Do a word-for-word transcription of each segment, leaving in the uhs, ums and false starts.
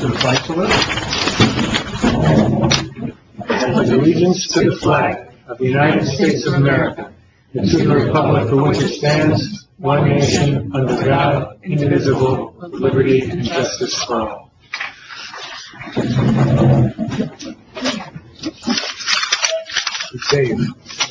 to the flag salute. I pledge allegiance to the flag of the United States of America and to the republic for which it stands, one nation, under God, indivisible, with liberty and justice for all. Dave.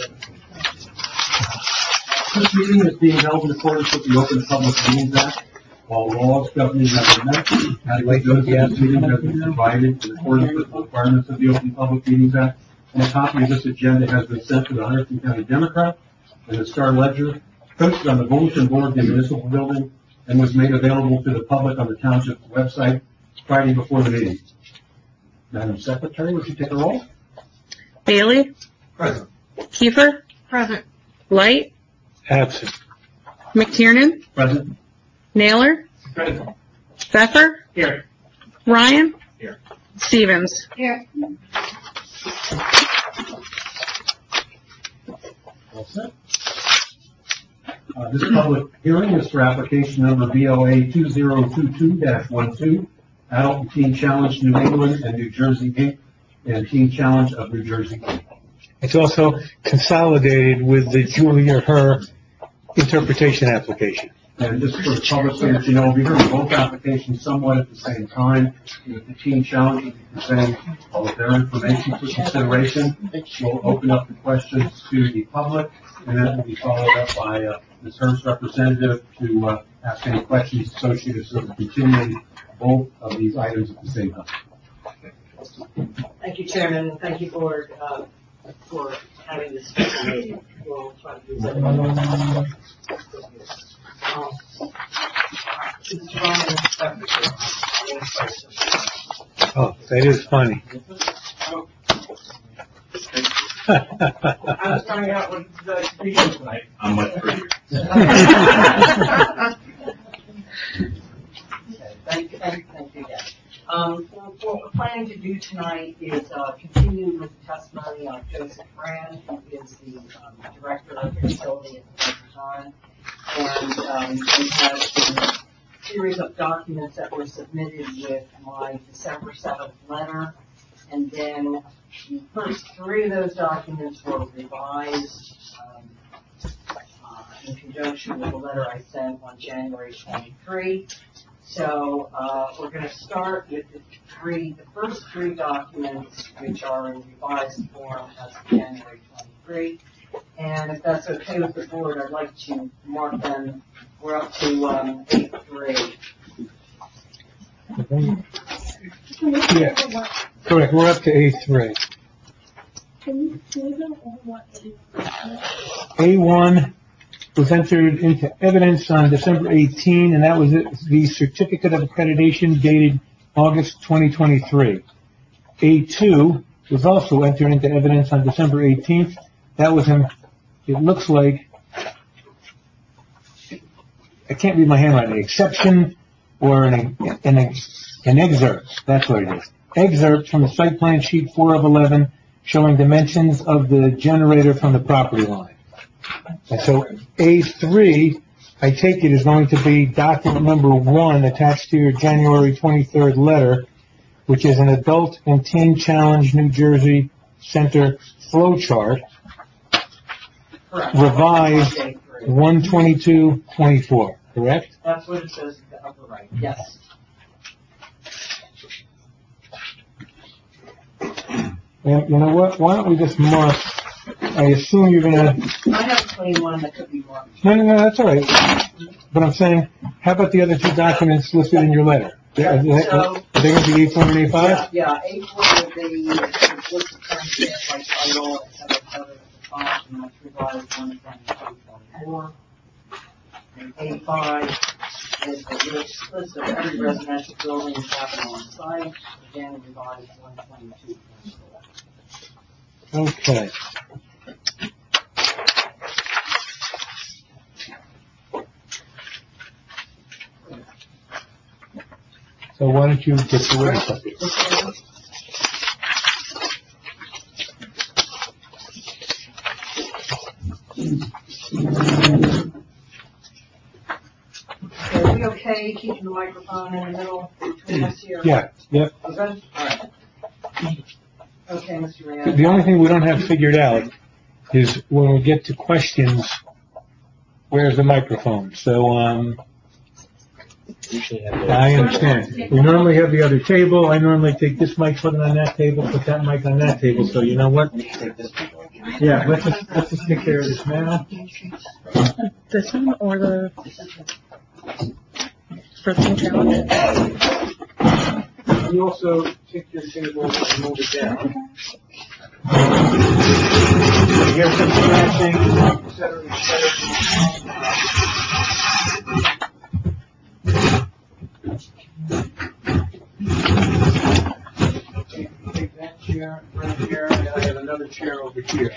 This meeting is being held in accordance with the Open Public Meetings Act. All laws governing that met, adequate notice of this meeting has been provided in accordance with the requirements of the Open Public Meetings Act, and a copy of this agenda has been sent to the Hunterdon County Democrat and the Star Ledger, posted on the bulletin board of the municipal building, and was made available to the public on the township website Friday before the meeting. Madam Secretary, would you take a roll? Bailey? Present. Kiefer? Present. Light? Absent. McTiernan? Present. Naylor? Present. Pfeffer? Here. Ryan? Here. Stevens? Here. All set. Uh, this public hearing is for application number B O A two zero two two dash one two, Adult and Teen Challenge New England and New Jersey Incorporated, and Teen Challenge of New Jersey Incorporated. It's also consolidated with the Julia Her interpretation application. And just for the public, so that you know, we heard both applications somewhat at the same time. With the Teen Challenge, will be presenting all of their information for consideration. We'll open up the questions to the public, and that will be followed up by uh, Miz Herb's representative to uh, ask any questions associated with continuing both of these items at the same time. Thank you, Chairman, and thank you for uh, for having this special meeting. We'll try to do that. Um, Mister Ryan, Oh, that is funny. I was trying out what the speaking tonight. I'm much prettier. Thank you, thank you, thank you again. Um, what we're planning to do tonight is uh, continue with the testimony on Joseph Brand, who is the um, director of the facility at the present time. And um, we have a series of documents that were submitted with my December seventh letter. And then the first three of those documents were revised um, uh, in conjunction with the letter I sent on January twenty-third. So uh, we're going to start with the three, the first three documents, which are in revised form as of January twenty-third. And if that's okay with the board, I'd like to mark them. We're up to um, A three. Yeah, correct. We're up to A three. A one was entered into evidence on December eighteenth, and that was it, the certificate of accreditation dated August twenty twenty-three. A two was also entered into evidence on December eighteenth. That was an, it looks like, I can't read my handwriting, exception or an, an, an excerpt. That's what it is. Excerpt from the site plan sheet four of eleven showing dimensions of the generator from the property line. And so A three, I take it, is going to be document number one attached to your January twenty-third letter, which is an Adult and Teen Challenge New Jersey Center flow chart, Correct. revised one twenty-two twenty-four, correct? That's what it says at the upper right. Yes. Well, you know what? Why don't we just mark? I assume you're gonna. I have a clean one that could be marked. No, no, no, that's all right. But I'm saying, how about the other two documents listed in your letter? Yeah, Are they, so- are they going to be A four and A five? Yeah, yeah, A four would be the list of terms by title, et cetera, et cetera, at the top, and that's revised one twenty-two twenty-four. And A five is the list, list of every residential building and capital on site, again revised one twenty-two twenty-four. Okay. So why don't you get the word copy? Are we okay keeping the microphone in the middle between this year? Yeah, yep. Okay, all right. Okay, Mister Rand. The only thing we don't have figured out is when we get to questions, where's the microphone? So, um, I understand. We normally have the other table. I normally take this mic, put it on that table, put that mic on that table. So you know what? Yeah, let's just, let's just take care of this now. This one or the virtual challenge? You also take your table and move it down. Here's some scratching, et cetera, et cetera. Take that chair right here, and I have another chair over here.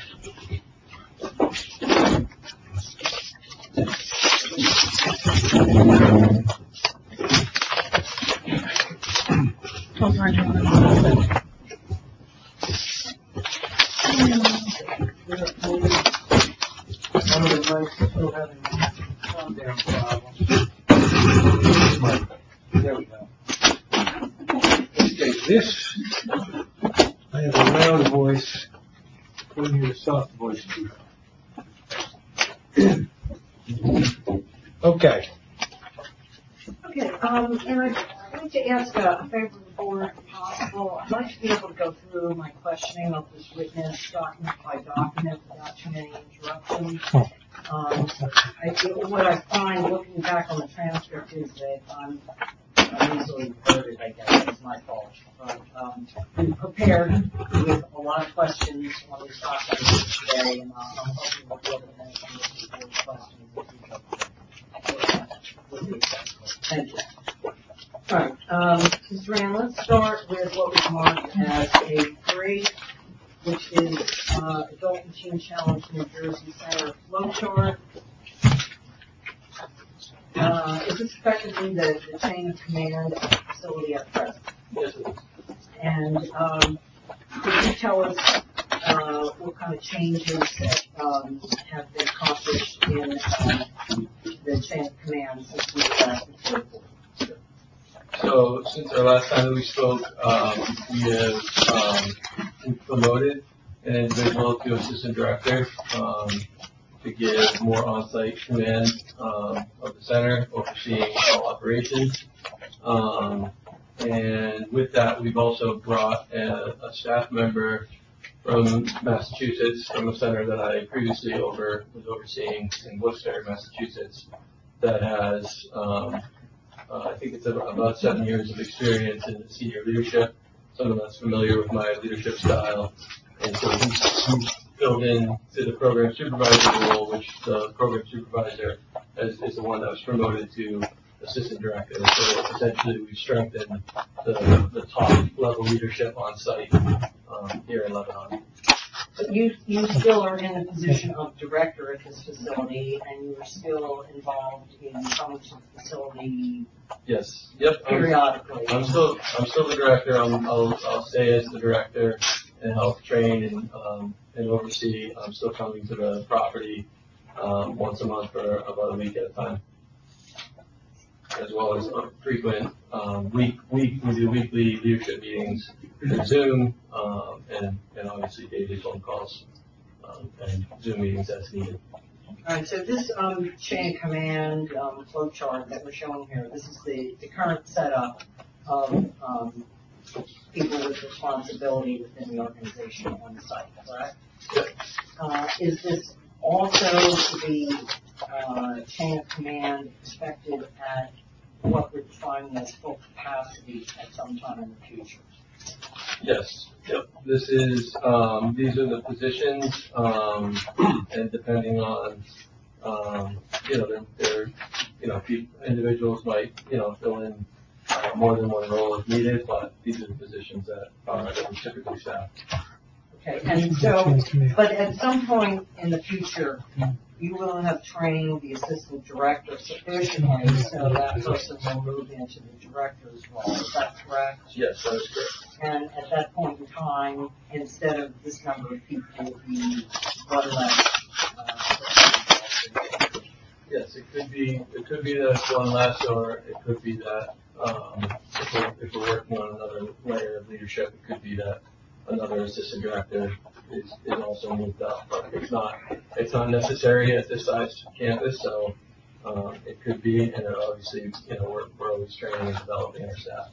Oh, right. Some of the mics are still having calm down problems. There we go. Okay, this, I have a loud voice, put in your soft voice too. Okay. Okay, um, Eric, I'd like to ask a favor of the board, if possible. I'd like to be able to go through my questioning of this witness document by document without too many interruptions. Um, I, what I find looking back on the transcript is that I'm, I'm easily diverted, I guess, it's my fault. But, um, we prepared with a lot of questions on these documents today, and uh, I'm hoping we'll be able to answer the board's questions as we go through. Thank you. All right, um, Miz Rand, let's start with what was marked as a three, which is uh, Adult and Teen Challenge New Jersey Center flow chart. Uh, is this effectively the, the chain of command of the facility at present? Yes, it is. And um, could you tell us uh, what kind of changes that um, have been accomplished in um, the chain of command since we last reported? So since our last time that we spoke, um, we have um, promoted an individual to assistant director um, to give more on-site command um, of the center, overseeing all operations. Um, and with that, we've also brought a, a staff member from Massachusetts, from a center that I previously over was overseeing in Worcester, Massachusetts, that has um, Uh, I think it's about seven years of experience in senior leadership, someone that's familiar with my leadership style. And so he's, he's filled in to the program supervisor role, which the program supervisor is, is the one that was promoted to assistant director. So essentially we've strengthened the, the top level leadership on site um, here in Lebanon. But you, you still are in the position of director at this facility, and you are still involved in coming to the facility Yes. Yep. I'm, periodically. I'm still I'm still the director. I'm, I'll I'll stay as the director and help train and um, and oversee. I'm still coming to the property um, once a month for about a week at a time, as well as uh, frequent um, week week we do weekly leadership meetings through Zoom um, and and obviously daily phone calls um, and Zoom meetings as needed. All right, so this um, chain of command um, flow chart that we're showing here, this is the, the current setup of um, people with responsibility within the organization on the site, correct? Yep. Uh, is this also the uh, chain of command expected at what we're defining as full capacity at some time in the future? Yes. Yep. This is, um, these are the positions, um, and depending on, um, you know, they're, they're, you know, pe- individuals might, you know, fill in uh, more than one role if needed, but these are the positions that are that we typically staff. Okay, and so, but at some point in the future, you will have trained the assistant director sufficiently so that person will move into the director's role. Is that correct? Yes, that is correct. And at that point in time, instead of this number of people, it would be one less. Uh, Yes, it could be, it could be that it's one less, or it could be that, um, if we're, if we're working on another layer of leadership, it could be that another assistant director is, is also moved up, but it's not, it's not necessary at this size campus, so, um, it could be, and obviously, you know, we're, we're always training and developing our staff.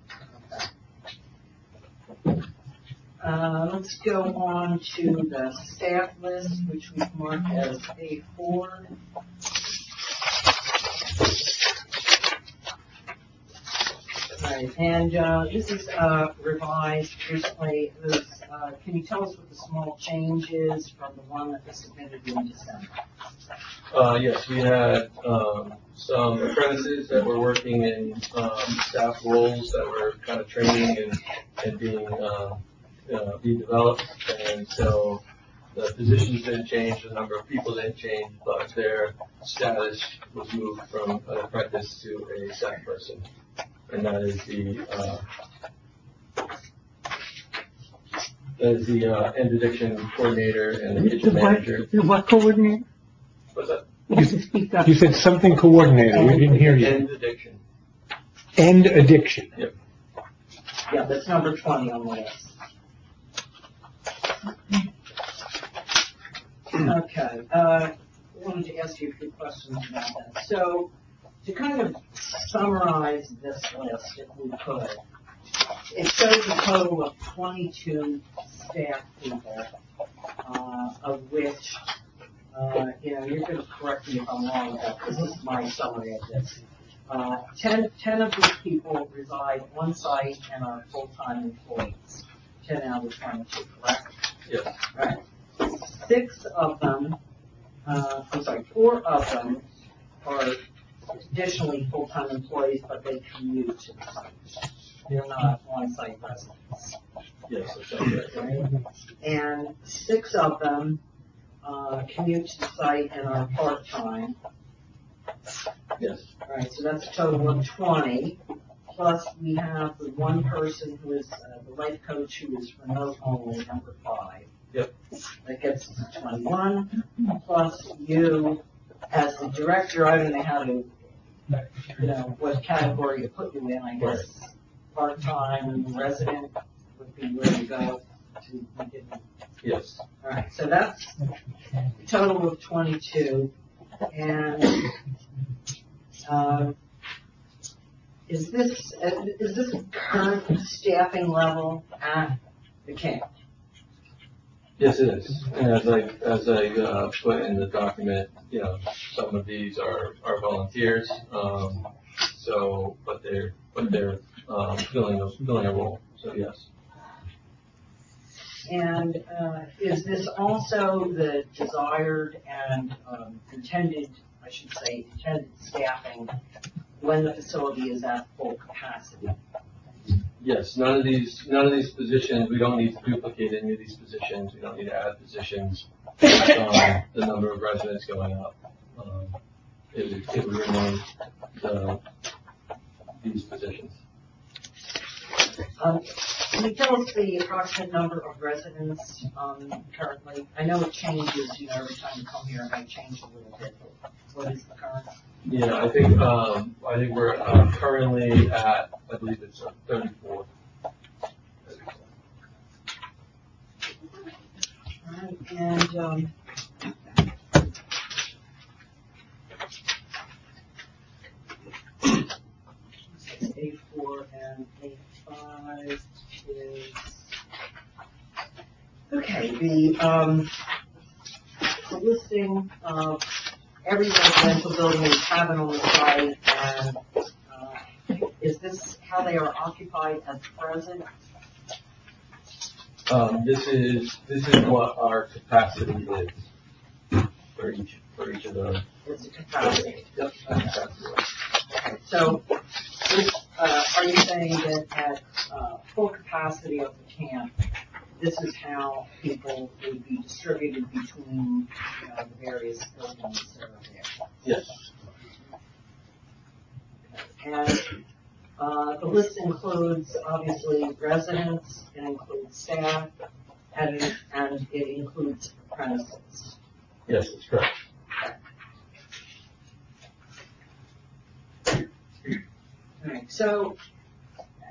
Uh, let's go on to the staff list, which we've marked as A four. Right, and, uh, this is, uh, revised recently. It was, uh, can you tell us what the small change is from the one that was submitted in December? Uh, yes, we had, um, some apprentices that were working in, um, staff roles that were kind of training and, and being, um, uh, being developed. And so the positions didn't change, the number of people didn't change, but their status was moved from an apprentice to a staff person. And that is the, uh, that is the, uh, end addiction coordinator and the kitchen manager. The what coordinator? What's that? You speak up. You said something coordinator, we didn't hear you. End addiction. End addiction. Yep. Yeah, that's number twenty on the list. Okay, uh, I wanted to ask you a few questions about that. So, to kind of summarize this list, if we could, it shows a total of twenty-two staff people, uh, of which, uh, you know, you're gonna correct me if I'm wrong about this, this is my summary of this. Uh, ten, ten of these people reside on site and are full-time employees, ten out of twenty-two, correct? Yes. Right. Six of them, uh, I'm sorry, four of them are additionally full-time employees, but they commute to the site. They're not on-site residents. Yes, that's right. Right? And six of them, uh, commute to the site and are part-time. Yes. Right, so that's a total of twenty. Plus we have the one person who is, uh, the life coach who is remote only, number five. Yep. That gets us to twenty-one, plus you as the director, I don't know how to, you know, what category to put you in, I guess. Part-time resident would be where you go to begin. Yes. Alright, so that's a total of twenty-two, and, um, is this, uh, is this a current staffing level at the camp? Yes, it is. And as I, as I, uh, put in the document, you know, some of these are, are volunteers, um, so, but they're, but they're, um, filling a, filling a role, so yes. And, uh, is this also the desired and, um, intended, I should say, intended staffing when the facility is at full capacity? Yes, none of these, none of these positions, we don't need to duplicate any of these positions, we don't need to add positions based on the number of residents going up. Um, it would, it would remain the, these positions. Um, can you tell us the approximate number of residents, um, currently? I know it changes, you know, every time you come here, it might change a little bit, but what is the current? Yeah, I think, um, I think we're, uh, currently at, I believe it's uh, thirty-four. Alright, and, um, A four and A five is, okay, the, um, the listing of every residential building and cabin on the site, and, uh, is this how they are occupied at present? Um, this is, this is what our capacity is for each, for each of the. It's a capacity. Yep. Okay, so, this, uh, are you saying that at, uh, full capacity of the camp, this is how people would be distributed between, you know, the various buildings that are there? Yes. And, uh, the list includes, obviously, residents, it includes staff, and, and it includes apprentices. Yes, that's correct. Alright, so,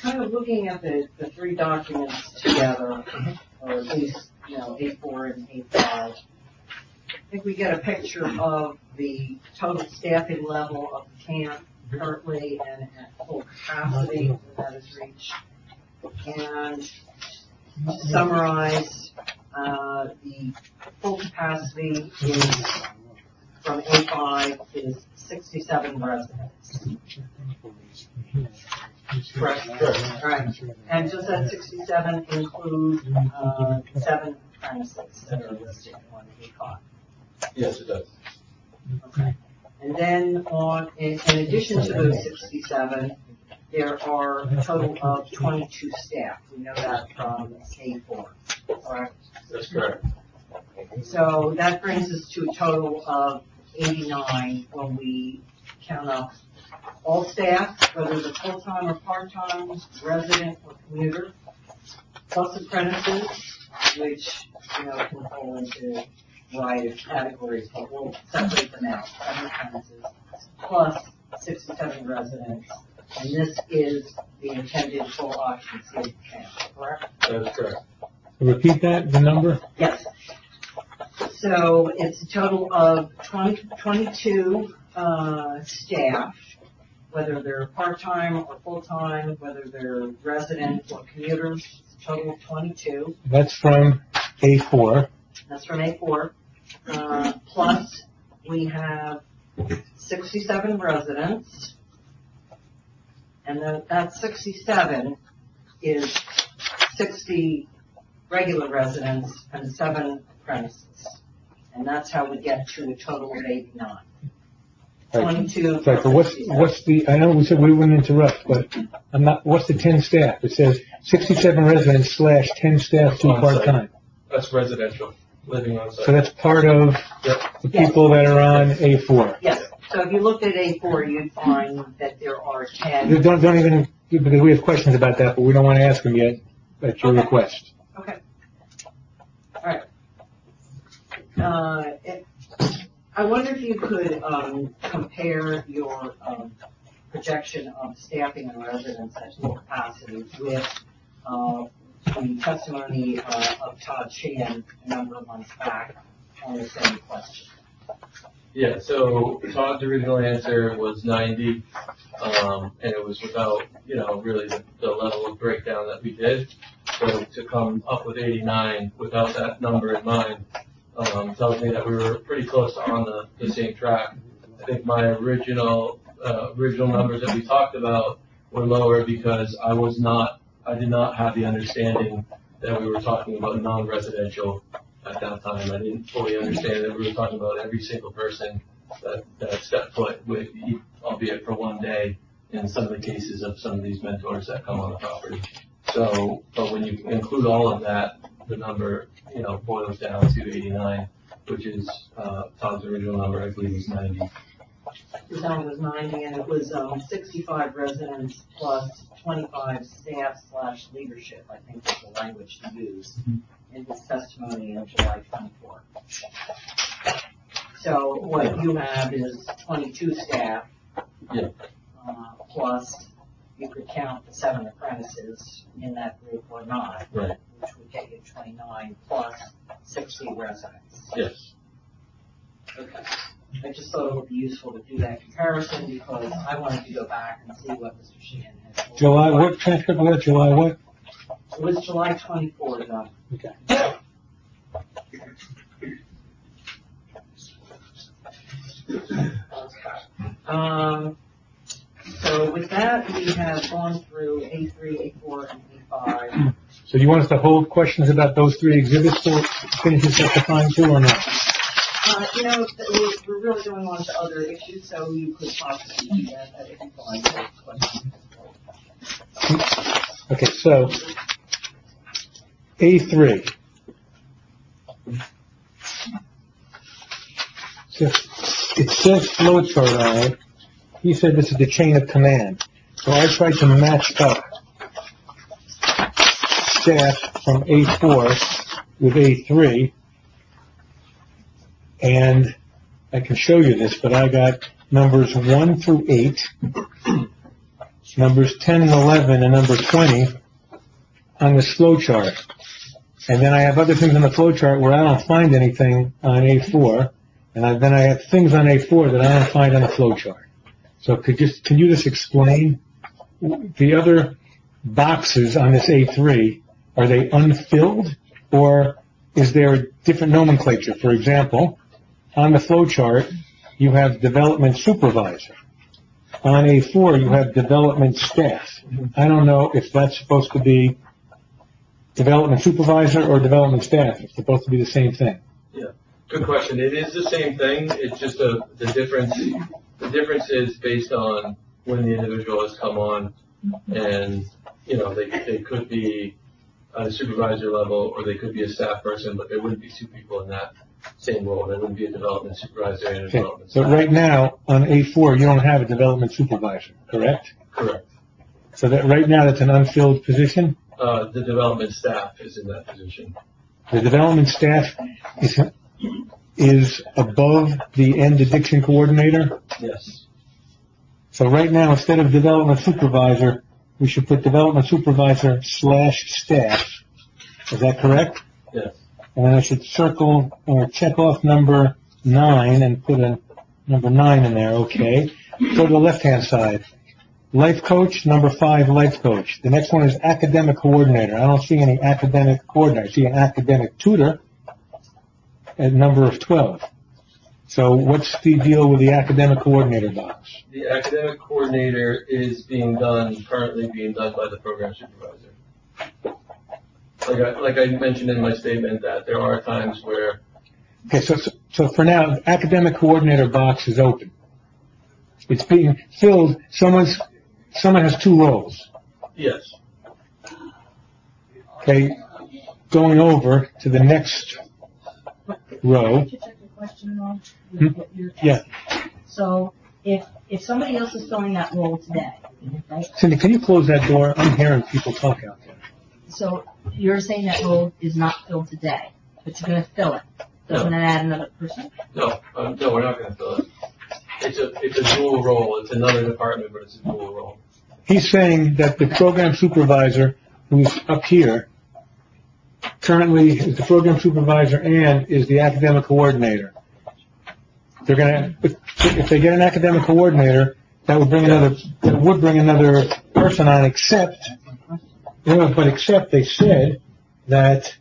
kind of looking at the, the three documents together, or at least, you know, A four and A five, I think we get a picture of the total staffing level of the camp currently and at full capacity when that is reached. And to summarize, uh, the full capacity is, from A five, is sixty-seven residents. Correct, correct. All right, and does that sixty-seven include, uh, seven apprentices that are listed on the A five? Yes, it does. Okay. And then on, in, in addition to those sixty-seven, there are a total of twenty-two staff. We know that from A four, correct? That's correct. So that brings us to a total of eighty-nine when we count up all staff, whether they're full-time or part-time, resident or commuter, plus apprentices, which, you know, can fall into a variety of categories, but we'll separate them out, seven apprentices, plus sixty-seven residents, and this is the intended full occupancy of the camp, correct? That's correct. Repeat that, the number? Yes. So it's a total of twenty, twenty-two, uh, staff, whether they're part-time or full-time, whether they're resident or commuters, it's a total of twenty-two. That's from A four. That's from A four. Uh, plus, we have sixty-seven residents, and then that sixty-seven is sixty regular residents and seven apprentices. And that's how we get to a total of eighty-nine. Right. twenty-two. Right, but what's, what's the, I know we said we wouldn't interrupt, but I'm not, what's the ten staff? It says sixty-seven residents slash ten staff, two On-site. part-time. That's residential, living on site. So that's part of Yep. the people that are on A four. Yes, so if you looked at A four, you'd find that there are ten. Don't, don't even, because we have questions about that, but we don't want to ask them yet, at your Okay. request. Okay. All right. Uh, it, I wonder if you could, um, compare your, um, projection of staffing and residents at full capacity with, uh, the testimony, uh, of Todd Sheehan a number of months back on the same question. Yeah, so Todd's original answer was ninety, um, and it was without, you know, really the, the level of breakdown that we did. So to come up with eighty-nine without that number in mind, um, tells me that we were pretty close to on the, the same track. I think my original, uh, original numbers that we talked about were lower because I was not, I did not have the understanding that we were talking about non-residential at that time. I didn't fully understand that we were talking about every single person that, that stepped foot with, albeit for one day, in some of the cases of some of these mentors that come on the property. So, but when you include all of that, the number, you know, boils down to eighty-nine, which is, uh, Tom's original number, I believe, was ninety. His number was ninety, and it was, um, sixty-five residents plus twenty-five staff slash leadership, I think is the language to use in his testimony on July twenty-fourth. So what you have is twenty-two staff. Yeah. Uh, plus, you could count the seven apprentices in that group or not. Right. Which would get you twenty-nine plus sixty residents. Yes. Okay. I just thought it would be useful to do that comparison because I wanted to go back and see what Mister Sheehan had told. July, what transcript was that? July what? It was July twenty-fourth, Doug. Okay. Um, so with that, we have gone through A three, A four, and A five. So you want us to hold questions about those three exhibits till finishes testifying to or not? Uh, you know, we're, we're really going on to other issues, so you could possibly do that at any point. Okay, so A three. So it says flow chart on it. He said this is the chain of command. So I tried to match up staff from A four with A three. And I can show you this, but I got numbers one through eight. numbers ten and eleven and number twenty on this flow chart. And then I have other things on the flow chart where I don't find anything on A four, and I, then I have things on A four that I don't find on the flow chart. So could just, can you just explain the other boxes on this A three, are they unfilled, or is there different nomenclature? For example, on the flow chart, you have development supervisor. On A four, you have development staff. I don't know if that's supposed to be development supervisor or development staff. It's supposed to be the same thing. Yeah, good question. It is the same thing. It's just a, the difference, the difference is based on when the individual has come on, and, you know, they, they could be at a supervisor level or they could be a staff person, but there wouldn't be two people in that same role. There wouldn't be a development supervisor and a Okay. development So staff. right now, on A four, you don't have a development supervisor, correct? Correct. So that right now, that's an unfilled position? Uh, the development staff is in that position. The development staff is, is above the end addiction coordinator? Yes. So right now, instead of development supervisor, we should put development supervisor slash staff. Is that correct? Yes. And then I should circle or check off number nine and put a number nine in there. Okay. Go to the left-hand side. Life coach, number five, life coach. The next one is academic coordinator. I don't see any academic coordinator. I see an academic tutor at number of twelve. So what's the deal with the academic coordinator box? The academic coordinator is being done, currently being done by the program supervisor. Like I, like I mentioned in my statement, that there are times where, Okay, so, so, so for now, the academic coordinator box is open. It's being filled, someone's, someone has two roles. yes, Okay, going over to the next row. Could you check your question, Ron? Hmm? What you're Yeah. asking. So if, if somebody else is filling that role today, right? Cindy, can you close that door? I'm hearing people talk out there. So you're saying that role is not filled today, but you're gonna fill it. Doesn't No. it add another person? no, um, no, we're not going to fill it. It's a, it's a dual role. It's another department, but it's a dual role. He's saying that the program supervisor who's up here currently is the program supervisor and is the academic coordinator. They're gonna, if, if they get an academic coordinator, that would bring another, that would bring another person on, except, you know, but except they said that,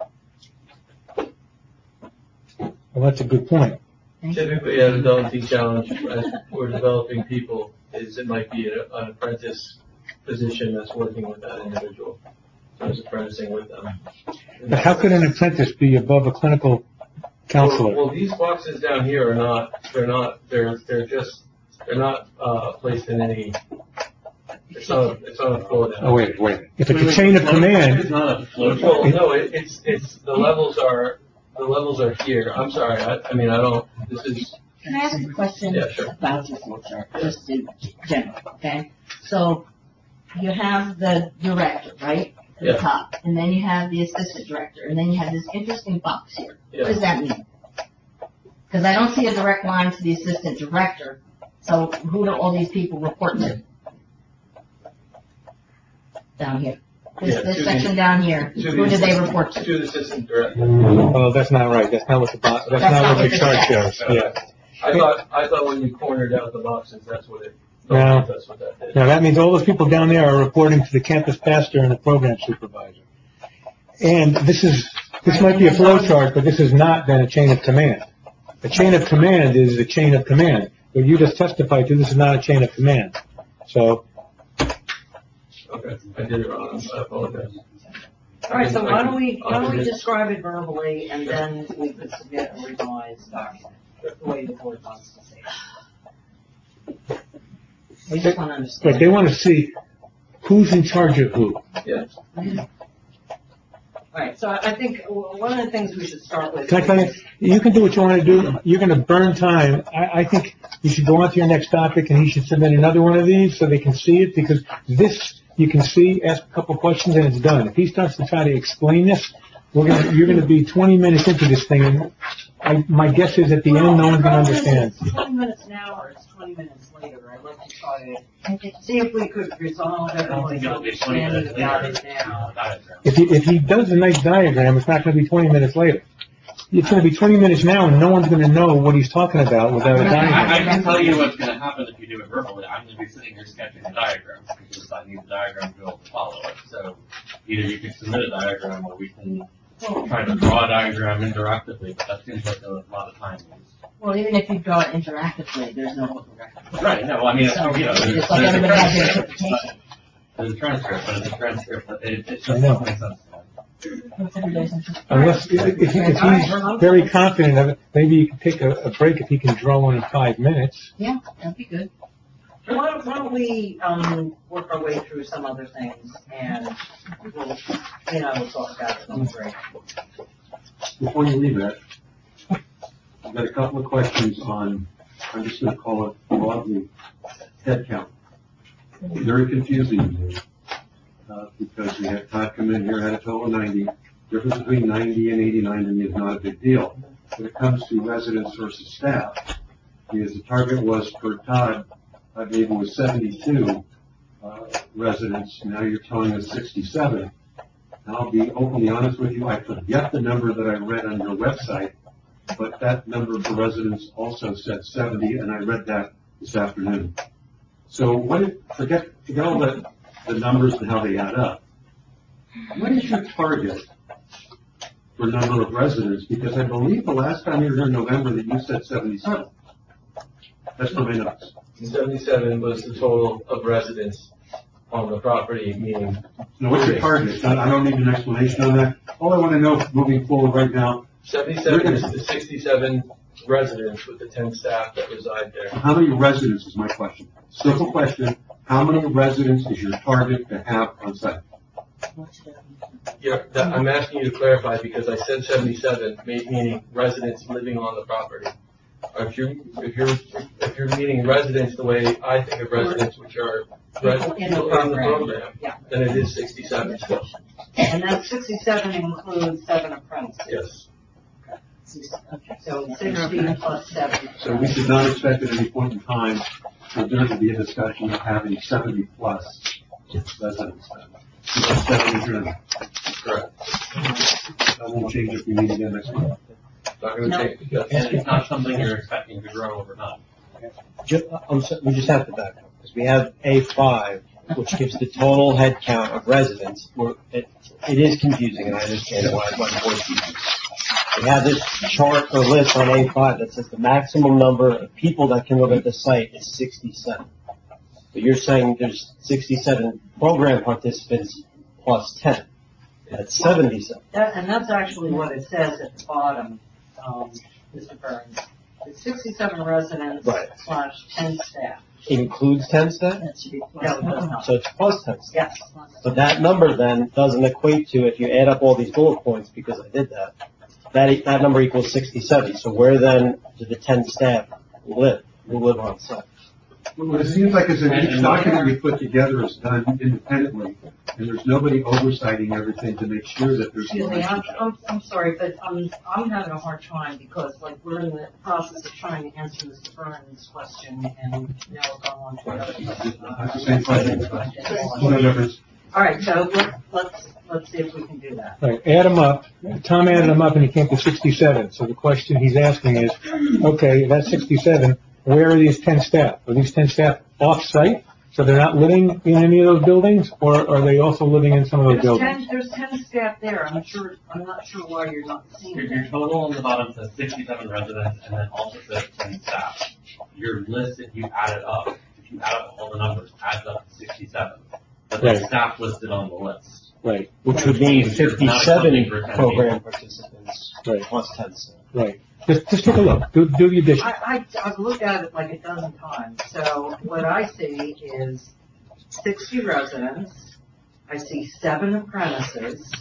well, that's a good point. Typically, at Adult Teen Challenge, as we're developing people, is it might be a- an apprentice position that's working with that individual. So it's apprenticing with them. But how could an apprentice be above a clinical Well, counselor? well, these boxes down here are not, they're not, they're, they're just, they're not, uh, placed in any, it's not, it's not a flow down. Oh, wait, wait. If it's a chain of command, It's not a flow chart. Well, no, it, it's, it's, the levels are, the levels are here. I'm sorry, I, I mean, I don't, this is, Can I ask a question Yeah, sure. about your flow chart, just in general, okay? So you have the director, right, at the Yeah. top, and then you have the assistant director, and then you have this interesting box here. What does that mean? Because I don't see a direct line to the assistant director, so who do all these people report to? Down here. This, Yeah, this to the- section down here, to the who do they assistant- report to? to the assistant director. oh, that's not right. That's not what the box, that's That's not not what your what chart it shows. says. Yeah. I thought, I thought when you cornered out the boxes, that's what it, No. that's what that did. Now, that means all those people down there are reporting to the campus pastor and the program supervisor. And this is, this might be a flow chart, but this is not then a chain of command. A chain of command is a chain of command. What you just testified to, this is not a chain of command. So, Okay, I did it wrong. I apologize. All right, so I why can- don't we, why I'll don't we do it. describe it verbally, and then we could submit a revised document, the way the board wants to say it. We just want to but understand. they want to see who's in charge of who. Yeah. All right, so I think w- one of the things we should start with. Can I tell you, you can do what you want to do. You're going to burn time. I, I think you should go on to your next topic, and he should submit another one of these so they can see it, because this, you can see, ask a couple questions, and it's done. If he starts to try to explain this, we're gonna, you're going to be twenty minutes into this thing, and I, my guess is at the end, no one's going to understand. It's twenty minutes an hour, it's twenty minutes later, I'd like to try to see if we could resolve everybody's it'll be twenty understanding minutes about later. it now. Diagram. If he, if he does a nice diagram, it's not gonna be twenty minutes later. It's gonna be twenty minutes now and no one's gonna know what he's talking about without a I, I diagram. can tell you what's gonna happen if you do it verbally. I'm gonna be sitting here sketching a diagram, because I need the diagram to be able to follow it. So either you can submit a diagram, or we can try to draw a diagram interactively, but that seems like a lot of time used. Well, even if you draw it interactively, there's no book of record. Right, no, I mean, it's, So you know, there's, it's like there's a everybody has their transcript, interpretation. but there's a transcript, but it's a transcript, but it, it I just know. doesn't make sense. What's everybody's interpretation? Unless, if, if he- if he's very confident of it, maybe you can take a, a break if he can draw one in five minutes. Yeah, that'd be good. Why don't, why don't we, um, work our way through some other things and we'll, you know, we'll talk about it on the break. Before you leave that, I've got a couple of questions on, I'm just gonna call it broadly, head count. Very confusing to me, uh, because we had Todd come in here, had a total of ninety. Difference between ninety and eighty-nine to me is not a big deal. When it comes to residents versus staff, because the target was for Todd, I believe it was seventy-two, uh, residents, now you're telling us sixty-seven. And I'll be openly honest with you, I forget the number that I read on your website, but that number for residents also said seventy, and I read that this afternoon. So what, if- forget, forget all the, the numbers and how they add up. What is your target for number of residents? Because I believe the last time you were here in November that you said seventy-seven. That's for my notes. seventy-seven was the total of residents on the property, meaning Now, what's your target? I I don't need an explanation on that. All I want to know moving forward right now, seventy-seven is the sixty-seven residents with the ten staff that reside there. how many residents is my question? Simple question, how many residents is your target to have on site? You're, that, I'm asking you to clarify because I said seventy-seven, ma- meaning residents living on the property. Or if you're, if you're, if you're meaning residents the way I think of residents, which are res- People in the people in the program. program, Yeah. then it is sixty-seven still. And that sixty-seven includes seven apprentices. Yes. So sixty plus seven. So we should not expect at any point in time for there to be a discussion of having seventy plus residents. Because seventy is your number. Correct. That won't change if we meet again next month. Not gonna change because And it's not something you're expecting to grow overnight. Ju- I'm so- We just have to back up, because we have A five, which gives the total head count of residents. We're- It, it is confusing, and I understand why, why the board uses. We have this chart or list on A five that says the maximum number of people that can live at the site is sixty-seven. But you're saying there's sixty-seven program participants plus ten. That's seventy-seven. That, and that's actually what it says at the bottom, um, Mister Burns. It's sixty-seven residents Right. slash ten staff. Includes ten staff? That should be No, it plus. does not. So it's plus ten staff. Yes. But that number then doesn't equate to, if you add up all these bullet points, because I did that, that, that number equals sixty-seven. So where then do the ten staff live, who live on site? Well, it seems like as if each document we put together is done independently, and there's nobody oversighting everything to make sure that there's. Excuse me, I'm, I'm, I'm sorry, but I'm, I'm having a hard time because like we're in the process of trying to answer Mister Burns' question and now we're going on to another question. That's the same question. No difference. All right, so let, let's, let's see if we can do that. Right, add them up. Tom added them up and he came to sixty-seven. So the question he's asking is, okay, that's sixty-seven. Where are these ten staff? Are these ten staff off-site? So they're not living in any of those buildings, or are they also living in some of those There's buildings? ten, there's ten staff there. I'm sure, I'm not sure why you're not seeing Your, it. your total on the bottom says sixty-seven residents and then also says ten staff. Your list, if you add it up, if you add up all the numbers, adds up to sixty-seven. But Right. the staff listed on the list. Right, Which would be Which is not fifty-seven something for ten program participants Right. plus ten staff. right. Just, just take a look. Do, do the addition. I, I, I've looked at it like a dozen times. So what I see is sixty residents. I see seven apprentices.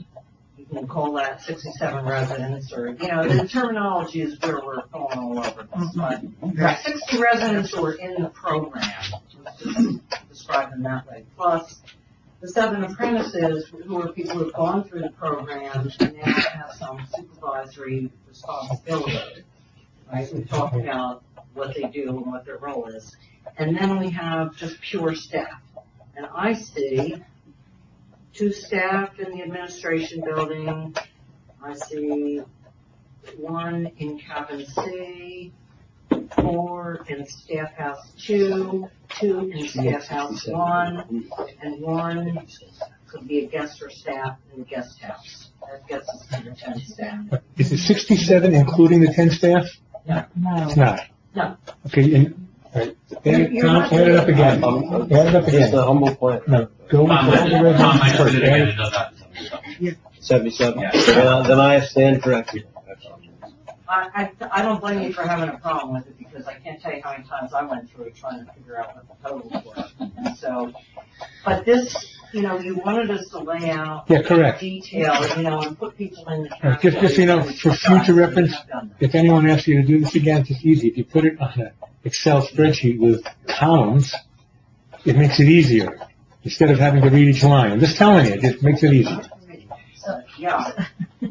You can call that sixty-seven residents or, you know, the terminology is where we're going all over this. But there are sixty residents who are in the program. Let's just describe them that way. Plus the seven apprentices who are people who have gone through the program and now have some supervisory responsibility. Right, we talked about what they do and what their role is. And then we have just pure staff. And I see two staff in the administration building. I see one in cabin C, four in staff house two, two in staff house one, and one could be a guest or staff in the guest house. That gets us to the ten staff. Is it sixty-seven including the ten staff? No. It's not. No. Okay, and, all right, add, You're Tom, not- add it up again. I'm- I'm- Add it up It's again. a humble plan. No, go with Tom, all the Tom, I residents first. did it again, Add- it does that. Seventy-seven. Yeah. Then I- then I stand corrected. I, I, I don't blame you for having a problem with it because I can't tell you how many times I went through it trying to figure out what the totals were. And so, but this, you know, you wanted us to lay out Yeah, correct. detail, you know, and put people in the All right, just, just, so you know, for future reference, if anyone asks you to do this again, it's easy. If you put it on an Excel spreadsheet with columns, it makes it easier. Instead of having to read each line. I'm just telling you, it just makes it easier. So, yeah.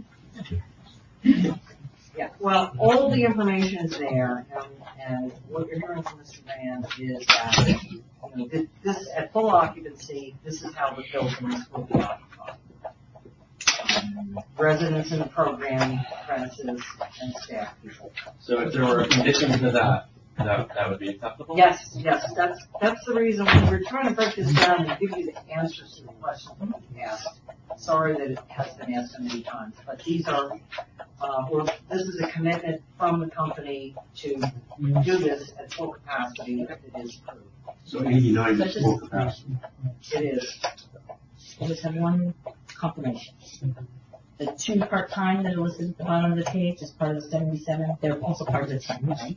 Yeah, well, all the information is there, and, and what you're hearing from Mister Rand is that, you know, this, this, at full occupancy, this is how the buildings will be occupied. Um, Residents in the program, apprentices, and staff people. So if there were a condition to that, that, that would be acceptable? Yes, yes, that's, that's the reason we were trying to break this down and give you the answers to the questions that you asked. Sorry that it has been asked so many times, but these are, uh, we're, this is a commitment from the company to do this at full capacity if it is approved. So eighty-nine is full capacity. It is. I just have one confirmation. The two part-time that are listed at the bottom of the page as part of the seventy-seven, they're also part of the team, right?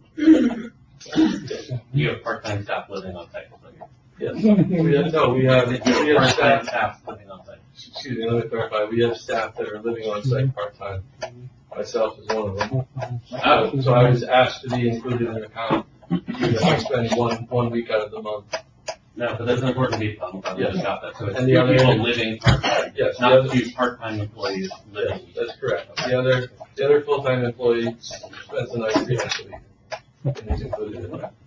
You have part-time staff living on site. Yes. We have, no, we have, we have Part-time staff, staff living on site. excuse me, let me clarify, we have staff that are living on site part-time. Myself is one of them. Oh. So I was asked to be included in the count, even if I spend one, one week out of the month. No, but that's an important detail. I just got that. So it's And the two other- people living part-time, Yes, the not other- two part-time employees Yes, living. that's correct. The other, the other full-time employee spends the night three nights a week. And he's included in that.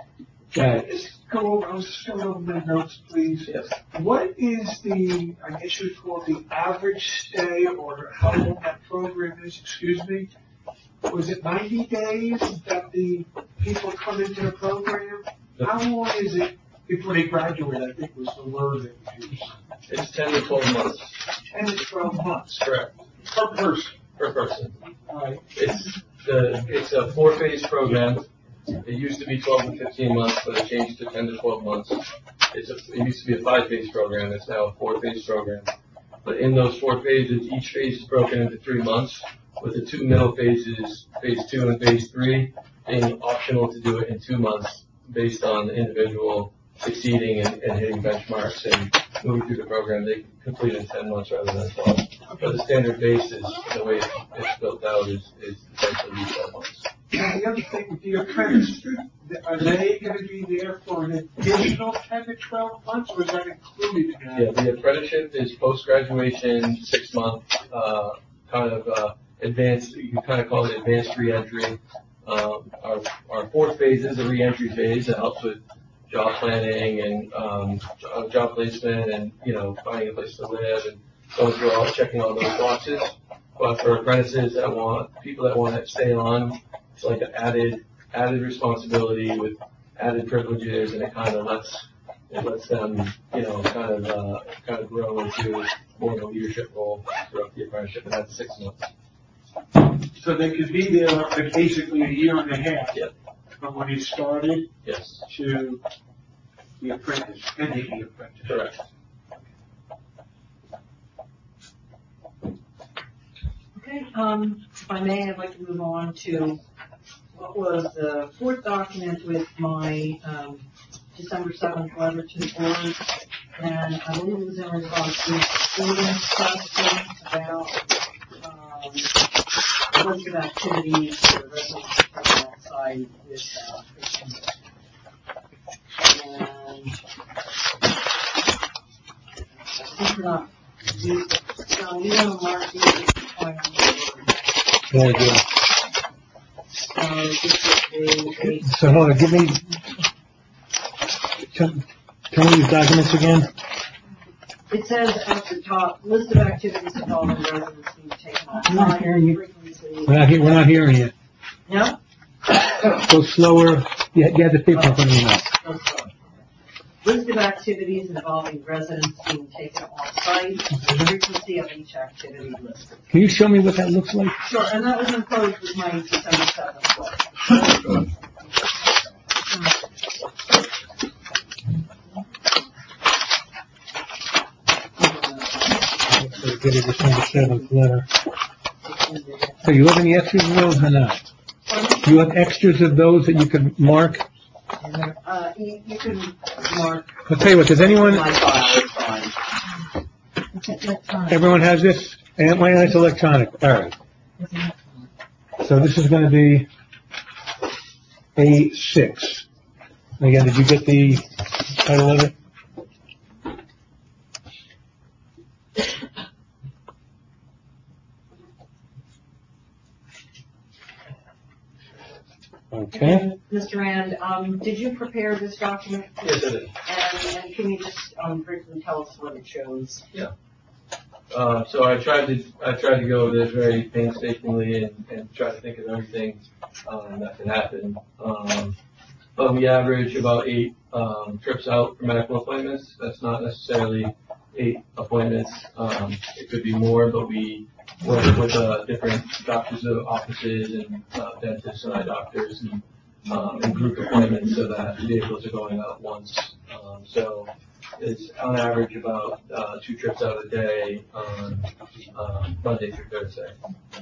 Uh, Just go over, I was just going over my notes, please. Yes. What is the, I guess you would call it the average stay or how long that program is, excuse me? Was it ninety days that the people come into the program? How long is it before they graduate, I think was the word that was used. It's ten to twelve months, ten to twelve months correct, per person. per person. All right. It's the, it's a four-phase program. It used to be twelve to fifteen months, but it changed to ten to twelve months. It's a, it used to be a five-phase program. It's now a four-phase program. But in those four phases, each phase is broken into three months, with the two middle phases, phase two and phase three, being optional to do it in two months based on the individual succeeding and, and hitting benchmarks and moving through the program. They complete in ten months rather than twelve. But the standard base is, the way it's built out is, is essentially twelve months. Now, the other thing with the apprentice, are they going to be there for an additional ten to twelve months, or is that included in that? Yeah, the apprenticeship is post-graduation, six-month, uh, kind of, uh, advanced, you can kind of call it advanced reentry. Um, our, our fourth phase is a reentry phase that helps with job planning and, um, jo- job placement and, you know, finding a place to live and going through all, checking all those boxes. But for apprentices that want, people that want to stay on, it's like an added, added responsibility with added privileges, and it kind of lets, it lets them, you know, kind of, uh, kind of grow into more of a leadership role throughout the apprenticeship, and that's six months. So they could be there for basically a year and a half. Yep. From when he started Yes, to the apprentice, ending the apprentice. correct. Okay, um, if I may, I'd like to move on to what was the fourth document with my, um, December seventh letter to the board. And I believe it was in response to Stephen's question about, um, the list of activities for the residents to come outside with, uh, Christian. And I think we're not, we, so we want to mark these as points. Very good. Um, this is a, So hold on, give me, tell, tell me these documents again. it says at the top, list of activities involving residents being taken off. I'm not hearing you. Frequency. We're not, he- we're not hearing you. No? Go slower. You, you have the paper in front of you now. Okay. List of activities involving residents being taken off-site, the frequency of each activity listed. Can you show me what that looks like? Sure, and that was enclosed with my December seventh letter. So get a December seventh letter. So you have any extras of those or not? Do you have extras of those that you could mark? Uh, you, you can mark I'll tell you what, does anyone, my file, it's fine. It's electronic. everyone has this? And my it's electronic, all right. It's electronic. So this is gonna be A six. Again, did you get the title of it? Okay. Mister Rand, um, did you prepare this document? Yes, it is. And, and can you just, um, briefly tell us what it shows? Uh, so I tried to, I tried to go over this very painstakingly and, and try to think of everything, um, that can happen. Um, but we average about eight, um, trips out for medical appointments. That's not necessarily eight appointments. Um, it could be more, but we work with, uh, different doctors' offices and, uh, dentists and eye doctors and, um, and group appointments so that vehicles are going out once. Um, so, it's on average about uh, two trips out a day on um, Monday through Thursday.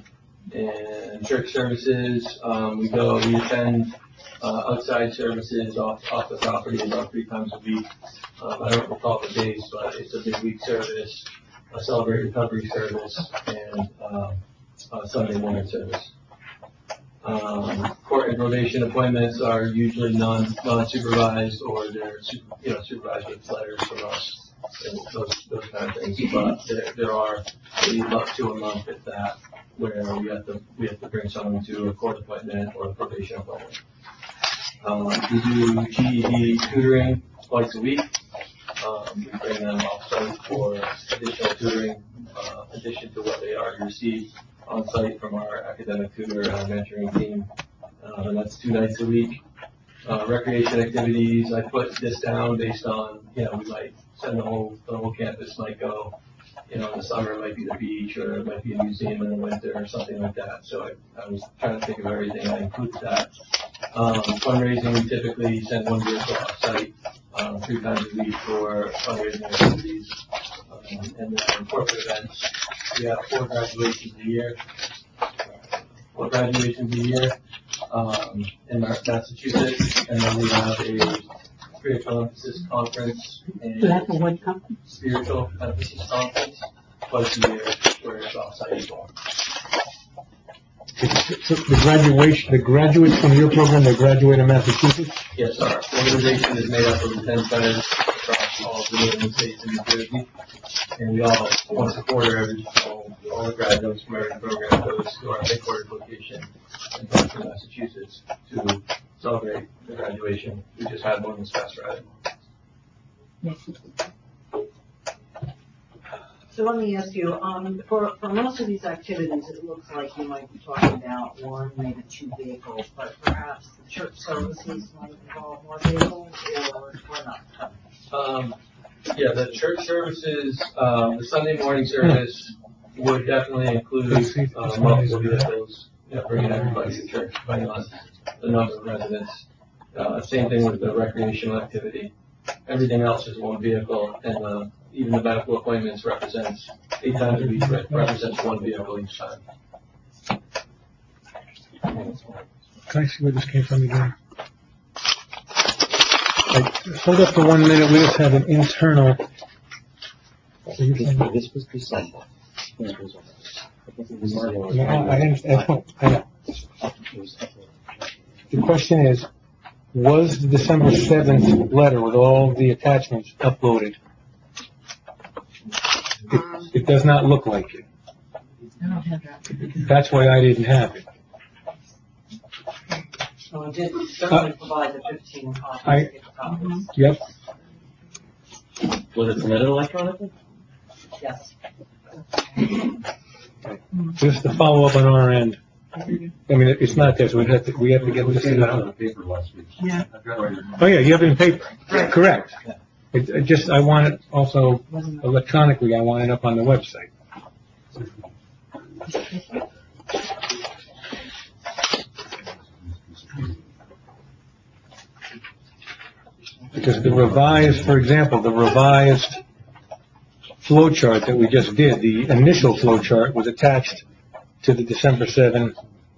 And church services, um, we go, we attend uh, outside services off, off the property about three times a week. Um, I don't recall the days, but it's a midweek service, a Celebrate Recovery service, and um, a Sunday morning service. Um, court and probation appointments are usually non, non-supervised or they're, super, you know, supervised with letters from us and those, those kind of things. But there, there are maybe up to a month at that where we have to, we have to bring someone to a court appointment or a probation appointment. Um, we do G E D tutoring twice a week. Um, we bring them off-site for additional tutoring, uh, addition to what they already received on site from our academic tutor and our mentoring team. Uh, and that's two nights a week. Uh, recreation activities, I put this down based on, you know, we might send the whole, the whole campus might go, you know, in the summer it might be the beach or it might be a museum in the winter or something like that. So I, I was trying to think of everything. I included that. Um, fundraising, we typically send one vehicle off site, um, three times a week for fundraising activities. Um, and then corporate events. We have four graduations a year, four graduations a year, um, in Massachusetts, and then we have a spiritual emphasis conference and That's a what company? spiritual emphasis conference twice a year where it's offsite as well. So the graduation, the graduates from your program, they graduate in Massachusetts? Yes, our organization is made up of the ten centers across all of the northern states in New Jersey, and we all, once a quarter, every, all, all the graduates from every program goes to our headquarters location in Boston, Massachusetts to celebrate the graduation. We just had one this past Friday. So let me ask you, um, for, for most of these activities, it looks like you might be talking about one, maybe two vehicles, but perhaps the church services might involve more vehicles or, or not? Um, yeah, the church services, um, the Sunday morning service would definitely include, uh, multiple vehicles, you know, bringing everybody to church, depending on the number of residents. Uh, same thing with the recreational activity. Everything else is one vehicle, and, uh, even the medical appointments represents, eight times a week re- represents one vehicle each time. Can I see where this came from again? Right, hold up for one minute, we just have an internal. So you're saying- This was December. This was- No, I understand, I know. The question is, was the December seventh letter with all the attachments uploaded? It, it does not look like it. I don't have that. That's why I didn't have it. So we did certainly provide the fifteen I- copies. gift copies. Yep. Was it submitted electronically? Yes. Just to follow up on our end. I mean, it's not there, so we have to, we have to get We this sent it out out. on the paper last week. Yeah. I've got it right here. Oh, yeah, you have it in paper. Right. Correct. It, it just, I want it also electronically, I want it up on the website. Because the revised, for example, the revised flow chart that we just did, the initial flow chart was attached to the December seventh.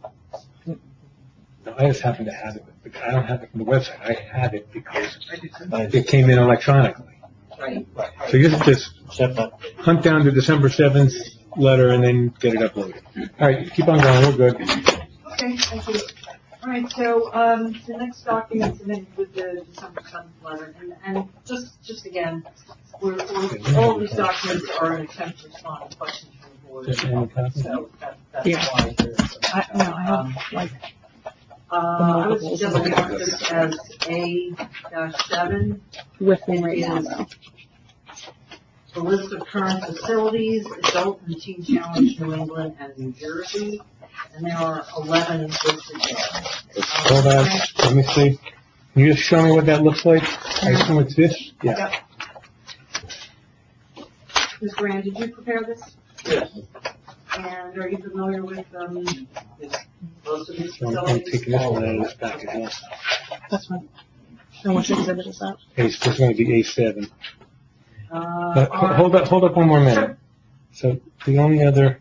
No, I just happen to have it, but I don't have it from the website. I have it because it came in electronically. Right. So you just hunt down the December seventh letter and then get it uploaded. All right, keep on going, we're good. Okay, thank you. All right, so, um, the next document submitted with the December seventh letter, and, and just, just again, we're, we're, all these documents are an attempt to respond to questions from the board. Just any copy? So that, that's Yeah. why there's. I, no, I Um, have, like, Uh, I would suggest we mark this as A dash seven. with me It right now, is though. the list of current facilities, adult and teen challenge New England and New Jersey, and there are eleven listed there. Hold on, let me see. Can you just show me what that looks like? I assume it's this? Yeah. Yep. Miz Grant, did you prepare this? Yes. And are you familiar with, um, this- most of these So I'm I'm facilities? taking this one out of this package also. That's fine. And which exhibit is that? It's just going to be A seven. Uh, Uh, ho- are- hold up, hold up one more minute. So the only other,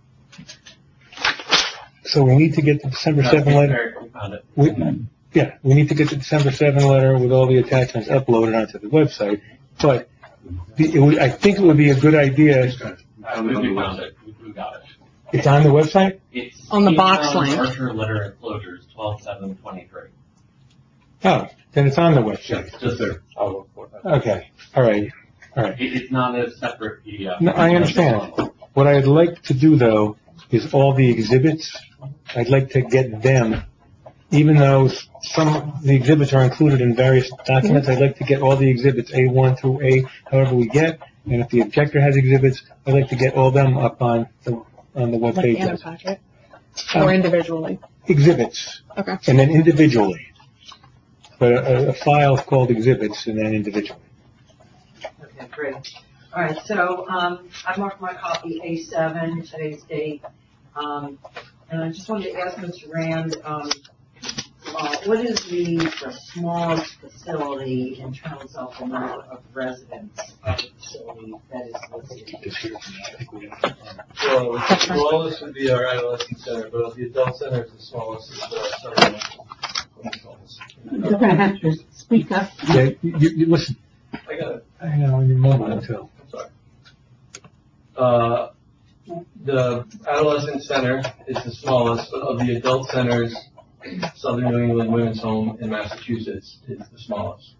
so we need to get the December seventh letter. We found it. We, yeah, we need to get the December seventh letter with all the attachments uploaded onto the website. But the, it would, I think it would be a good idea. Uh, we, we found it. We, we got it. It's on the website? It's On the box Keystone link. Archer letter enclosures, twelve seven twenty-three. Oh, then it's on the website. Just there. I'll look for that. Okay, all right, all right. It, it's not a separate P D F. No, I understand. What I'd like to do though is all the exhibits, I'd like to get them, even though some, the exhibits are included in various documents, I'd like to get all the exhibits, A one through A, however we get. And if the objector has exhibits, I'd like to get all them up on the, on the Like webpage. in a packet? Um, Or individually? Exhibits, Okay. and then individually. But a, a file called exhibits and then individually. Okay, great. All right, so, um, I marked my copy A seven, today's date. Um, and I just wanted to ask Mister Rand, um, uh, what is the, the smallest facility in terms of the number of residents of the facility that is listed? This here, I think we got it. Well, the smallest would be our adolescent center, but the adult center is the smallest, is uh, seven. You're gonna have to speak up. Yeah, you, you, you- listen, I got it, I know, on your mobile too. I'm sorry. Uh, the adolescent center is the smallest, but of the adult centers, Southern New England Women's Home in Massachusetts is the smallest.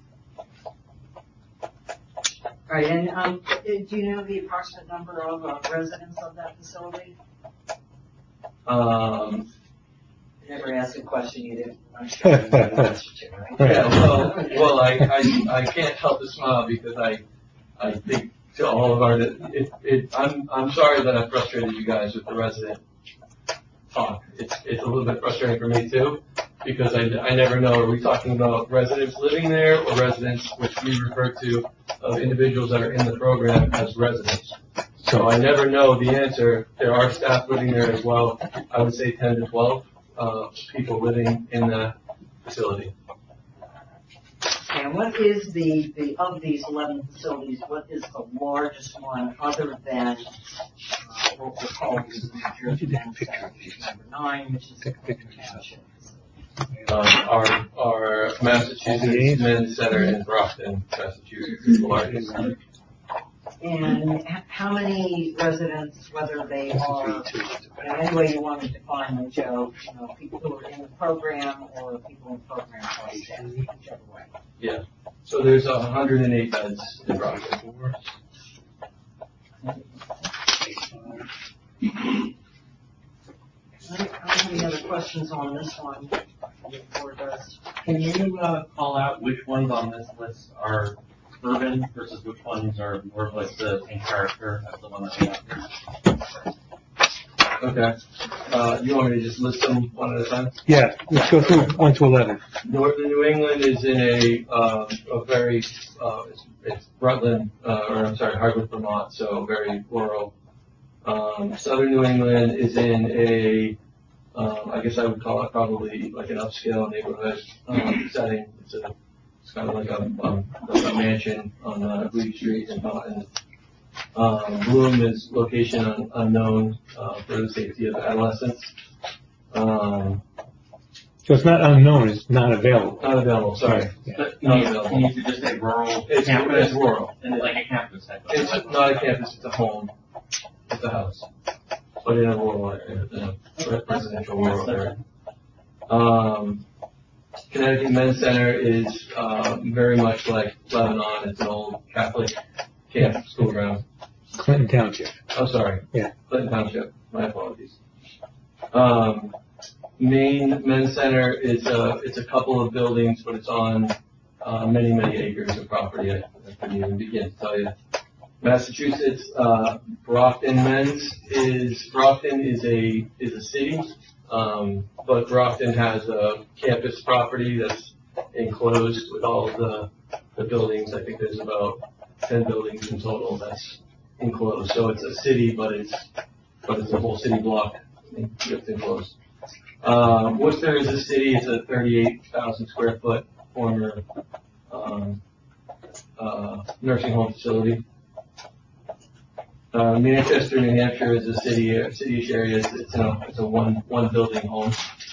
All right, and, um, do you know the approximate number of uh, residents of that facility? Um, I never asked a question you didn't, I'm sure you know the answer to, right? yeah, well, well, I, I, I can't help but smile because I, I think to all of our, it, it, I'm, I'm sorry that I frustrated you guys with the resident talk. It's, it's a little bit frustrating for me too, because I, I never know, are we talking about residents living there or residents, which we refer to, of individuals that are in the program as residents? So I never know the answer. There are staff living there as well. I would say ten to twelve, uh, people living in the facility. And what is the, the, of these eleven facilities, what is the largest one other than, uh, what we're calling the New Jersey Men's Center, which is number nine, which is the township? Um, our, our Massachusetts Men's Center in Brockton, Massachusetts is the largest. And h- how many residents, whether they are, you know, any way you want to define them, Joe, you know, people who are in the program or people in the program plus staff, whichever way. Yeah. So there's a hundred and eight beds in Brockton. I don't I don't have any other questions on this one. the board does. Can you, uh, call out which ones on this list are urban versus which ones are more of like the in character as the one that we have here? Okay. Uh, you want me to just list them one at a time? Yeah, let's go through one to eleven. Northern New England is in a, um, a very, uh, it's, it's Rutland, uh, or I'm sorry, Hardwick, Vermont, so very rural. Um, Southern New England is in a, um, I guess I would call it probably like an upscale neighborhood, um, setting. It's a, it's kind of like a, um, like a mansion on, uh, Lee Street in Taunton. Um, Bloom is location un- unknown, uh, for the safety of adolescents. Um, So it's not unknown, it's not available. not available, sorry. Yeah. But Not you, available. you need to just say rural It's, campus, it's rural. and like a campus type of. It's not a campus, it's a home. It's a house. But in a rural area, in a residential rural area. Um, Connecticut Men's Center is, uh, very much like Lebanon. It's an old Catholic camp, school ground. Clinton Township. Oh, sorry. Yeah. Clinton Township. My apologies. Um, Maine Men's Center is a, it's a couple of buildings, but it's on, uh, many, many acres of property. I, I couldn't even begin to tell you. Massachusetts, uh, Brockton Men's is, Brockton is a, is a city, um, but Brockton has a campus property that's enclosed with all of the, the buildings. I think there's about ten buildings in total that's enclosed. So it's a city, but it's, but it's a whole city block that's enclosed. Um, Worcester is a city. It's a thirty-eight thousand square foot former, um, uh, nursing home facility. Uh, Manchester, New Hampshire is a city, uh, city-ish area. It's, it's a, it's a one, one building home.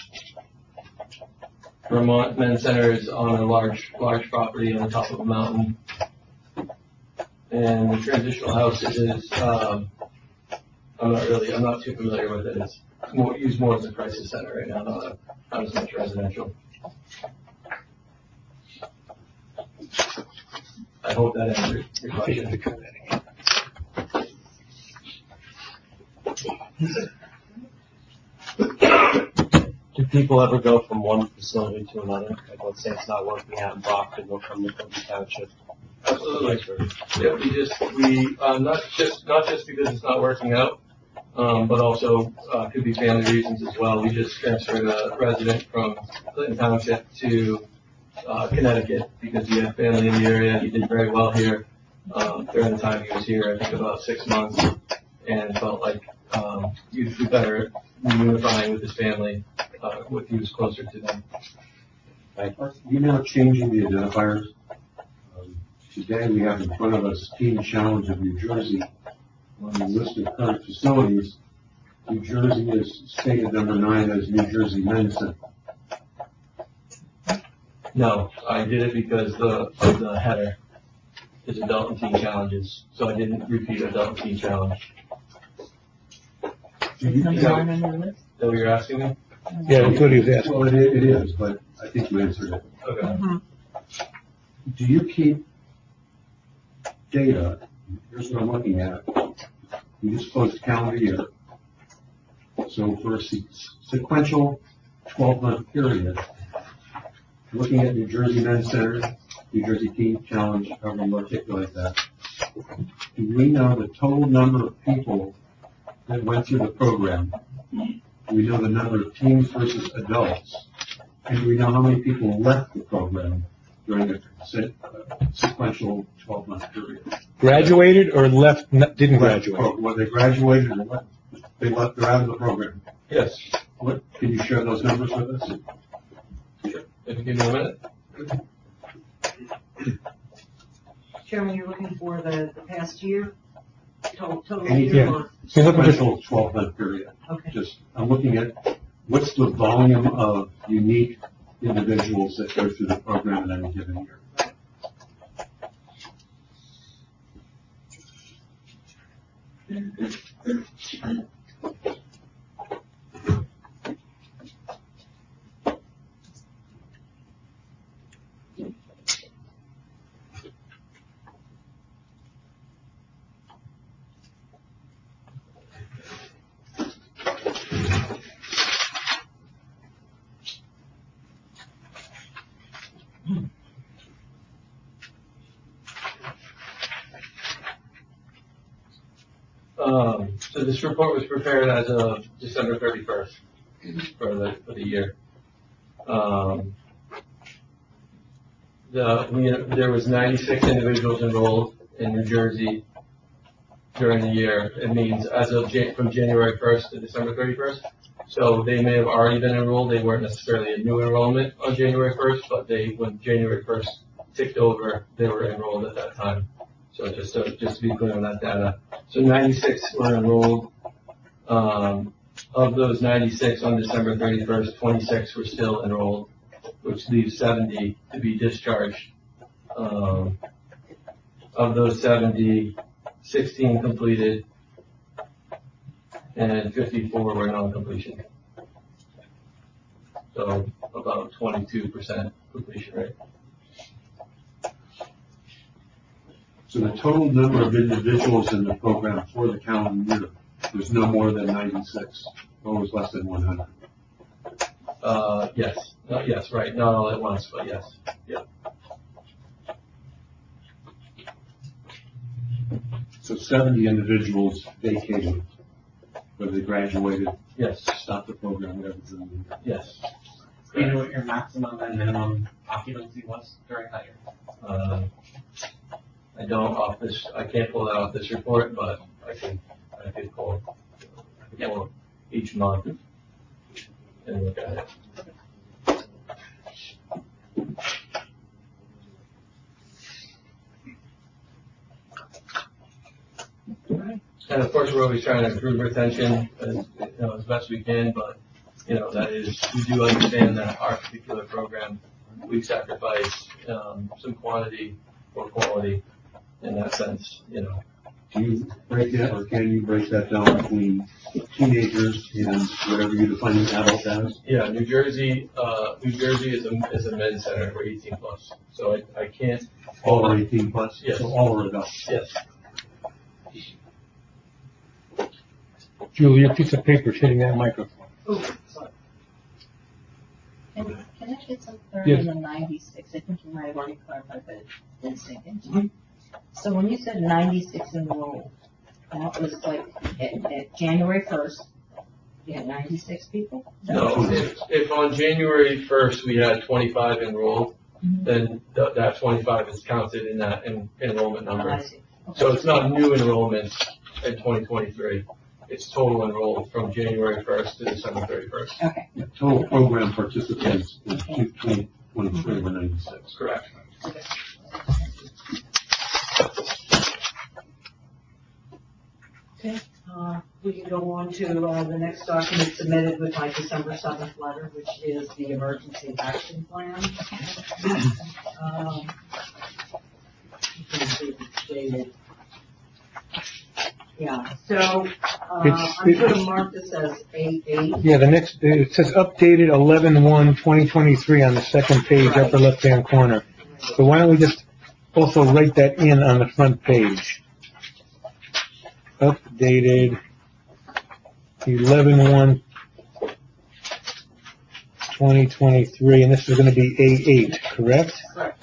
Vermont Men's Center is on a large, large property on the top of a mountain. And the transitional house is, um, I'm not really, I'm not too familiar with it. It's more, used more as a crisis center right now, not, a, not as much residential. I hope that answered your question. Do people ever go from one facility to another? Like, let's say it's not working out in Brockton, they'll come to Clinton Township. Absolutely. Yeah, we just, we, uh, not just, not just because it's not working out, um, but also, uh, could be family reasons as well. We just transferred a resident from Clinton Township to, uh, Connecticut because he had family in the area. He did very well here, um, during the time he was here, I think about six months, and felt like, um, he'd be better unifying with his family, uh, if he was closer to them. You're now changing the identifiers. Um, Today, we have in front of us Teen Challenge of New Jersey. On the list of current facilities, New Jersey is stated number nine as New Jersey Men's Center. No, I did it because the, of the header is adult and teen challenges, so I didn't repeat adult and teen challenge. It's number nine on your list? Is that what you're asking me? Yeah, that's what he was asking. Well, it is, it is, but I think you answered it. Okay. Do you keep data? Here's what I'm looking at. You just closed the calendar year. So for a se- sequential twelve-month period, looking at New Jersey Men's Center, New Jersey Teen Challenge, however you articulate that, do we know the total number of people that went through the program? Do we know the number of teens versus adults? And do we know how many people left the program during a se- uh, sequential twelve-month period? Graduated or left, n- didn't graduate? Pro- Whether they graduated or what, they left, they're out of the program. Yes. What, can you share those numbers with us? If you give me a minute. Chairman, you're looking for the, the past year, total, total Any- year, yeah. or, You're looking for- Sequential twelve-month period. okay. Just, I'm looking at what's the volume of unique individuals that go through the program in any given year. So this report was prepared as of December thirty-first for the, for the year. Um, the, we, there was ninety-six individuals enrolled in New Jersey during the year. It means as of Jan- from January first to December thirty-first. So they may have already been enrolled. They weren't necessarily a new enrollment on January first, but they, when January first ticked over, they were enrolled at that time. So just to, just to be clear on that data. So ninety-six were enrolled. Um, of those ninety-six on December thirty-first, twenty-six were still enrolled, which leaves seventy to be discharged. Um, of those seventy, sixteen completed, and fifty-four were non-completion. So about twenty-two percent completion rate. So the total number of individuals in the program for the calendar year was no more than ninety-six, or was less than one hundred. Uh, yes, uh, yes, right, not all at once, but yes, yeah. So seventy individuals vacated, whether they graduated, Yes, stopped the program, whatever. yes. Do you know what your maximum and minimum occupancy was during that year? Uh, I don't off this, I can't pull that off this report, but I can, I can pull, I can pull each month and look at it. And of course, we're always trying to improve retention as, you know, as best we can, but, you know, that is, we do understand that our particular program, we sacrifice, um, some quantity for quality in that sense, you know. Do you break that, or can you break that down between teenagers and whatever you define as adult as? Yeah, New Jersey, uh, New Jersey is a, is a men's center for eighteen plus, so I, I can't. All are eighteen plus? Yes. So all are adults? Yes. Julie, your piece of paper is hitting that microphone. Oh, sorry. Can, can I get some clarity Yes. on the ninety-six? I think you might have already clarified, but it didn't sink into me. So when you said ninety-six enrolled, that was like at, at January first, you had ninety-six people? No, if, if on January first we had twenty-five enrolled, Mhm. then th- that twenty-five is counted in that en- enrollment Oh, I number. see. Okay. So it's not new enrollments in twenty twenty-three. It's total enrolled from January first to December thirty-first. Okay. Yeah, total program participants in twenty twenty-three were ninety-six. Correct. Okay, uh, we can go on to, uh, the next document submitted with my December seventh letter, which is the emergency action plan. Um, you can see it's dated. Yeah, so, uh, It's- I'm gonna mark this as eight eight. Yeah, the next, it says updated eleven one twenty twenty-three on the second page, Right. upper left-hand corner. So why don't we just also write that in on the front page? Updated eleven one twenty twenty-three, and this is gonna be A eight, correct? Correct.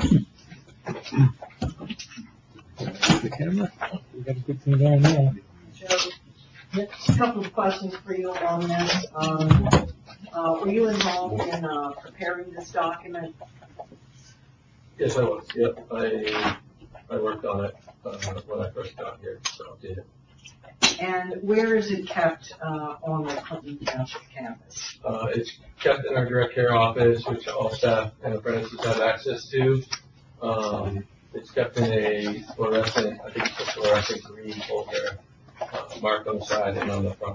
The camera? We got a good thing going now. Joe, a couple of questions for you on this. Um, uh, were you involved in, uh, preparing this document? Yes, I was. Yep, I, I worked on it, uh, when I first got here, so I did it. And where is it kept, uh, on the Clinton Township campus? Uh, it's kept in our direct care office, which all staff and apprentices have access to. Um, it's kept in a fluorescent, I think it's a fluorescent green folder, uh, marked on the side and on the front.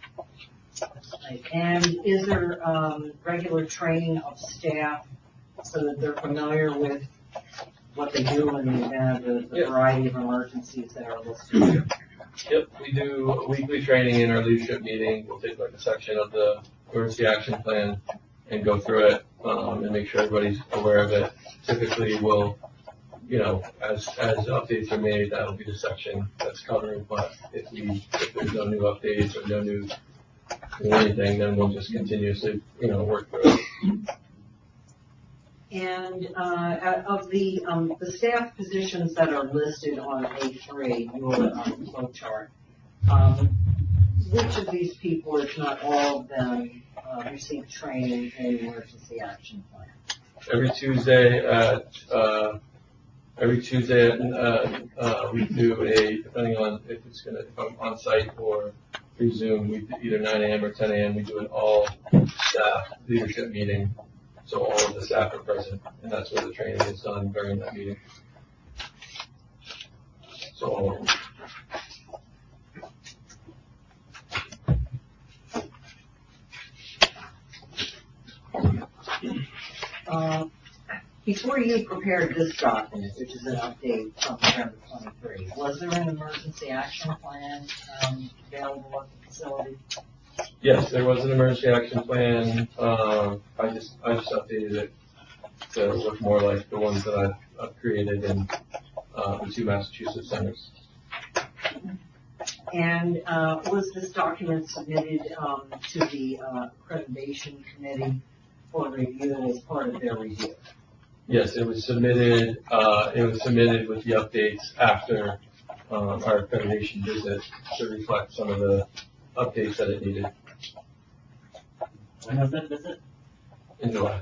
And is there, um, regular training of staff so that they're familiar with what they do in the event of the Yeah. variety of emergencies that are listed? Yep, we do weekly training in our leadership meeting. We'll take like a section of the emergency action plan and go through it, um, and make sure everybody's aware of it. Typically we'll, you know, as, as updates are made, that'll be the section that's covered, but if we, if there's no new updates or no new anything, then we'll just continuously, you know, work through it. And, uh, of the, um, the staff positions that are listed on A three, your, um, flow chart, um, if not all of them, uh, receive training in emergency action plan? Every Tuesday at, uh, every Tuesday, at, uh, uh, we do a, depending on if it's gonna, if I'm on site or through Zoom, we do either nine A M or ten A M, we do an all staff leadership meeting. So all of the staff are present, and that's where the training is done during that meeting. So all of them. Uh, Before you prepared this document, which is an update from November twenty-three, was there an emergency action plan um, available at the facility? Yes, there was an emergency action plan. Um, I just, I just updated it to look more like the ones that I've, I've created in, uh, the two Massachusetts centers. And, uh, was this document submitted, um, to the, uh, accreditation committee for review as part of their review? Yes, it was submitted, uh, it was submitted with the updates after, um, our accreditation visit to reflect some of the updates that it needed When was that visit? in July.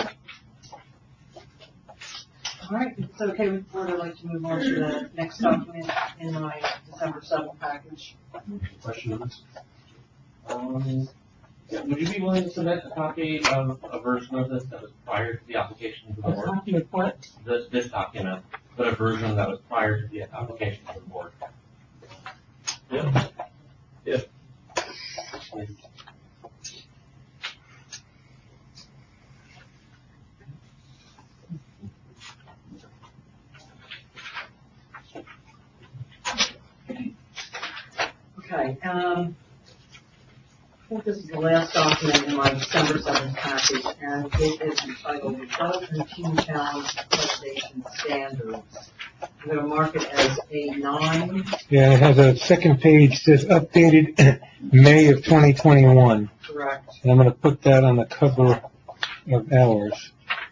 All right, it's okay with the board, I'd like to move on to the next document in my December seventh package. Question on this? Um, yeah, would you be willing to submit a copy of a version of this that was prior to the application to the board? Copy of what? This, this document, but a version that was prior to the application to the board. Yeah. Yeah. Please. Okay, um, I think this is the last document in my December seventh package, and it is entitled Adult and Teen Challenge Accreditation Standards. I'm gonna mark it as A nine, Yeah, it has a second page, says updated May of twenty twenty-one. correct? And I'm gonna put that on the cover of ours.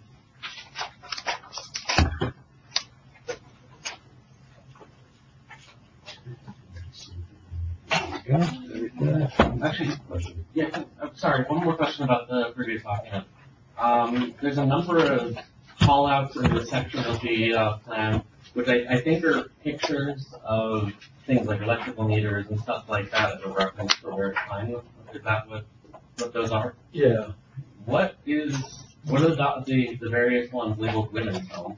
Actually, yeah, I'm sorry, one more question about the previous document. Um, there's a number of call-outs in the section of the, uh, plan, which I, I think are pictures of things like electrical meters and stuff like that as a reference for where it's finding. Is that what, what those are? Yeah. What is, what are the, do- the, the various ones labeled women's home?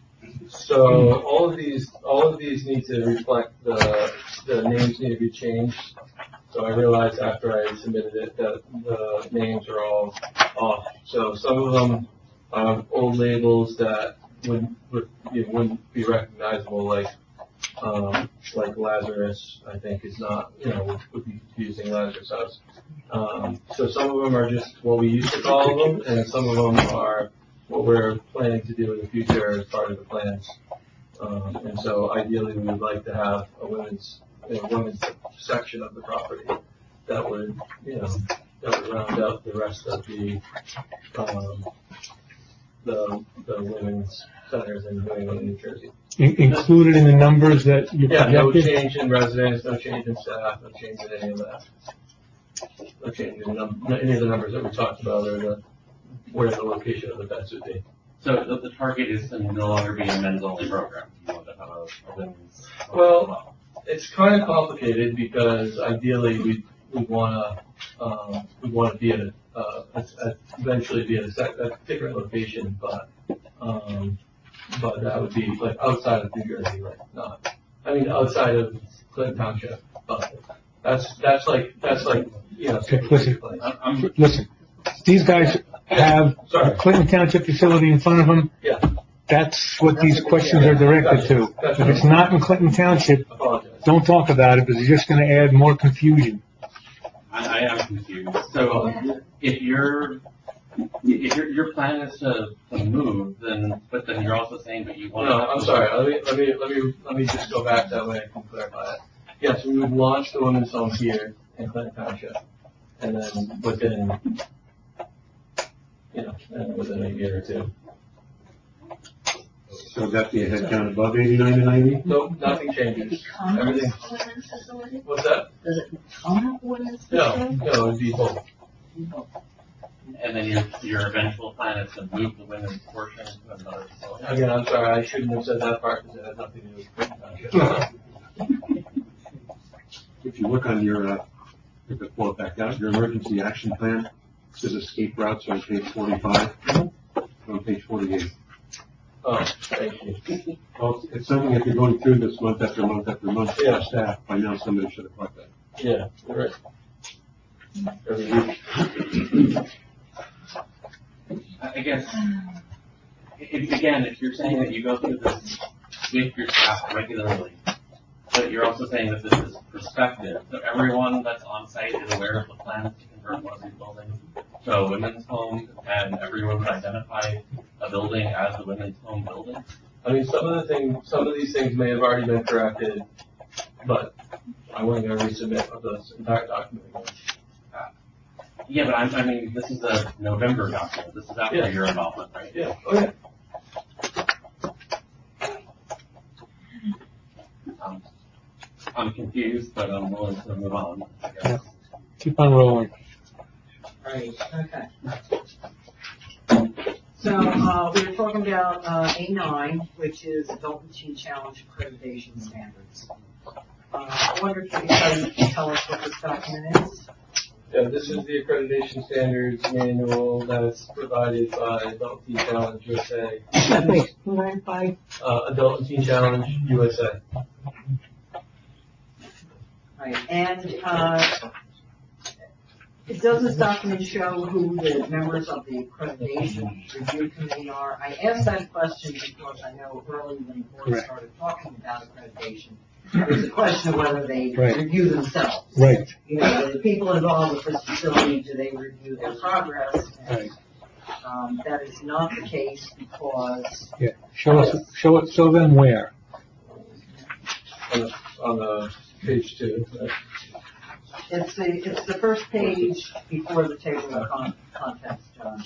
So all of these, all of these need to reflect the, the names need to be changed. So I realized after I submitted it that the names are all off. So some of them are old labels that wouldn't, would, you know, wouldn't be recognizable, like, um, like Lazarus, I think is not, you know, would, would be confusing Lazarus House. Um, so some of them are just what we used to call them, and some of them are what we're planning to do in the future as part of the plans. Um, and so ideally we would like to have a women's, you know, women's section of the property that would, you know, that would round out the rest of the, um, the, the women's centers in New England, New Jersey. In- Included in the numbers that you Yeah, no projected? change in residents, no change in staff, no change in any of that. No change in num, any of the numbers that we talked about or the, where the location of the beds would be. So the, the target is to no longer be a men's only program. You want to have a, a women's. Well, it's kind of complicated because ideally we, we wanna, um, we wanna be at a, uh, a- a- eventually be at a sec, a particular location, but, um, but that would be like outside of New Jersey, like not, I mean, outside of Clinton Township, but that's, that's like, that's like, you know. Okay, listen. I'm, I'm Listen, these guys have a Clinton Township facility in front of them. Yeah, That's what these questions are directed to. If it's not in Clinton Township, apologize. don't talk about it, because it's just gonna add more confusion. I, I am confused. So if your if your your plan is to, to move, then but then you're also saying that you want. No, I'm sorry. Let me, let me, let me, let me just go back that way I can clarify it. Yes, we would launch the women's home here in Clinton Township, and then within, you know, and within a year or two. So would that be a head count above eighty-nine to ninety? Nope, nothing changes. Become an Everything. ordinance facility? What's that? Does it become an ordinance No, facility? no, it'd be both. And then your, your eventual plan is to move the women's portion to another facility. Again, I'm sorry, I shouldn't have said that part because it has nothing to do with. If you look on your, uh, if it pull it back out, your emergency action plan, says escape routes on page forty-five, on page forty-eight. Oh, thank you. Well, it's something if you're going through this month after month after month for Yeah. our staff, by now somebody should have caught that. Yeah, you're right. Every week. I guess, if, again, if you're saying that you go through this with your staff regularly, but you're also saying that this is prospective, so everyone that's on site is aware of the plans to convert one of these buildings to a women's home, and everyone would identify a building as a women's home building? I mean, some of the things, some of these things may have already been corrected, but I wasn't gonna resubmit of this entire document again. Yeah, but I'm, I mean, this is a November document, this is after Yeah. your involvement, right? Yeah, oh yeah. Um, I'm confused, but I'm willing to move on, I guess. Keep on rolling. Right, okay. So, uh, we were talking about, uh, A nine, which is Adult and Teen Challenge Accreditation Standards. Uh, I wonder if anybody can tell us what this document is? Yeah, this is the accreditation standards manual that's provided by Adult Teen Challenge U S A. Provided by? Uh, Adult and Teen Challenge U S A. Right, and, uh, does this document show who the members of the accreditation review committee are? I asked that question because I know early when the board Correct. started talking about accreditation, there's a question of whether they Right. review themselves. Right, You know, the people involved with this facility, do they review their progress? And, right. um, that is not the case because, Yeah. Show us, show it, show them where. On the, on the page two. right? it's the, it's the first page before the table of con- contents, John.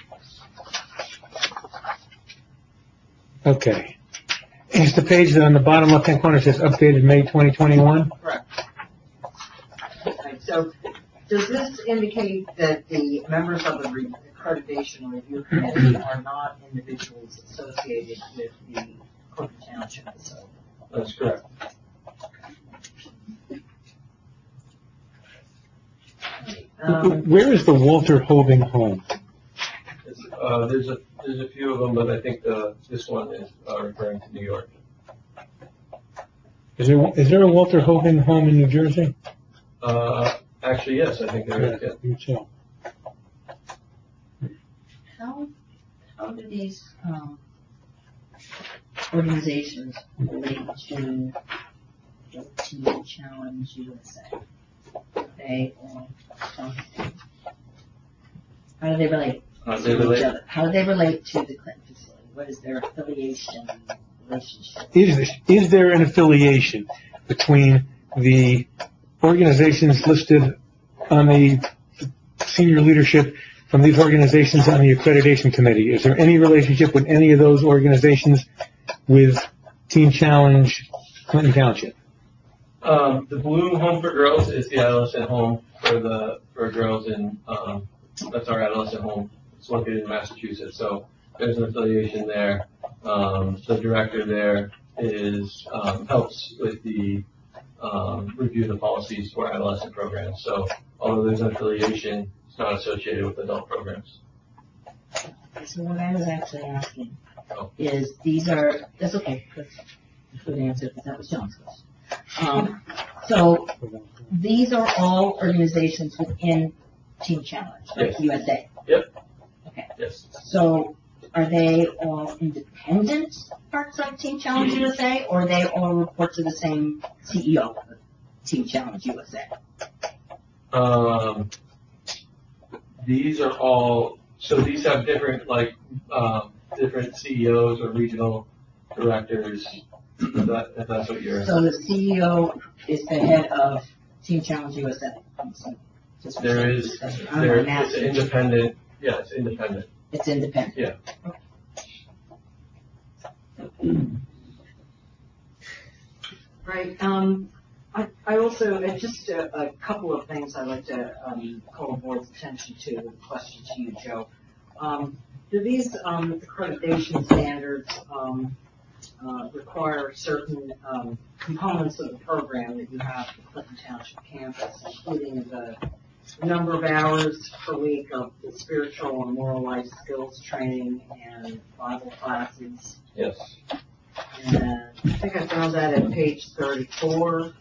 Okay. It's the page that on the bottom left-hand corner says updated May twenty twenty-one? Correct. Right, so does this indicate that the members of the re- accreditation review committee are not individuals associated with the Cook Township facility? That's correct. Um, Where is the Walter Holding home? It's, uh, there's a, there's a few of them, but I think the, this one is, uh, referring to New York. Is there, is there a Walter Holding home in New Jersey? Uh, actually, yes, I think there is, yeah. I think so. How, how do these, um, organizations relate to the Teen Challenge U S A? They, or something? How do they relate Uh, to they each relate, other? How do they relate to the Clinton facility? What is their affiliation relationship? Is, is there an affiliation between the organizations listed on the senior leadership from these organizations on the accreditation committee? Is there any relationship with any of those organizations with Teen Challenge Clinton Township? um, the Bloom Home for Girls is the adolescent home for the, for girls in, um, that's our adolescent home. It's located in Massachusetts, so there's an affiliation there. Um, the director there is, um, helps with the, um, review the policies for adolescent programs. So although there's an affiliation, it's not associated with adult programs. So what I was actually asking Oh. is, these are, that's okay, that's a good answer, because that was John's question. Um, so, these are all organizations within Teen Challenge, like Yes. U S A? Yep. Okay, Yes. so are they all independent parts of Teen Challenge U S A, or they all report to the same C E O of Teen Challenge U S A? Um, these are all, so these have different, like, um, different C E Os or regional directors, if that, if that's what you're, So the C E O is the head of Teen Challenge U S A? I'm assuming. Just for there sake of is, discussion. I'm there, not it's asking. independent, yeah, it's independent. It's independent? Yeah. Right, um, I, I also, uh, just a, a couple of things I'd like to, um, call the board's attention to, a question to you, Joe. Um, do these, um, accreditation standards, um, uh, require certain, um, components of the program that you have for Clinton Township campus, including the number of hours per week of the spiritual and moral life skills training and Bible classes? Yes. And I think I found that at page thirty-four.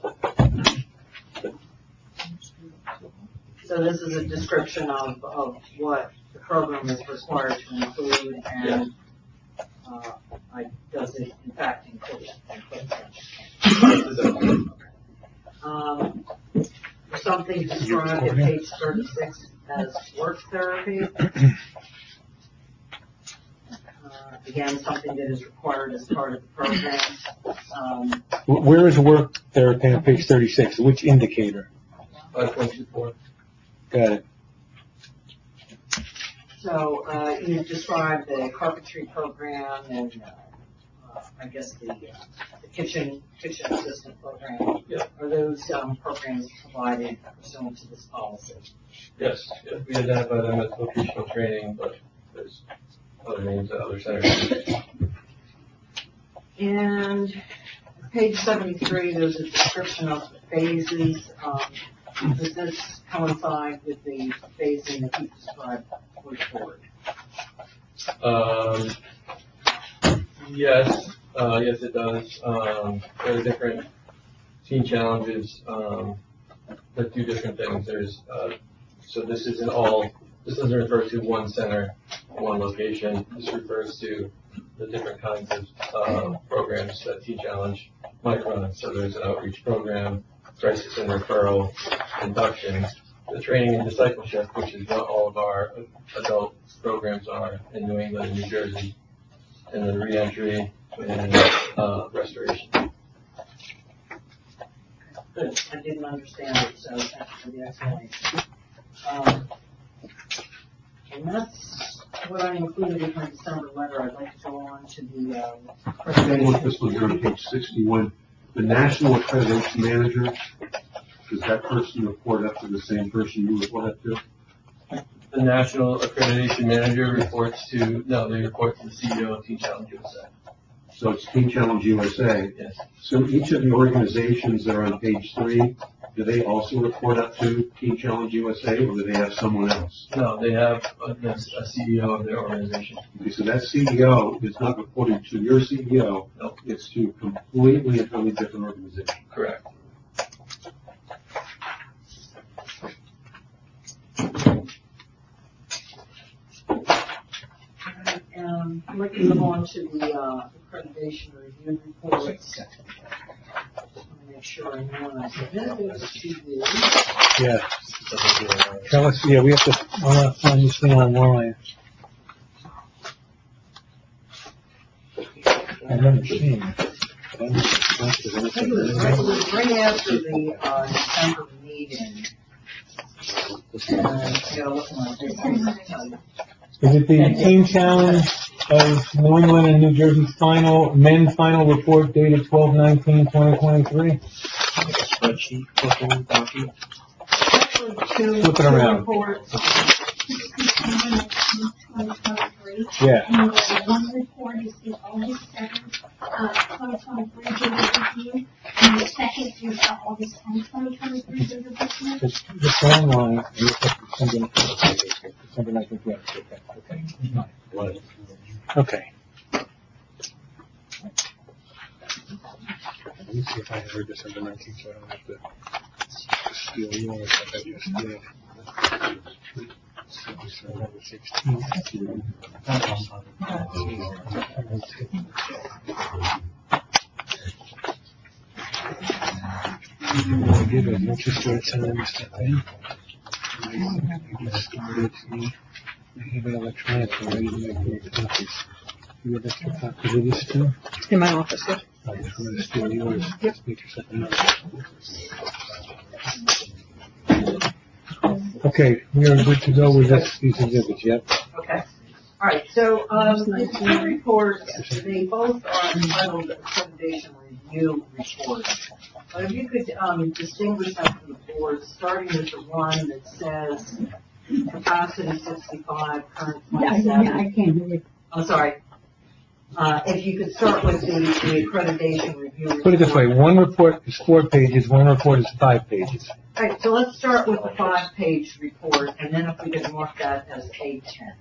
So this is a description of, of what the program is required to include, and, uh, I, does it in fact include it? Um, there's something described at page thirty-six as work therapy. Uh, again, something that is required as part of the program. Um, Where is work therapy on page thirty-six? Which indicator? five point two four. Got it. So, uh, you described the carpentry program and, uh, uh, I guess the, uh, the kitchen, kitchen assistant program. Yeah. Are those, um, programs provided pursuant to this policy? Yes, yes, we identify them as vocational training, but there's other names at other centers. And page seventy-three, there's a description of the phases. Um, does this coincide with the phasing that you described for the board? Um, yes, uh, yes it does. Um, there are different teen challenges, um, that do different things. There's, uh, so this isn't all, this doesn't refer to one center, one location. This refers to the different kinds of, uh, programs that Teen Challenge might run. So there's an outreach program, crisis and referral, induction, the training and discipleship, which is what all of our adult programs are in New England and New Jersey, and then reentry and, uh, restoration. Good, I didn't understand it, so thank you for the explanation. Um, and that's what I included in my December letter. I'd like to go on to the, um, Hang on, this one here on page sixty-one. The National Accreditation Manager, does that person report up to the same person you report up to? The National Accreditation Manager reports to, no, they report to the C E O of Teen Challenge U S A. So it's Teen Challenge U S A. Yes. So each of the organizations that are on page three, do they also report up to Teen Challenge U S A, or do they have someone else? No, they have a, a C E O of their organization. Okay, so that C E O is not reporting to your C E O. Nope. It's to completely and totally different organization. Correct. Um, I'd like to move on to the, uh, accreditation review reports. Just want to make sure I know when I submit this to you. Yeah. Tell us, yeah, we have to, I want to find this thing online. I've never seen it. I think it was right, it was right after the, uh, December meeting. And, I gotta look at my paper to tell you. Is it the Teen Challenge of New England and New Jersey's final, men's final report dated twelve nineteen twenty twenty-three? Spreadsheet, looking, document. Actually, two, Flip it two around. reports. twenty twenty-three. Yeah. And the one report is the August seventh, uh, twenty twenty-three data review, and the second is the August tenth, twenty twenty-three data review. It's, it's online, and you put December, December nineteenth, yeah, okay, okay. Okay. Let me see if I heard December nineteenth, so I don't have to steal yours like I just did. So, December sixteenth. I did it, let's just start sending this stuff in. I just started to, I have it electronically, ready to make those copies. You have extra copies of this too? In my office, yeah. I just want to steal yours, just make yourself a note. Okay, we are good to go with this, these exhibits, yep? Okay. All right, so, um, the two reports, they both are entitled Accreditation Review Report. But if you could, um, distinguish them from the board, starting with the one that says capacity sixty-five, current twenty-seven. I can't hear you. I'm sorry. Uh, if you could start with the, the accreditation review report. Put it this way, one report is four pages, one report is five pages. All right, so let's start with the five-page report, and then if we could mark that as A ten.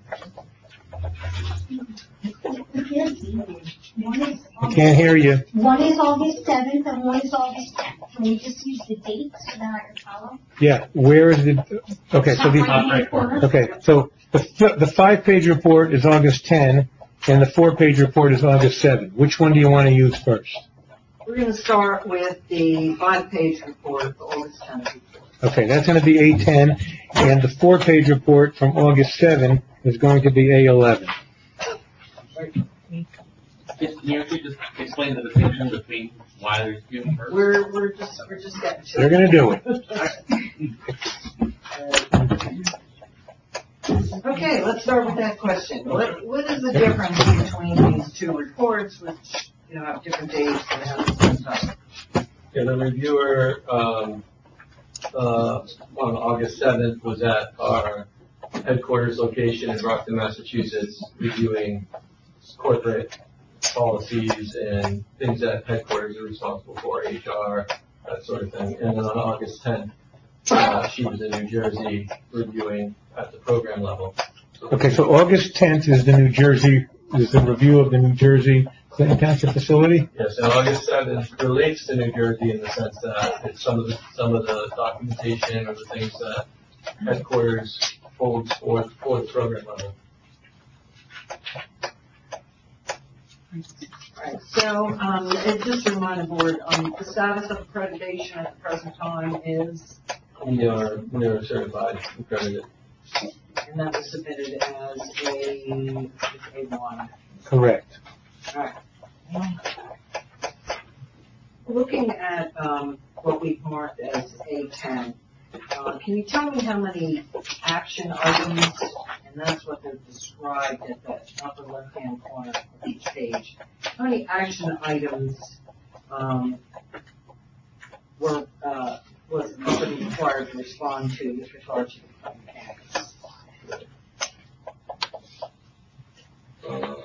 One is I can't hear you. One is August seventh and one is August tenth. Can we just use the dates so that I can follow? Yeah, where is the, okay, so Top the, right-hand corner. okay, so the, f- the five-page report is August tenth, and the four-page report is August seventh. Which one do you want to use first? We're going to start with the five-page report, the August tenth report. Okay, that's going to be A ten, and the four-page report from August seventh is going to be A eleven. Can you actually just explain the distinction between why there's two first? We're, we're just, we're just getting to They're going to do it. Okay, let's start with that question. What, what is the difference between these two reports, which, you know, have different dates and have different time? Yeah, the reviewer, um, uh, on August seventh was at our headquarters location in Brockton, Massachusetts, reviewing corporate policies and things that headquarters are responsible for, H R, that sort of thing. And then on August tenth, uh, she was in New Jersey reviewing at the program level. Okay, so August tenth is the New Jersey, is the review of the New Jersey Clinton Township facility? Yes, and August seventh relates to New Jersey in the sense that it's some of the, some of the documentation or the things that headquarters holds for, for the program level. Right, so, um, and just to remind the board, um, the status of accreditation at the present time is, We are, we are certified, accredited. and that was submitted as a, A one. Correct. Alright. Looking at, um, what we've marked as A ten, uh, can you tell me how many action items, and that's what they're described at the upper left-hand corner of each page, how many action items, um, were, uh, was the company required to respond to with regard to the Clinton campus? Uh,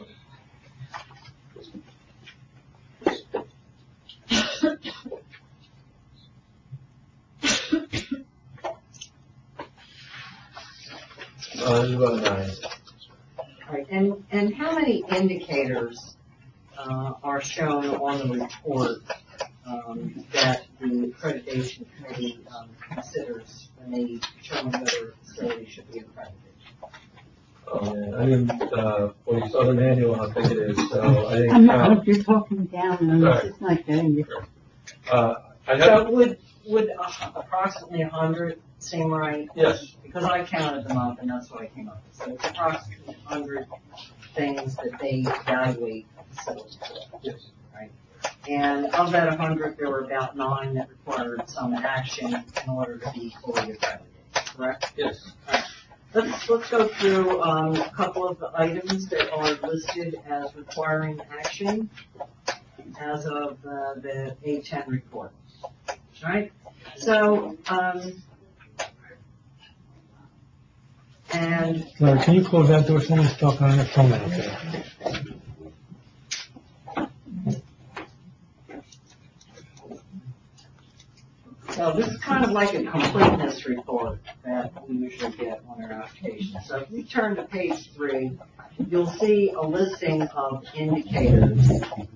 Uh, there's about nine. Right, and, and how many indicators, uh, are shown on the report, um, that the accreditation committee, um, considers when they determine whether a facility should be accredited? Oh, man, I didn't, uh, when you saw the manual, I think it is, so I I'm think, not, uh, you're talking down, and Right. it's just not getting you. uh, I have, So would, would uh, approximately a hundred seem right? yes, Because I counted them up and that's what I came up with. So it's approximately a hundred things that they evaluate facilities for. yes. And of that hundred, there were about nine that required some action in order to be fully accredited, correct? Yes. Let's, let's go through, um, a couple of the items that are listed as requiring action as of, uh, the A ten report. Alright, so, um, and Larry, can you close that door? Someone's talking on the phone out there. so this is kind of like a completeness report that we usually get on our application. So if we turn to page three, you'll see a listing of indicators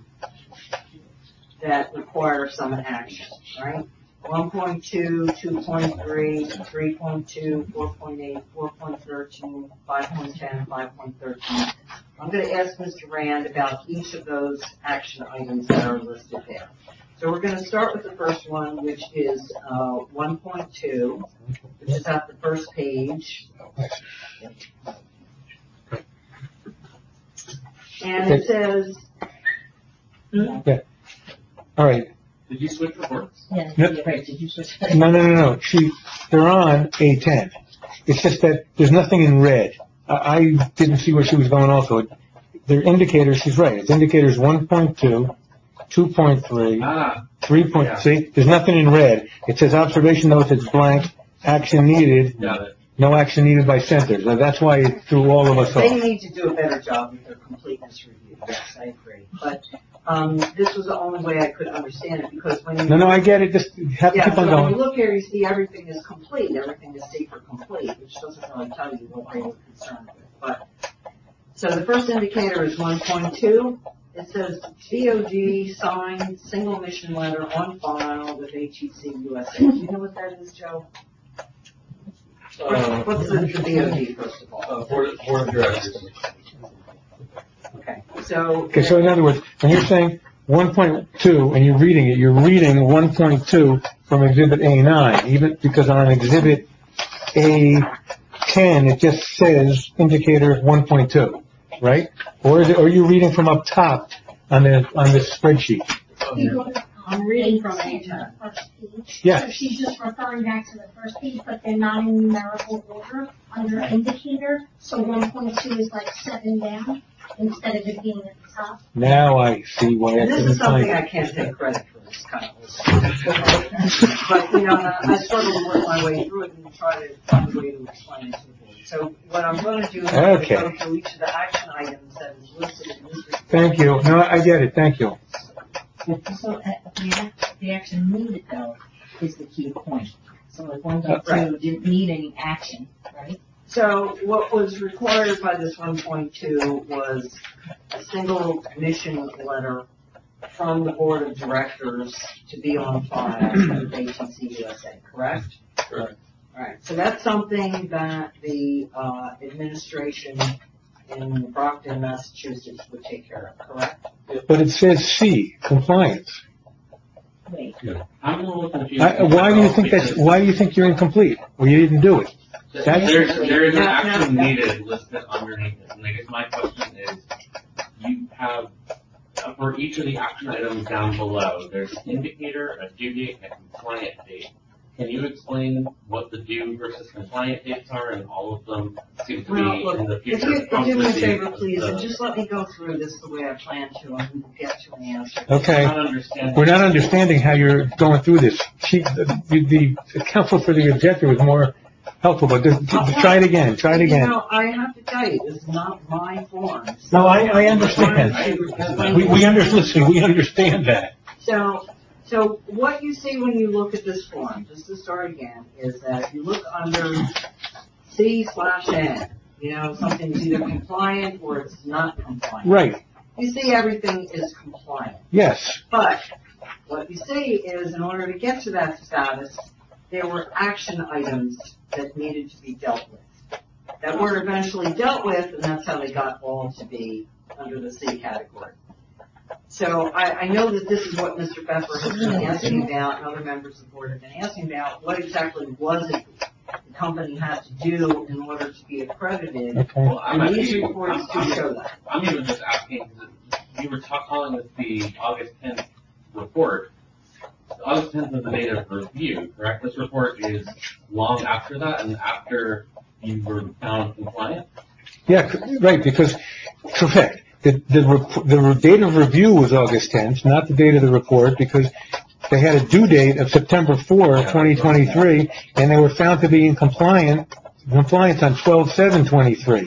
that require some action, right? one point two, two point three, three point two, four point eight, four point one three, five point ten, five point thirteen. I'm going to ask Mister Rand about each of those action items that are listed there. So we're going to start with the first one, which is uh, one point two, which is at the first page. And it says, All right. Did you switch reports? Yeah, Yep. right, did you switch? No, no, no, no. She, they're on A ten. It's just that there's nothing in red. I, I didn't see where she was going also. Their indicators, she's right, it's indicators one point two, two point three, Ah, three point, Yeah. see, there's nothing in red. It says observation notes, it's blank, action needed, got it. no action needed by centers. Now, that's why it threw all of us They off. need to do a better job with their completeness review, yes, I agree. But, um, this was the only way I could understand it, because when you. No, no, I get it, just have to Yeah, keep on so when you going. look here, you see everything is complete, everything is safer complete, which doesn't really tell you what they were concerned with. But, so the first indicator is one point two. It says D O G signed single mission letter on file with H E C U S A. Do you know what that is, Joe? Uh, What's the, the D O G, first of all? uh, board, board of directors. Okay, so. Okay, so in other words, when you're saying one point two and you're reading it, you're reading one point two from Exhibit A nine, even because on Exhibit A ten, it just says indicator one point two, right? Or is it, or are you reading from up top on the, on this spreadsheet? You go to, I'm um, reading eight from ten, eight ten. the first page. Yes. So she's just referring back to the first page, but they're not in numerical order under indicator. So one point two is like seven down instead of it being at the top. Now I see why I And this couldn't is something find I it. can't take credit for, this kind of. But, you know, I struggle to work my way through it and try to find a way to explain it to the board. So what I'm going to do is I'm going to Okay. go through each of the action items that is listed in this report. Thank you. No, I get it. Thank you. So, uh, the, act- the action needed though is the key point. So like one point Right. two didn't need any action, right? So what was required by this one point two was a single mission letter from the board of directors to be on file with H E C U S A, correct? Correct. All right, so that's something that the, uh, administration in Brockton, Massachusetts would take care of, correct? But it says C, compliance. Wait, I'm a little confused. I, why do you think that's, because why do you think you're incomplete? Well, you didn't do it. That's- There's, there is an No, no, action no. needed listed underneath it, and I guess my question is, you have, uh, for each of the action items down below, there's an indicator, a due date, and a compliant date. Can you explain what the due versus compliant dates are, and all of them seem to be Well, look, in the if future? you, if you do me a proximity favor, of please, and the- just let me go through this the way I plan to, and we will get to an answer. Okay. I'm not understanding. We're not understanding how you're going through this. She, the, the, the counsel for the objector was more helpful, but just, just try it again, try it You again. know, I have to tell you, this is not my form. No, I, I understand. We, we under, listen, we understand that. So, so what you see when you look at this form, just to start again, is that you look under C slash N. You know, something's either compliant or it's not compliant. Right, You see everything is compliant. yes. But what you see is in order to get to that status, there were action items that needed to be dealt with, that were eventually dealt with, and that's how they got all to be under the C category. So I, I know that this is what Mister Pfeffer has been asking about, and other members of the board have been asking about, what exactly was it the company had to do in order to be accredited? Okay. Well, I'm And these actually, reports I'm, do I'm, show that. I'm even just asking, because you were ta- calling this the August tenth report. The August tenth is the date of review, correct? This report is long after that and after you were found compliant? Yeah, c- right, because, correct. The, the, rep- the date of review was August tenth, not the date of the report, because they had a due date of September fourth, twenty twenty-three, and they were found to be in compliant, compliance on twelve seven twenty-three.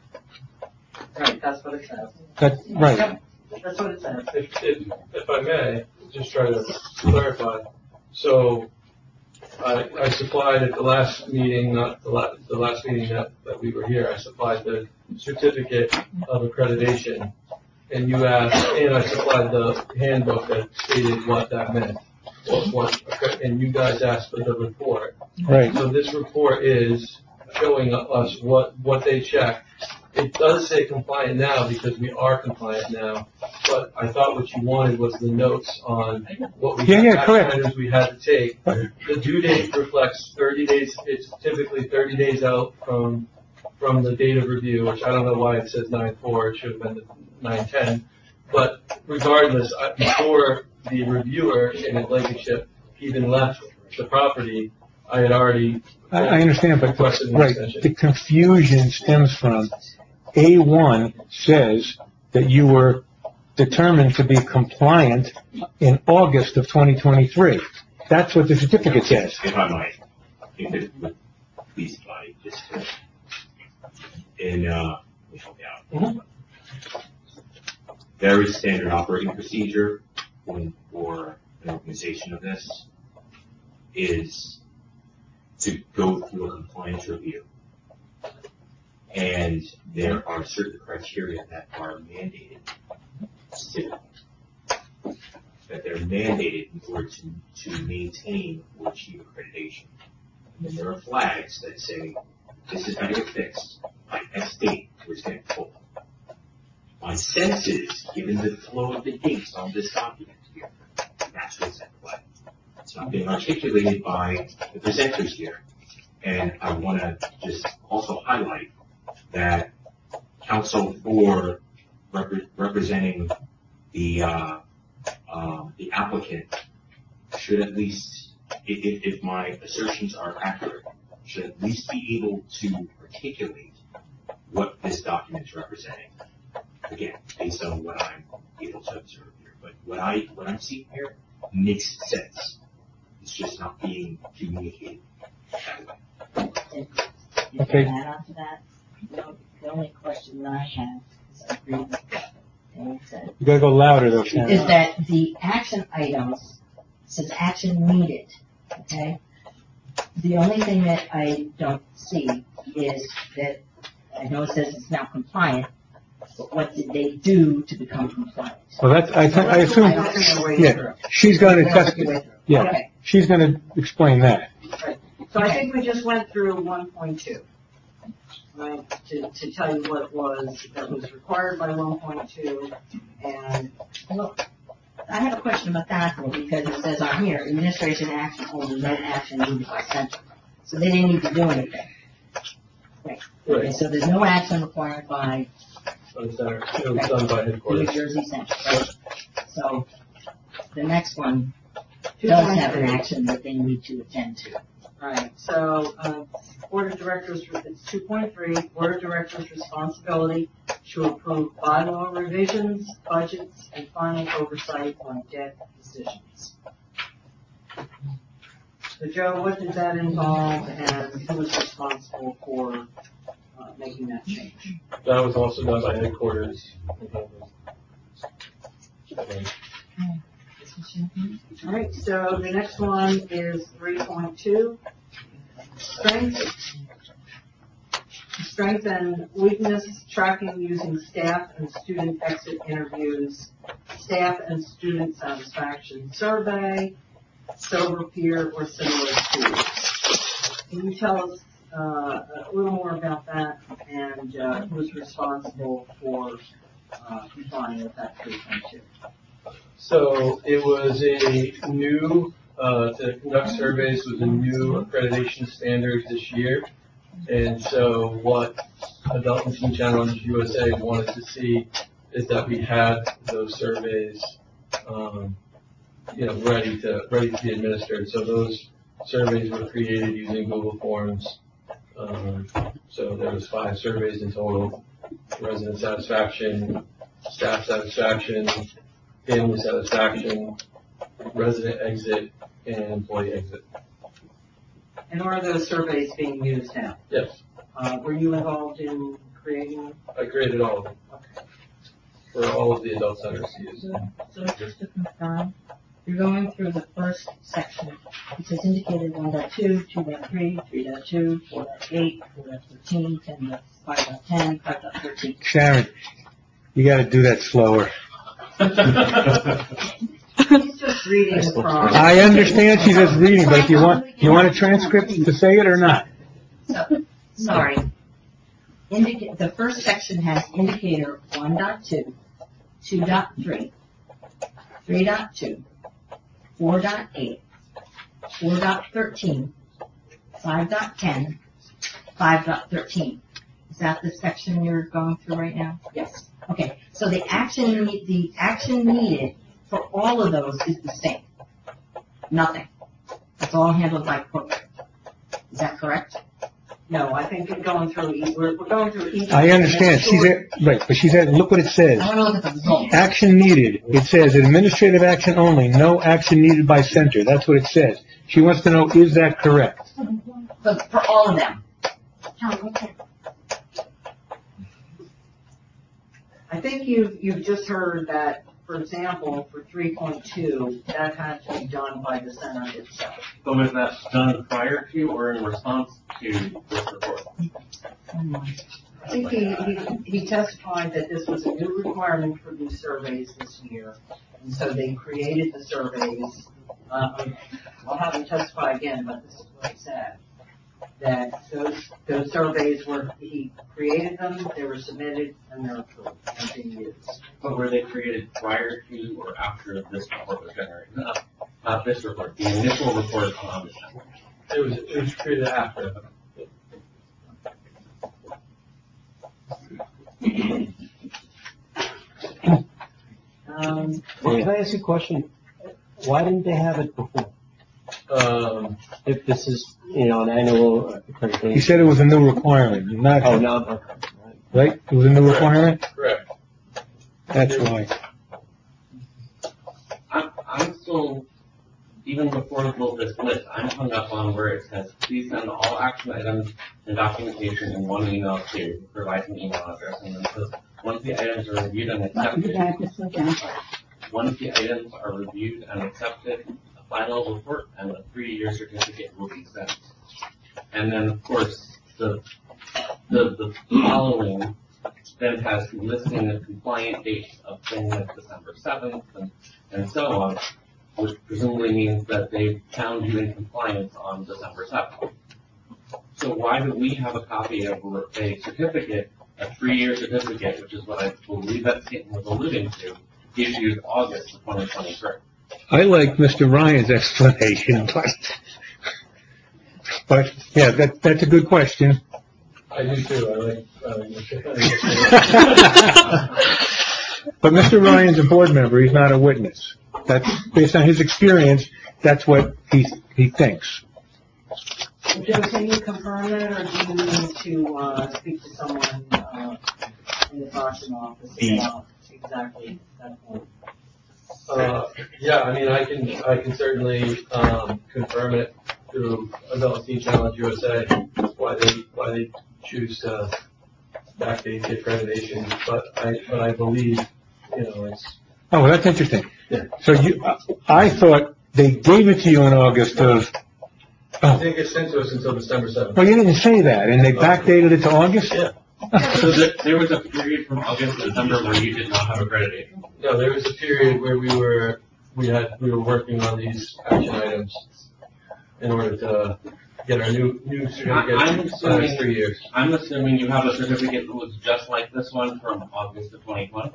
Right, that's what it says. That, right. That's what it says. If, if, if I may, just try to clarify. So, I, I supplied at the last meeting, not the la, the last meeting that, that we were here, I supplied the certificate of accreditation. And you asked, and I supplied the handbook that stated what that meant. What, what, and you guys asked for the report. Right. So this report is showing us what, what they checked. It does say compliant now because we are compliant now, but I thought what you wanted was the notes on what we Yeah, yeah, action correct. items we had to take. The due date reflects thirty days, it's typically thirty days out from, from the date of review, which I don't know why it says nine four, it should have been nine ten. But regardless, I- before the reviewer in Blankenship even left the property, I had already, I, I understand, but, Requested an right, extension. the confusion stems from A one says that you were determined to be compliant in August of twenty twenty-three. That's what the certificate says. If I might, if it would please apply, just to, in, uh, let me help you out. Very standard operating procedure when, for an organization of this is to go through a compliance review. And there are certain criteria that are mandated, specifically, that they're mandated in order to, to maintain or achieve accreditation. And then there are flags that say, this is going to get fixed by X date, or it's going to pull. My sense is, given the flow of the dates on this document here, that's what's at play. It's not being articulated by the presenters here. And I want to just also highlight that counsel for rep- representing the uh, uh, the applicant should at least, if, if my assertions are accurate, should at least be able to articulate what this document is representing. Again, based on what I'm able to observe here, but what I what I'm seeing here makes sense. It's just not being communicated that way. And Okay. to add on to that, the only- the only question that I have is I agree with what Dan said, You gotta go louder though, is Sharon. that the action items, says action needed, okay? The only thing that I don't see is that, I know it says it's now compliant, but what did they do to become compliant? Well, that's, I, th- I assume, I don't think we're way yeah, through. she's gonna We're test way it. through. Yeah, Okay. she's gonna explain that. So I think we just went through one point two, right, to, to tell you what it was that was required by one point two, and Look, I have a question about that though, because it says on here, administration action only, no action needed by central. So they didn't need to do anything. Right. Okay, right, so there's no action required by on center, it was done by New headquarters. Jersey Central, right? So the next one does have an action that they need to attend to. Right, so, uh, Board of Directors, it's two point three, Board of Directors' responsibility to approve bylaw revisions, budgets, and final oversight on debt decisions. So Joe, what did that involve, and who was responsible for, uh, making that change? That was also done by headquarters. All right, so the next one is three point two. Strength, strength and weakness tracking using staff and student exit interviews, staff and student satisfaction survey, sober peer or similar tools. Can you tell us uh, a little more about that and uh, who's responsible for uh, complying with that three point two? So it was a new, uh, to conduct surveys was a new accreditation standard this year. And so what Adult and Teen Challenge U S A wanted to see is that we had those surveys, um, you know, ready to, ready to be administered. So those surveys were created using Google Forms. Um, so there was five surveys in total: resident satisfaction, staff satisfaction, family satisfaction, resident exit, and employee exit. And are those surveys being used now? Yes, Uh, were you involved in creating them? I created all of them Okay. for all of the adult centers to use. So just to confirm, you're going through the first section. It says indicated one dot two, two dot three, three dot two, four dot eight, four dot thirteen, ten dot five dot ten, five dot thirteen. Sharon, you gotta do that slower. He's just reading from. I understand she's just reading, but if you want, you want a transcript to say it or not? So, sorry. Indica, the first section has indicator one dot two, two dot three, three dot two, four dot eight, four dot thirteen, five dot ten, five dot thirteen. Is that the section you're going through right now? Yes. Okay, so the action, need- the action needed for all of those is the same. Nothing. It's all handled by corporate. Is that correct? No, I think we're going through, each- we're, we're going through each. I understand, she's at, right, but she's at, look what it says. I want to look at the results. Action needed, it says administrative action only, no action needed by center, that's what it says. She wants to know, is that correct? For, for all of them. Tom, okay. I think you've, you've just heard that, for example, for three point two, that had to be done by the center itself. So was that done prior to or in response to this report? I think he, he, he testified that this was a new requirement for these surveys this year, and so they created the surveys. Uh, I'll have him testify again, but this is what he said. That those, those surveys were, he created them, they were submitted, and they're approved and being used. But were they created prior to or after this report was generated? Not, not this report, the initial report on August tenth. It was, it was created after. Um, Well, can I ask you a question? Why didn't they have it before? Um, If this is, you know, an annual accreditation. He said it was a new requirement, not, Oh, no, okay. right? It was a new requirement? correct. That's why. I'm, I'm still, even before this list, I'm hung up on where it says, please send all action items and documentation in one email to provide an email address. And then it says, once the items are reviewed and accepted, once the items are reviewed and accepted, a final report and a three-year certificate will be sent. And then, of course, the, the, the following then has the listing of compliant dates of things like December seventh and, and so on, which presumably means that they found you in compliance on December seventh. So why do we have a copy of a certificate, a three-year certificate, which is what I believe that statement was alluding to, issued August of twenty twenty-three? I like Mister Ryan's explanation, but, but, yeah, that, that's a good question. I do too, I like, uh, But Mister Ryan's a board member, he's not a witness. That's, based on his experience, that's what he, he thinks. Joe, can you confirm that, or do you need to, uh, speak to someone, uh, in the auction office about exactly that point? Uh, yeah, I mean, I can, I can certainly, um, confirm it through Adult Teen Challenge U S A, why they, why they choose to backdate the accreditation, but I, but I believe, you know, it's. Oh, well, that's interesting. Yeah. So you, I thought they gave it to you in August of, It oh, didn't get sent to us until December seventh. well, you didn't say that, and they backdated it to August? Yeah. So there, there was a period from August to December where you did not have accreditation. No, there was a period where we were, we had, we were working on these action items in order to get our new, new certificate I'm for the next assuming- three years. I'm assuming you have a certificate that was just like this one from August of twenty twenty?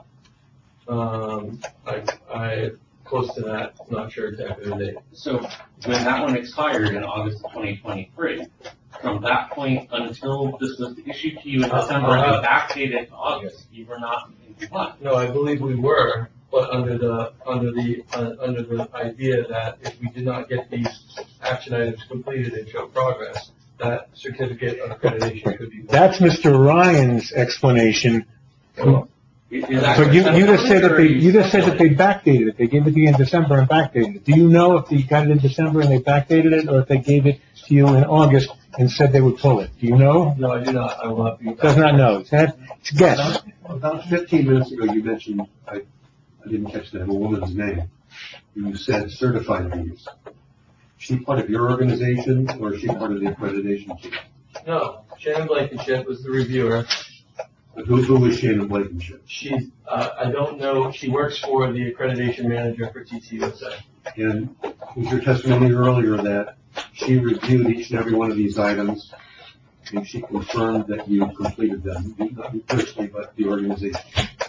Um, I, I, close to that, not sure exactly the date. So when that one expired in August of twenty twenty-three, from that point until this was issued to you in Uh, December and uh, backdated to August, you were not in compliance. No, I believe we were, but under the, under the, uh, under the idea that if we did not get these action items completed and show progress, that certificate of accreditation could be. That's Mister Ryan's explanation. Is- is that- But you, you just said that they, or are you just said that they speculating? backdated it. They gave it to you in December and backdated it. Do you know if they got it in December and they backdated it, or if they gave it to you in August and said they would pull it? Do you know? No, I do not, I will not be. Does not know. It's that, it's a guess. About fifteen minutes ago, you mentioned, I, I didn't catch that, a woman's name. You said certified leaders. Is she part of your organization, or is she part of the accreditation team? No, Shannon Blankenship was the reviewer. But who, who is Shannon Blankenship? She's, uh, I don't know, she works for the accreditation manager for T T U S A. And was your testimony earlier that she reviewed each and every one of these items, and she confirmed that you completed them, not you personally, but the organization?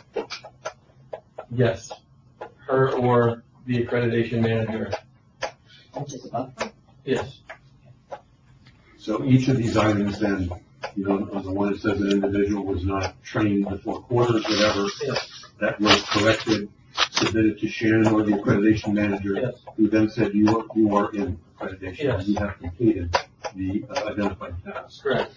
Yes, her or the accreditation manager. Which is above. Yes, So each of these items then, you know, on the one that says an individual was not trained before quarters, whatever, yes, that was corrected, submitted to Shannon or the accreditation manager, yes. who then said you are, you are in accreditation, Yes. you have completed. the uh, identified tasks. Correct.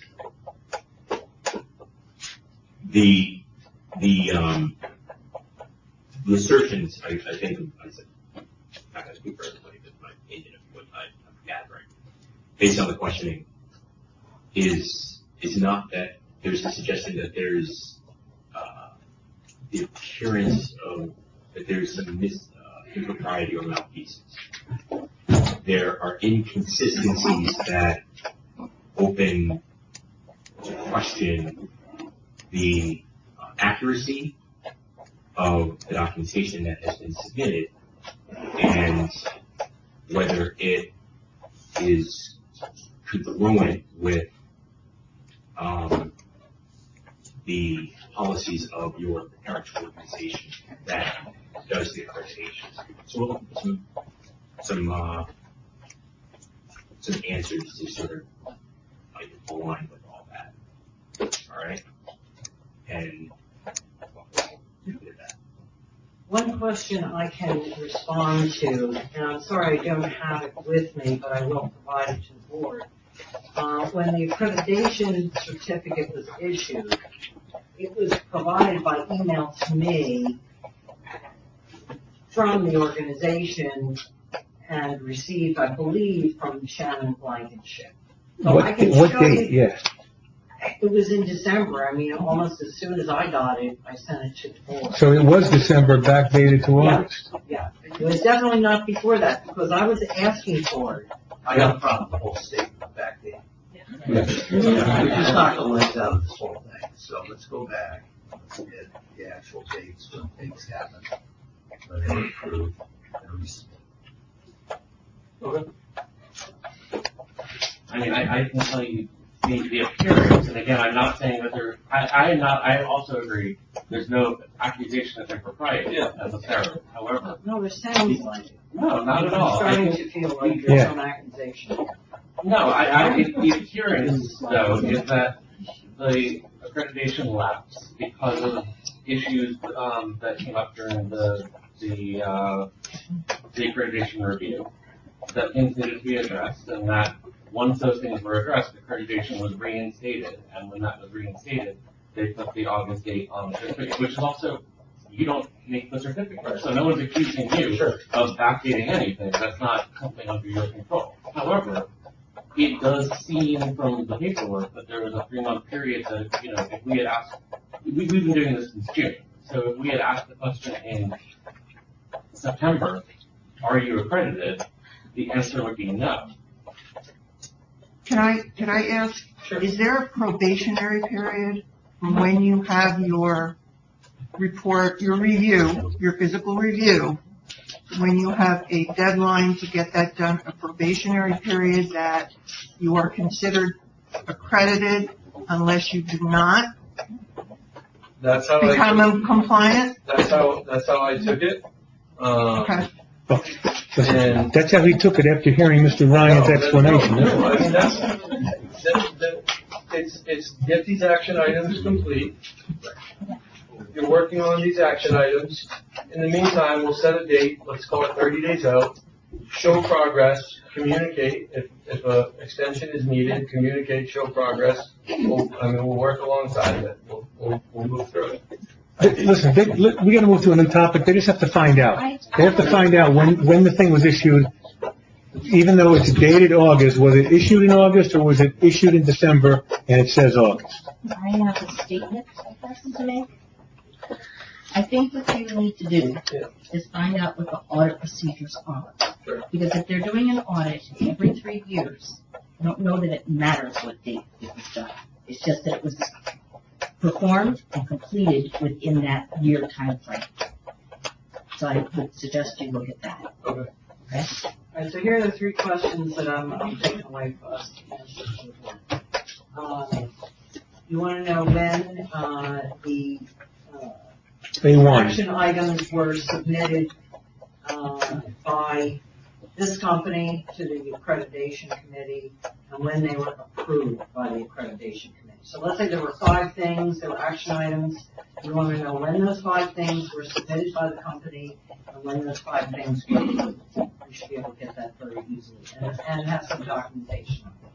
The, the, um, the assertions, I, I think, I said, I'm not going to speak for everybody, but my opinion of what I, I'm gathering, based on the questioning, is, is not that there's a suggestion that there's, uh, the appearance of, that there's some mis, uh, impropriety or malfeasance. There are inconsistencies that open to question the uh, accuracy of the documentation that has been submitted and whether it is congruent with um, the policies of your parent organization that does the accreditation. So we'll look at some, some, uh, some answers to sort of like align with all that. All right? And leave it at that. One question I can respond to, and I'm sorry I don't have it with me, but I will provide it to the board. Uh, when the accreditation certificate was issued, it was provided by email to me from the organization and received, I believe, from Shannon Blankenship. So I What, can what show date? you- Yes. It was in December. I mean, almost as soon as I got it, I sent it to the board. So it was December, backdated to Yeah. August. Yeah, it was definitely not before that, because I was asking for it. I got a problem with the whole statement back then. Yeah. We're just not gonna let down this whole thing, so let's go back, let's get the actual dates when things happen, when they were approved and resubmitted. Okay. I mean, I, I can tell you the, the appearance, and again, I'm not saying that there, I, I am not, I also agree, there's no accusation of impropriety Yeah. necessarily. However, No, there sounds like it. no, not at all. I'm I starting think- to feel like Yeah. there's some accusation. No, I, I, the appearance though is that the accreditation lapsed because of issues, um, that came up during the, the, uh, the accreditation review, that things needed to be addressed, and that once those things were addressed, accreditation was reinstated, and when that was reinstated, they put the August date on the certificate, which is also, you don't make the certificate, so no one's accusing you Sure. of backdating anything, that's not something under your control. However, it does seem from the paperwork that there was a three-month period that, you know, if we had asked, we, we've been doing this since June, so if we had asked the question in September, are you accredited, the answer would be no. Can I, can I ask, is there a probationary period from when you have your report, your review, your physical review, when you have a deadline to get that done, a probationary period that you are considered accredited unless you do not That's how I, become compliant? that's how, that's how I took it. Um, Okay. Oh, listen, And- that's how he took it after hearing Mister Ryan's No, that- explanation. No, no, I mean, that's, that, that, it's, it's get these action items complete. You're working on these action items. In the meantime, we'll set a date, let's call it thirty days out, show progress, communicate. If, if a extension is needed, communicate, show progress. We'll, I mean, we'll work alongside it. We'll, we'll, we'll move through it. They- Listen, they, li- we gotta move to a new topic, they just have to find out. They have to find out when, when the thing was issued, even though it's dated August, was it issued in August or was it issued in December and it says August? I have a statement I have to make. I think what you need to do is find out what the audit procedures are. Sure. Because if they're doing an audit every three years, I don't know that it matters what date it was done. It's just that it was performed and completed within that year time frame. So I would suggest you look at that. Okay. Okay? All right, so here are the three questions that I'm, I'm taking away for us to answer to the board. Um, you want to know when, uh, the, uh, A one. action items were submitted, uh, by this company to the accreditation committee and when they were approved by the accreditation committee. So let's say there were five things, there were action items. You want to know when those five things were submitted by the company and when those five things were approved. You should be able to get that very easily and, and have some documentation.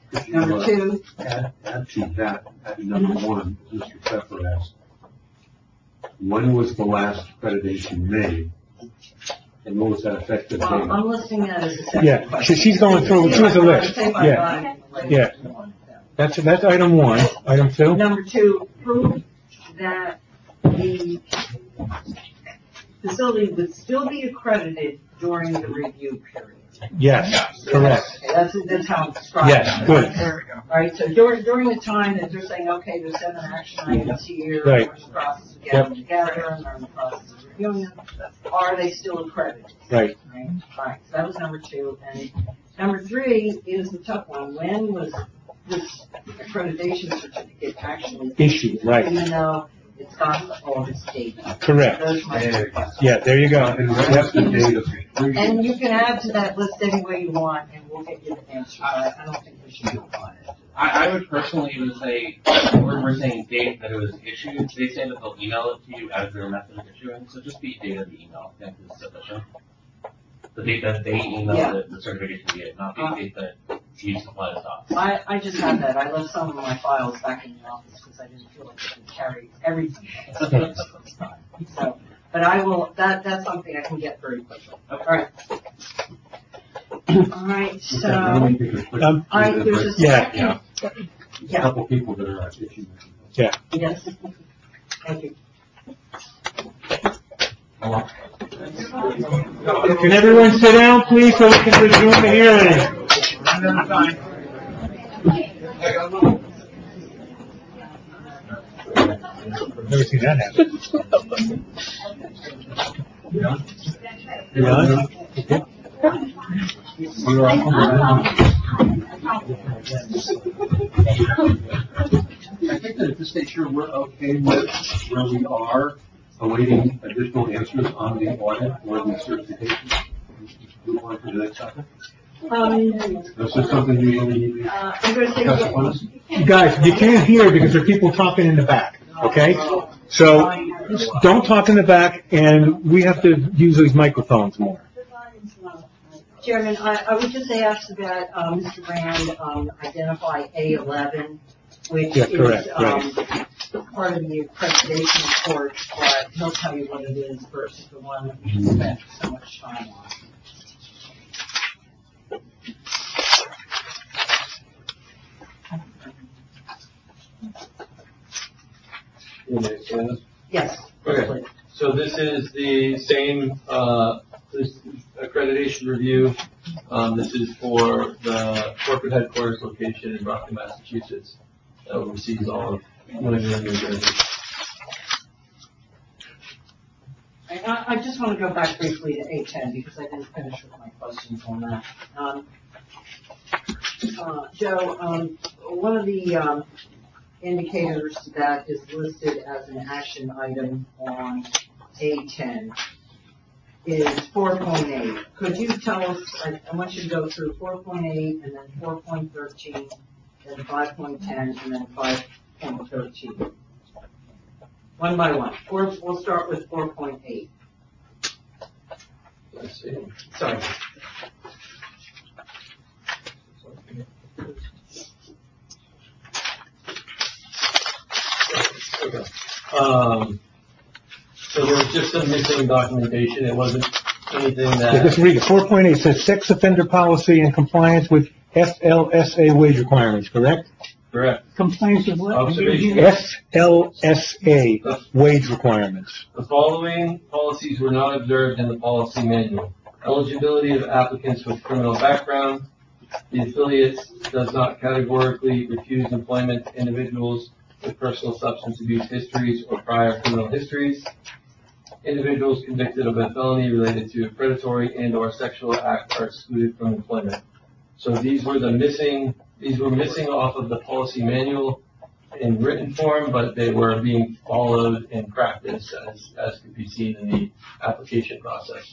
Number two, Add, add to that, at number one, Mister Pfeffer asked, when was the last accreditation made? And what was that effective well, date? I'm listing that as a separate Yeah, question. she- she's going through, she has a list. Say by Yeah, line, like, yeah. you want that. That's, that's item one. Item two? Number two, prove that the facility would still be accredited during the review period. Yes, correct. Okay, That's, that's how I'm describing it. Yes, good. There we go. All right, so during, during the time that they're saying, okay, there's seven action items here, Right. we're in the process of getting them together, and they're in the process of reviewing them, are they still accredited? Right. Right, all right, so that was number two. And number three is the tough one. When was this accreditation certificate actually Issue, right. Even though it's got the August date. Correct. Those are my three questions. Yeah, there you go. And that's the date of three. And you can add to that list any way you want, and we'll get you the answer. I, I don't think we should do it. I, I would personally even say, we're, we're saying date that it was issued, they say that they'll email it to you as their method of issuing, so just the date of the email, I think is sufficient. The date that they emailed Yeah. the, the certification to you, not the Uh, date that you supplied the docs. I, I just had that. I left some of my files back in the office because I didn't feel like I could carry everything. So, but I will, that, that's something I can get very quickly. All right. All right, Okay, so, let me take a quick- Um, all right, there's a Yeah, second. A Yeah, couple people that are at issue. Yeah. yes. Thank you. Can everyone sit down, please, so we can resume the hearing? Never seen that happen. You on? Okay. We're on. I think that at this stage here, we're okay with where we are, awaiting additional answers on the audit or the certification. Move on to the next topic. Um, This is something we really need to uh, I'm gonna say, discuss upon us. Guys, you can't hear because there are people talking in the back, okay? So, don't talk in the back, and we have to use these microphones more. Chairman, I, I would just ask that, uh, Mister Brand, um, identify A eleven, which Yeah, is, correct, um, part of the accreditation report, but he'll tell you what it is versus the one that we spent so much time on. You understand this? Yes. Okay, so this is the same, uh, this accreditation review. Um, this is for the corporate headquarters location in Brockton, Massachusetts, that oversees all of New England, New Jersey. I, I just want to go back briefly to A ten because I didn't finish with my questions on that. Um, uh, Joe, um, one of the, um, indicators that is listed as an action item on A ten is four point eight. Could you tell us, I, I want you to go through four point eight and then four point thirteen, then five point ten, and then five point thirteen. One by one. Four, we'll start with four point eight. Let's see. Sorry. Okay. Um, so there was just some missing documentation. It wasn't anything Yeah, just that, read it. four point eight says sex offender policy in compliance with F L S A wage requirements, correct? correct. Compliance with what? Observation. F L S A wage requirements. The following policies were not observed in the policy manual. Eligibility of applicants with criminal background. The affiliate does not categorically refuse employment to individuals with personal substance abuse histories or prior criminal histories. Individuals convicted of a felony related to a predatory and or sexual act are excluded from employment. So these were the missing, these were missing off of the policy manual in written form, but they were being followed in practice as, as could be seen in the application process.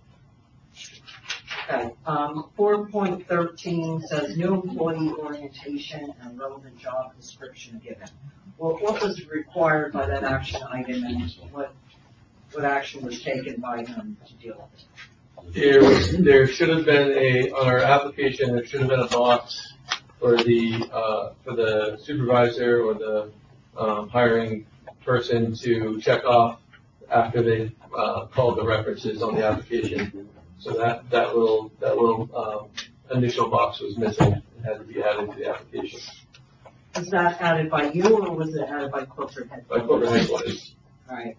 Okay, um, four point thirteen says new employee orientation and relevant job description given. Well, what was required by that action item and what, what action was taken by him to deal with it? There, there should have been a, on our application, there should have been a box for the, uh, for the supervisor or the, um, hiring person to check off after they, uh, called the references on the application. So that, that little, that little, um, initial box was missing and had to be added to the application. Was that added by you or was it added by corporate headquarters? By corporate headquarters. All right.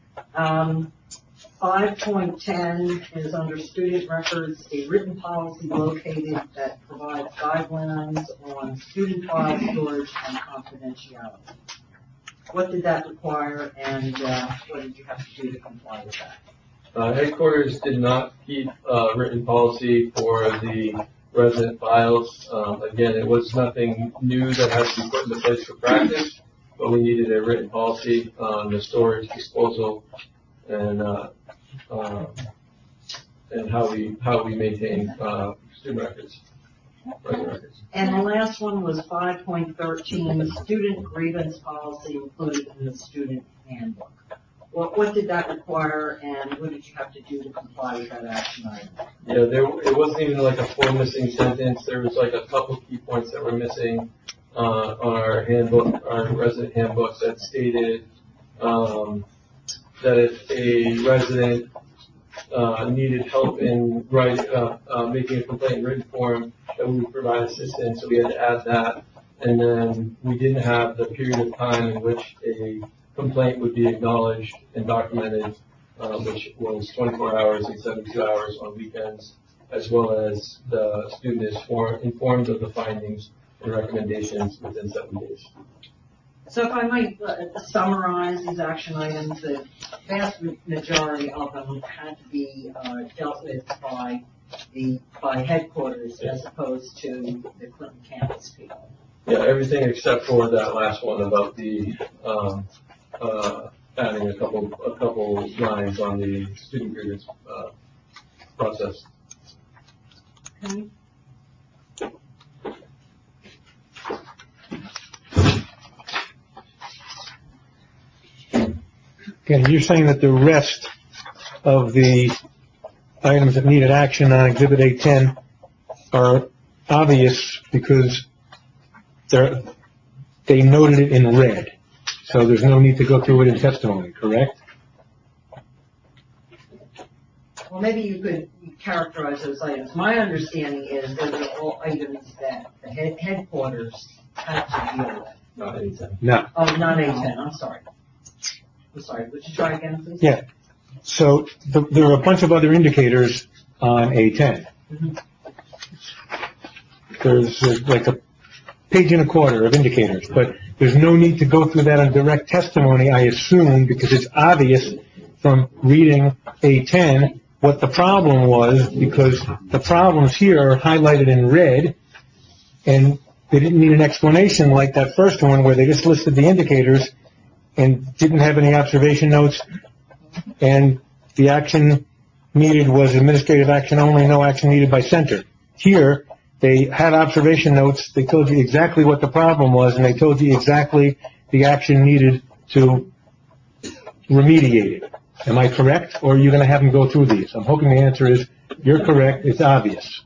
Um, five point ten is under student records, a written policy located that provides guidelines on student file storage and confidentiality. What did that require and, uh, what did you have to do to comply with that? Uh, headquarters did not keep a written policy for the resident files. Um, again, it was nothing new that has to be put into place for practice, but we needed a written policy on the storage, disposal, and uh, uh, and how we how we maintain uh, student records, resident records. And the last one was five point thirteen, student grievance policy included in the student handbook. What, what did that require and what did you have to do to comply with that action item? Yeah, there, it wasn't even like a full missing sentence. There was like a couple key points that were missing uh, on our handbook, our resident handbooks that stated um, that if a resident uh, needed help in writing, uh, uh, making a complaint in written form, that we would provide assistance. So we had to add that, and then we didn't have the period of time in which a complaint would be acknowledged and documented, uh, which was twenty-four hours and seventy-two hours on weekends, as well as the student is for, informed of the findings and recommendations within seven days. So if I might uh, summarize these action items, the vast majority of them had to be uh, dealt with by the by headquarters as opposed to the Clinton campus people. Yeah, everything except for that last one about the um, uh, adding a couple a couple lines on the student grievance uh, process. Okay. Again, you're saying that the rest of the items that needed action on Exhibit A ten are obvious because they're, they noted it in red. So there's no need to go through it in testimony, correct? Well, maybe you could characterize those items. My understanding is those are all items that the head, headquarters had to deal with. Not A ten. No. Oh, not A ten, I'm sorry. I'm sorry, would you try again, please? Yeah. So the, there are a bunch of other indicators on A ten. Mhm. There's uh, like a page and a quarter of indicators, but there's no need to go through that on direct testimony, I assume, because it's obvious from reading A ten what the problem was, because the problems here are highlighted in red, and they didn't need an explanation like that first one where they just listed the indicators and didn't have any observation notes, and the action needed was administrative action only, no action needed by center. Here, they had observation notes, they told you exactly what the problem was, and they told you exactly the action needed to remediate it. Am I correct, or are you going to have them go through these? I'm hoping the answer is, you're correct, it's obvious.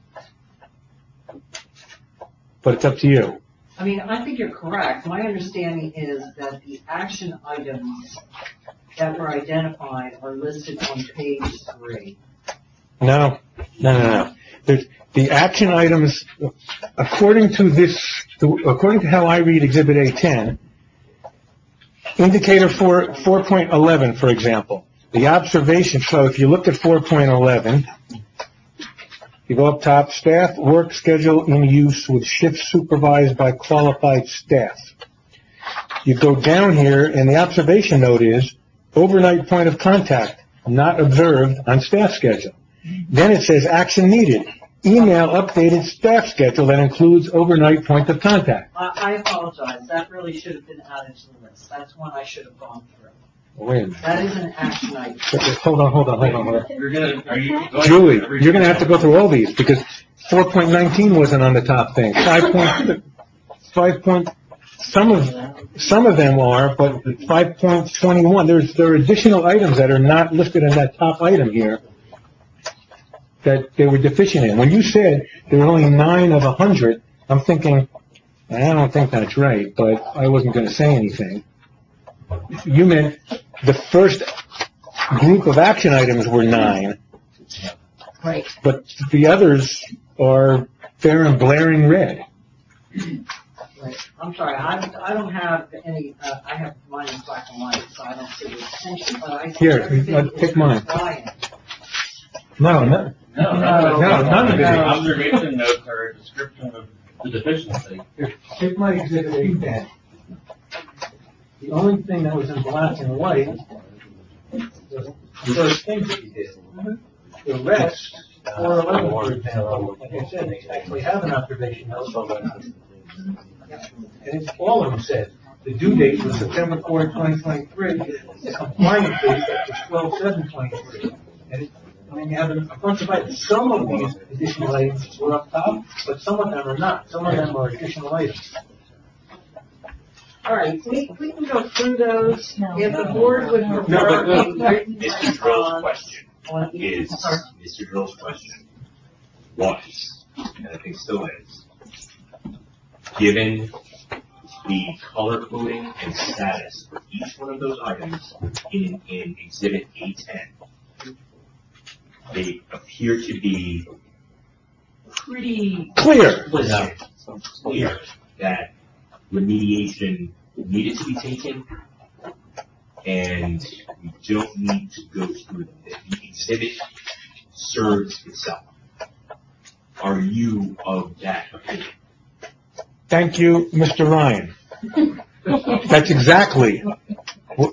But it's up to you. I mean, I think you're correct. My understanding is that the action items that were identified are listed on page three. No, no, no, no. There's, the action items, according to this, according to how I read Exhibit A ten, indicator four, four point eleven, for example, the observation, so if you look at four point eleven, you go up top, staff work schedule in use with shifts supervised by qualified staff. You go down here, and the observation note is overnight point of contact not observed on staff schedule. Then it says action needed. Email updated staff schedule that includes overnight point of contact. I, I apologize. That really should have been added to the list. That's one I should have gone through. Wait a minute. That is an action item. Hold on, hold on, hold on, hold on. You're gonna, are you? go ahead. Julie, you're going to have to go through all these because four point nineteen wasn't on the top thing. five point, five point, some of, some of them are, but five point twenty-one, there's, there are additional items that are not listed in that top item here that they were deficient in. When you said there were only nine of a hundred I'm thinking, and I don't think that's right, but I wasn't going to say anything. You meant the first group of action items were nine, Right. but the others are there in blaring red. Right. I'm sorry, I, I don't have any, uh, I have mine in black and white, so I don't see the distinction, but I. Here, everything uh, is pick mine. compliant. No, no, No, no, none of The it. observation notes are a description of the deficiency. Here, take my exhibit A then. The only thing that was in black and white was the first thing that you did. The rest, four eleven, for example, like I said, they actually have an observation note. And it's, all of them said, the due date was September fourth, twenty twenty-three, the compliance date was twelve seven twenty-three. And it, I mean, you have a a bunch of items. Some of these additional items were up top, but some of them are not. Some of them are additional items. All right, we, we can go through those, if the board would No, prefer but a look, written Mister Drill's response question on each. is, Mister Drill's question was, and I think still is, given the color coding and status for each one of those items in, in Exhibit A ten, they appear to be pretty Clear. explicit, clear that remediation needed to be taken, and we don't need to go through them. The exhibit serves itself. Are you of that opinion? Thank you, Mister Ryan. That's exactly. what-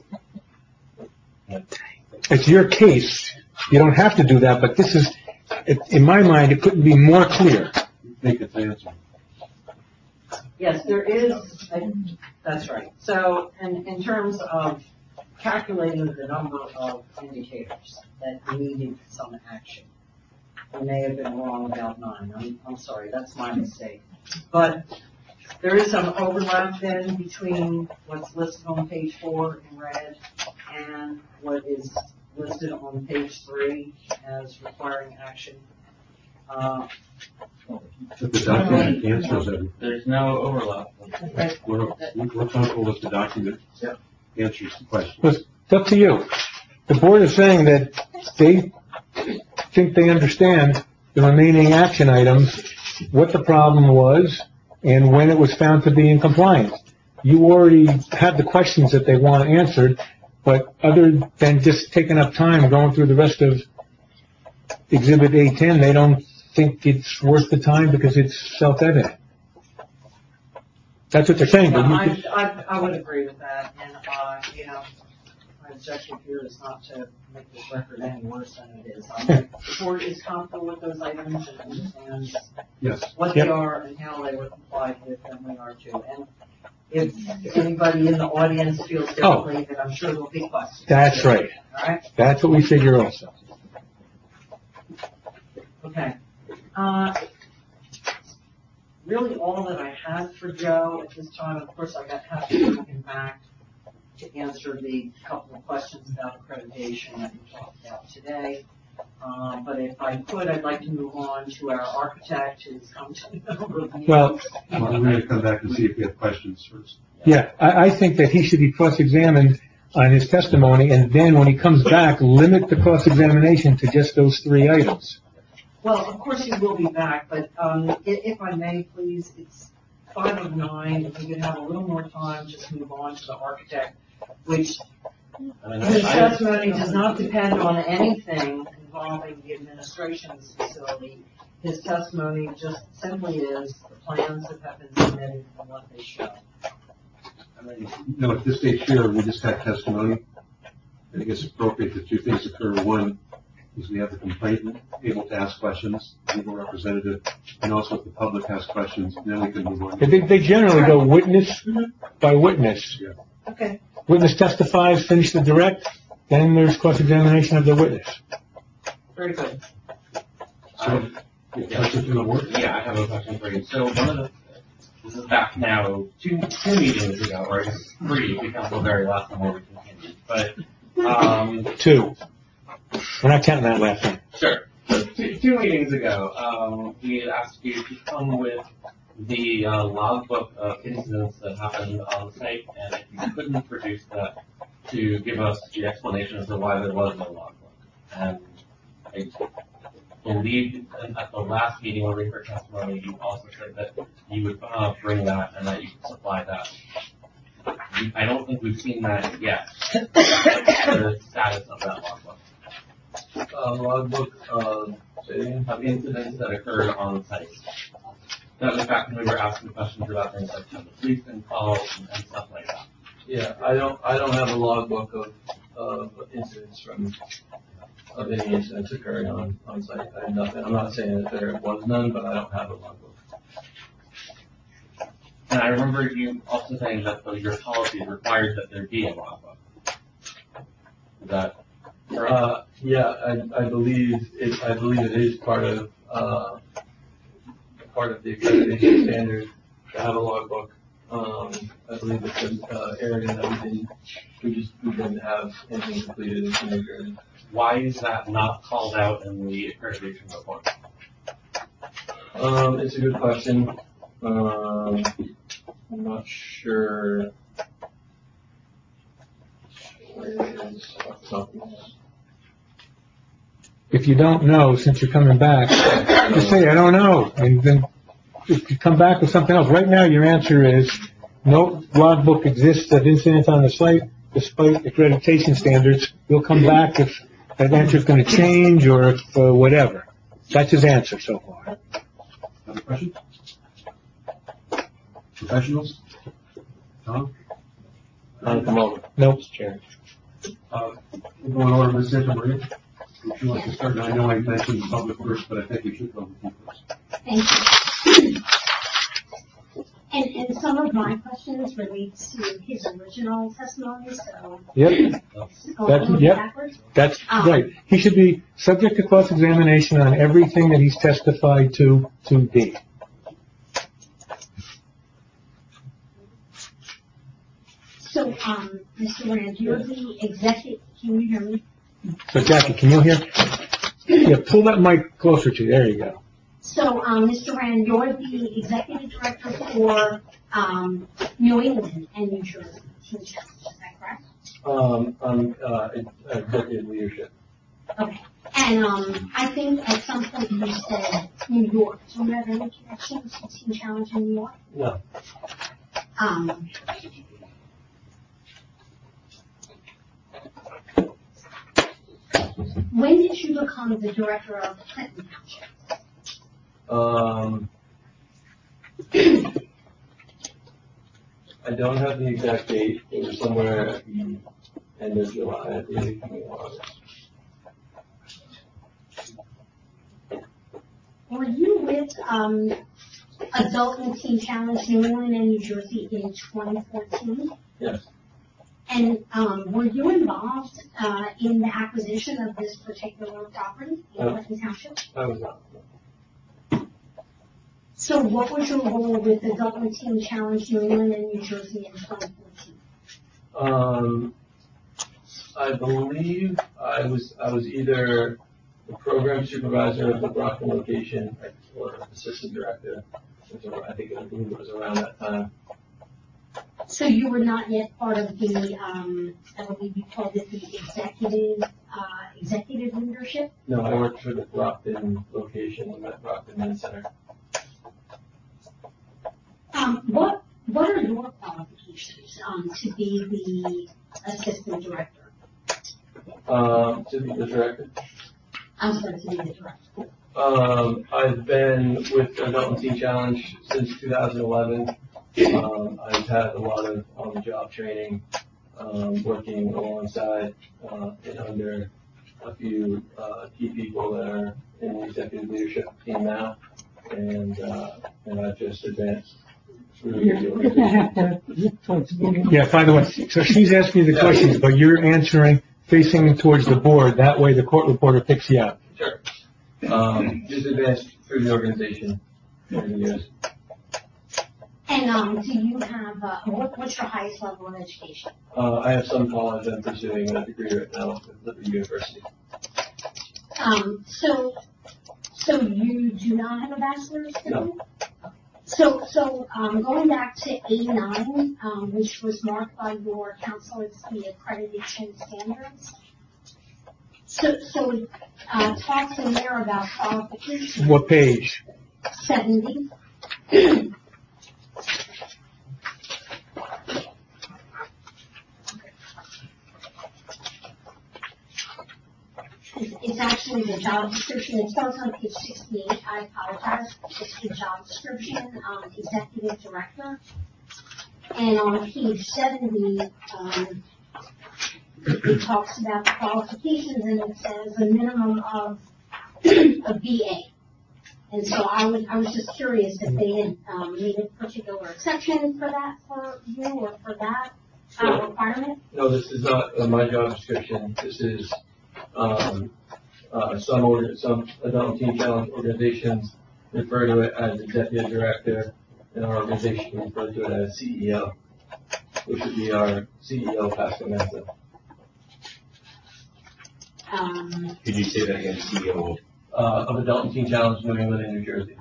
It's your case. You don't have to do that, but this is, it- in my mind, it couldn't be more clear. Think it's answered. Yes, there is, a- that's right. So, in, in terms of calculating the number of indicators that needed some action, we may have been wrong about nine. I'm, I'm sorry, that's my mistake. But there is some overlap then between what's listed on page four in red and what is listed on page three as requiring action. Uh, But the document answers everything. There's no overlap. We're, we're comfortable with the document. Answers the question. It's up to you. The board is saying that they think they understand the remaining action items, what the problem was, and when it was found to be in compliance. You already have the questions that they want answered, but other than just taking up time going through the rest of Exhibit A ten, they don't think it's worth the time because it's self-evident. That's what they're saying, Yeah, but you I, could, I, I would agree with that, and, uh, you know, my objective here is not to make this record any worse than it is. I think the board is comfortable with those items and understands Yes. what Yep. they are and how they were complied with, and we are too. And if anybody in the audience feels differently, then I'm sure there'll be questions. that's right. All right? That's what we figure also. Okay. Uh, Really, all that I had for Joe at this time, of course, I got have to bring him back to answer the couple of questions about accreditation that we talked about today. Uh, But if I could, I'd like to move on to our architect who's come to a number of meetings. Well, Well, we're going to come back and see if we have questions first. yeah, I, I think that he should be cross-examined on his testimony, and then when he comes back, limit the cross-examination to just those three items. Well, of course he will be back, but um, i- if I may, please, it's five of nine. If we could have a little more time, just move on to the architect, which his testimony does not depend on anything involving the administration's facility. His testimony just simply is the plans that have been submitted and what they show. No, at this stage here, we just had testimony. I think it's appropriate that two things occur. One is we have the complainant able to ask questions, legal representative, and also if the public has questions, then we can move on. They, they generally go witness by witness. Okay. Witness testifies, finish the direct, then there's cross-examination of the witness. Very good. So, questions from the board? Yeah, I have a question for you. So one of the, this is back now, two, two meetings ago, or I guess three, if we count the very last one where we continued. But, um, Two. We're not counting that last one. sure. So two, two meetings ago, um, we had asked you to come with the uh, logbook of incidents that happened on site, and if you couldn't produce that to give us the explanation as to why there was no logbook. And I believe at the last meeting when we heard testimony, you also said that you would uh, bring that and that you could supply that. We- I don't think we've seen that yet. The status of that logbook. Uh, logbook, uh, say, Of incidents that occurred on site. That was back when we were asking questions about things like have the police been called and, and stuff like that. yeah, I don't, I don't have a logbook of, of incidents from, of any incidents occurring on, on site. I have nothing, I'm not saying that there was none, but I don't have a logbook. And I remember you also saying that the, your policy required that there be a logbook. Is that correct? Uh, yeah, I, I believe it, I believe it is part of, uh, part of the accreditation standard to have a logbook. Um, I believe it's an, uh, area that we didn't, we just, we didn't have anything completed in New Jersey. Why is that not called out in the accreditation report? Um, it's a good question. Um, I'm not sure. Where it is off the top of my head. If you don't know, since you're coming back, just say, I don't know, and then if you come back with something else, right now your answer is, no logbook exists of incidents on the site despite accreditation standards. You'll come back if that answer is going to change or if, uh, whatever. That's his answer so far. Other questions? Professionals? Tom? Not at the moment. Nope. Chair. Uh, we'll go in order with Santa Maria. If you want to start, I know I mentioned the public first, but I think we should go with you first. Thank you. And, and some of my questions relate to his original testimony, so. Yep. Going a That's, little yep. backwards. That's Um, right. He should be subject to cross-examination on everything that he's testified to, to be. So, um, Mister Rand, you're the executive, can you hear me? So Jackie, can you hear? Yeah, pull that mic closer to you. There you go. So, um, Mister Rand, you're the executive director for, um, New England and New Jersey Team Challenge, is that correct? Um, um, uh, executive leadership. Okay. And, um, I think at some point you said New York. Do you have any connections to Team Challenge in New York? No. Um, when did you become the director of Clinton Township? Um, I don't have the exact date. It was somewhere at the end of July, at the beginning of August. Were you with, um, Adult and Teen Challenge New England and New Jersey in twenty fourteen? Yes. And, um, were you involved, uh, in the acquisition of this particular property in Uh, Clinton Township? I was not. So what was your role with Adult and Teen Challenge New England and New Jersey in twenty fourteen? Um, I believe I was, I was either the program supervisor of the Brockton location or assistant director. It was, I think, I believe it was around that time. So you were not yet part of the, um, I believe you called it the executive, uh, executive leadership? No, I worked for the Brockton location at Brockton Men's Center. Um, what, what are your qualifications, um, to be the assistant director? Um, to be the director. I'm sorry, to be the director. Um, I've been with Adult and Teen Challenge since two thousand eleven. Um, I've had a lot of on-the-job training, um, working alongside, uh, and under a few, uh, key people that are in the executive leadership team now. And, uh, and I've just advanced through the organization. Yeah, by the way, so she's asking you the questions, but you're answering facing towards the board. That way the court reporter picks you up. Sure. Um, just advanced through the organization over the years. And, um, do you have, uh, what, what's your highest level of education? Uh, I have some college. I'm pursuing a degree right now at Liberty University. Um, so, so you do not have a bachelor's degree? No. So, so, um, going back to A nine, um, which was marked by your council as the accreditation standards. So, so, it, uh, talks in there about qualifications. What page? seventy. It's it's actually the job description. It starts on page sixty-eight. I apologize. It's the job description, um, executive director. And on page seventy, um, it talks about the qualifications and it says a minimum of a B A. And so I was, I was just curious if they had, um, made a particular exception for that for you or for that, uh, requirement. No, this is not uh, my job description. This is, um, uh, some organ, some adult and teen challenge organizations refer to it as executive director, and our organization refer to it as C E O, which would be our C E O, Pascal Manson. Um, Could you say that again, C E O? Uh, of Adult and Teen Challenge New England and New Jersey.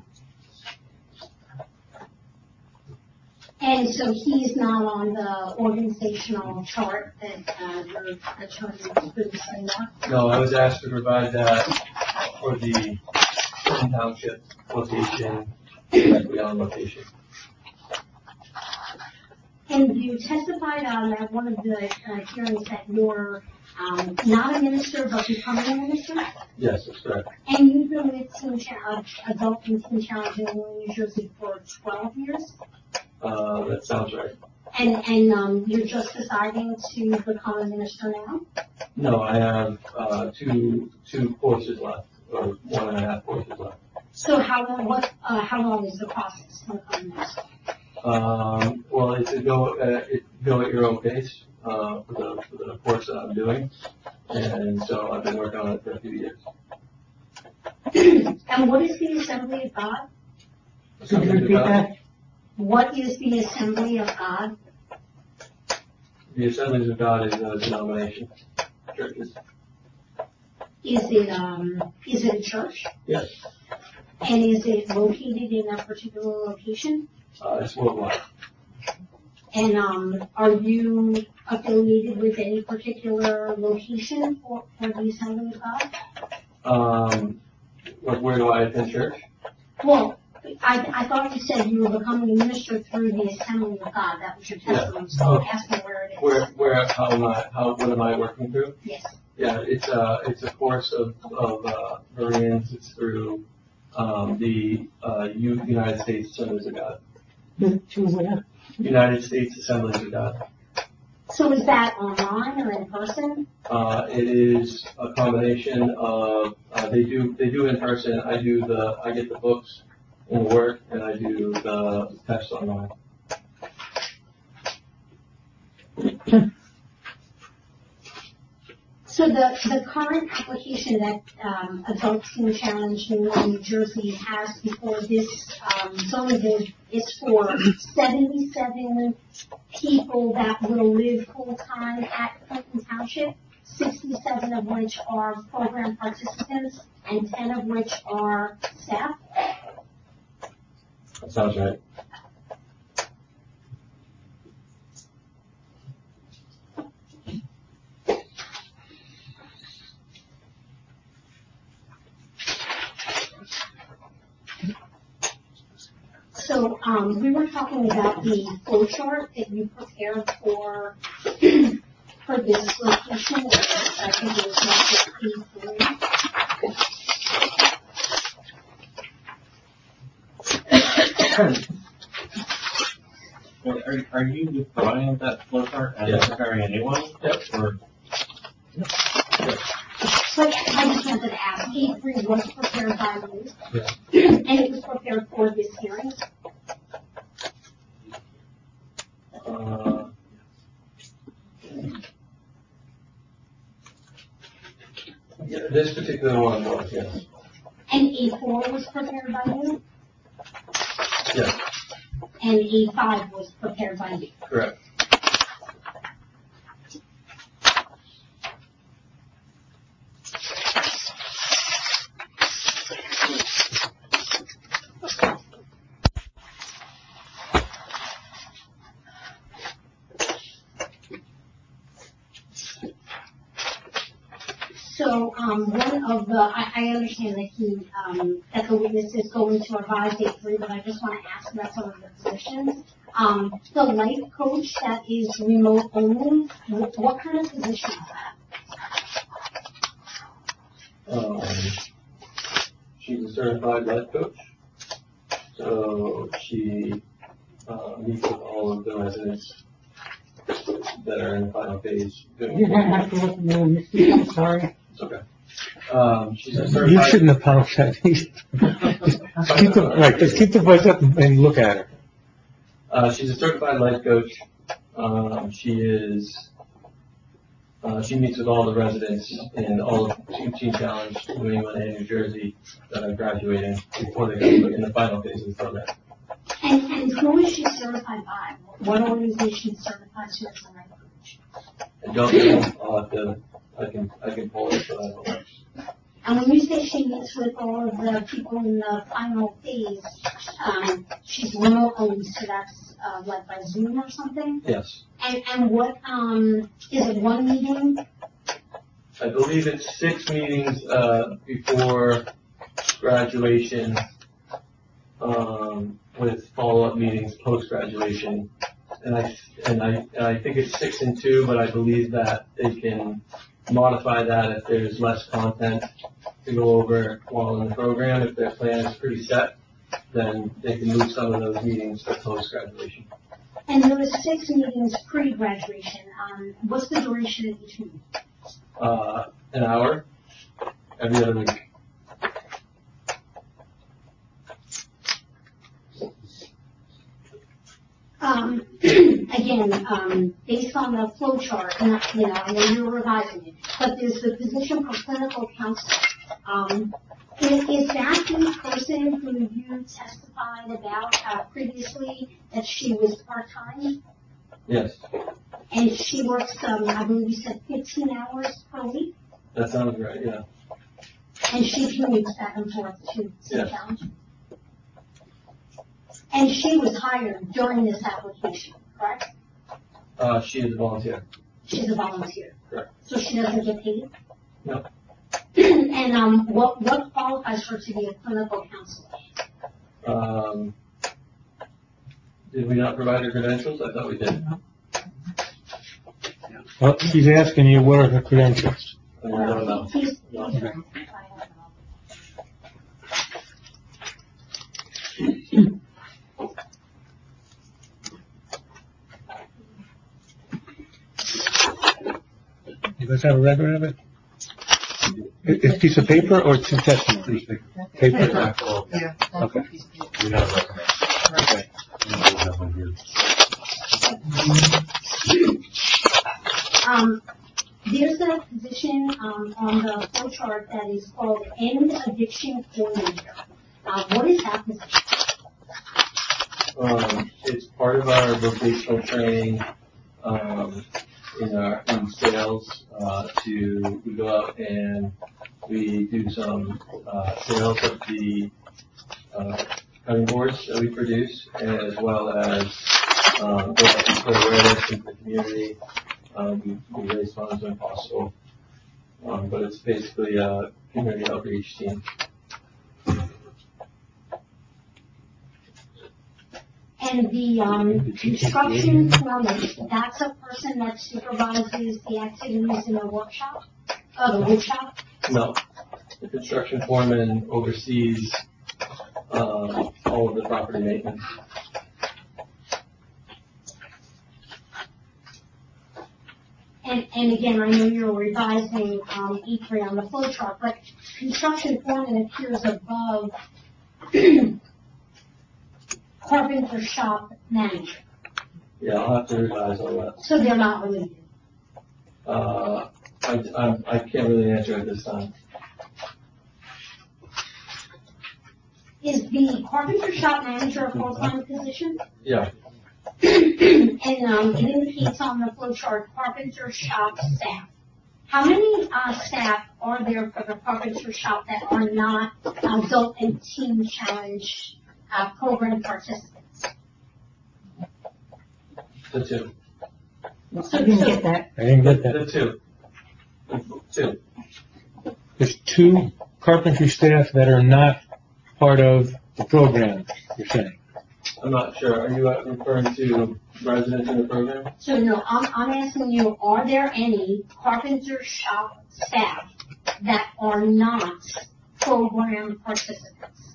and so he's not on the organizational chart that, uh, your attorney was saying that. No, I was asked to provide that for the Clinton Township location, directly on location. And you testified on at one of the uh, hearings that you're um, not a minister but becoming a minister, Yes, that's correct. and you've been with Teen Challenge, Adult and Teen Challenge in New Jersey for twelve years, Uh, that sounds right. and and um, you're just deciding to become a minister now. No, I have, uh, two, two courses left, or one and a half courses left. So how long? What? Uh, how long is the process to become a minister? Um, well, it's a go, uh, it, go at your own pace, uh, for the, for the course that I'm doing. And so I've been working on it for a few years. And what is the Assembly of God? Could you repeat that? What is the Assembly of God? The Assemblies of God is a denomination, churches. Is it um? Is it a church? Yes, And is it located in a particular location? uh, it's worldwide. And um, are you affiliated with any particular location for, for the Assembly of God? Um, like where do I attend church? Well, I, I thought you said you were becoming a minister through the Assembly of God. That was your testimony. So I'm asking where it is. Where, where, how am I, how, what am I working through? Yes. Yeah, it's a, it's a course of, of, uh, Marines. It's through, um, the, uh, U- United States Assemblies of God. To where? United States Assemblies of God. So is that online or in person? Uh, it is a combination of, uh, they do, they do in person. I do the, I get the books and the work, and I do the tests online. So the, the current application that um, Adult Teen Challenge New York, New Jersey has before this um, zoning board is for seventy-seven people that will live full-time at Clinton Township, sixty-seven of which are program participants and ten of which are staff. That sounds right. So um, we were talking about the flow chart that you prepared for for this location. I think it was not Are, are you withdrawing that flow chart and Yes. preparing a new one? Yep. Or, So I just wanted to ask, A three was prepared by you, Yeah. and it was prepared for this hearing. Uh, yeah, this particular one was, yes. And A four was prepared by you, Yes, and A five was prepared by you. correct. So, um, one of the, I, I understand that he, um, that the witness is going to revise day three, but I just want to ask about some of the positions. Um, the life coach that is remote only, what, what kind of position is that? Um, she's a certified life coach, so she uh, meets with all of the residents that are in the final phase. You're gonna have to look at me, I'm sorry. It's okay. Um, she's a You certified. shouldn't apologize. Just keep the, right, just keep the voice up and, and look at her. Uh, she's a certified life coach. Um, she is. Uh, she meets with all the residents in all of Team Teen Challenge, New England and New Jersey that are graduating before they go in the final phase of the program. And, and who is she certified by? What organization certifies her as a life coach? I don't know. I'll have to. I can. I can pull it, but I don't know. And when you say she meets with all of the people in the final phase, um, she's remote only, so that's, uh, what, by Zoom or something? Yes. And, and what, um, is it one meeting? I believe it's six meetings uh, before graduation, um, with follow-up meetings post-graduation. And I and I and I think it's six and two, but I believe that they can modify that if there's less content to go over while in the program. If their plan is pretty set, then they can move some of those meetings to post-graduation. And there was six meetings pre-graduation. Um, what's the duration of each meeting? Uh, an hour every other week. Um, again, um, based on the flow chart, and, you know, I know you're revising it, but there's the position for clinical counselor. Um, is, is that the person who you testified about uh, previously that she was part-time? Yes, And she works, um, I believe you said fifteen hours per week? that sounds right, yeah. And she commutes back and forth to Teen Yes. Challenge? And she was hired during this application, correct? Uh, she is a volunteer. She's a volunteer. Correct. So she doesn't get paid? No. And, um, what, what qualifies her to be a clinical counselor? Um, did we not provide her credentials? I thought we did. Well, she's asking you what are her credentials. I don't know. He's- Okay. You guys have a record of it? It- It's a piece of paper or it's a testimony? Paper. Yeah. Okay. We don't recommend. Okay. Um, there's a position, um, on the flow chart that is called end addiction coordinator. Uh, what is that position? Um, it's part of our vocational training, um, in our, in sales, uh, to, we go out and we do some, uh, sales of the, uh, cutting boards that we produce, as well as, um, go out and spread awareness in the community. Um, we, we raise funds when possible. Um, but it's basically a community outreach team. And the, um, construction foreman, that's a person that supervises the activities in the workshop, uh, the wood shop? No, the construction foreman oversees, um, all of the property maintenance. And, and again, I know you're revising, um, E three on the flow chart, but construction foreman appears above carpenter shop manager. Yeah, I'll have to revise all that. So they're not related. Uh, I, I'm, I can't really answer at this time. Is the carpenter shop manager a full-time position? Yeah, And, um, it indicates on the flow chart, carpenter shop staff. How many, uh, staff are there for the carpenter shop that are not adult and teen challenge, uh, program participants? the two. I didn't get that. I didn't get that. The two. The two. there's two carpentry staff that are not part of the program, you're saying? I'm not sure. Are you uh, referring to residents in the program? So no, I'm, I'm asking you, are there any carpenter shop staff that are not program participants?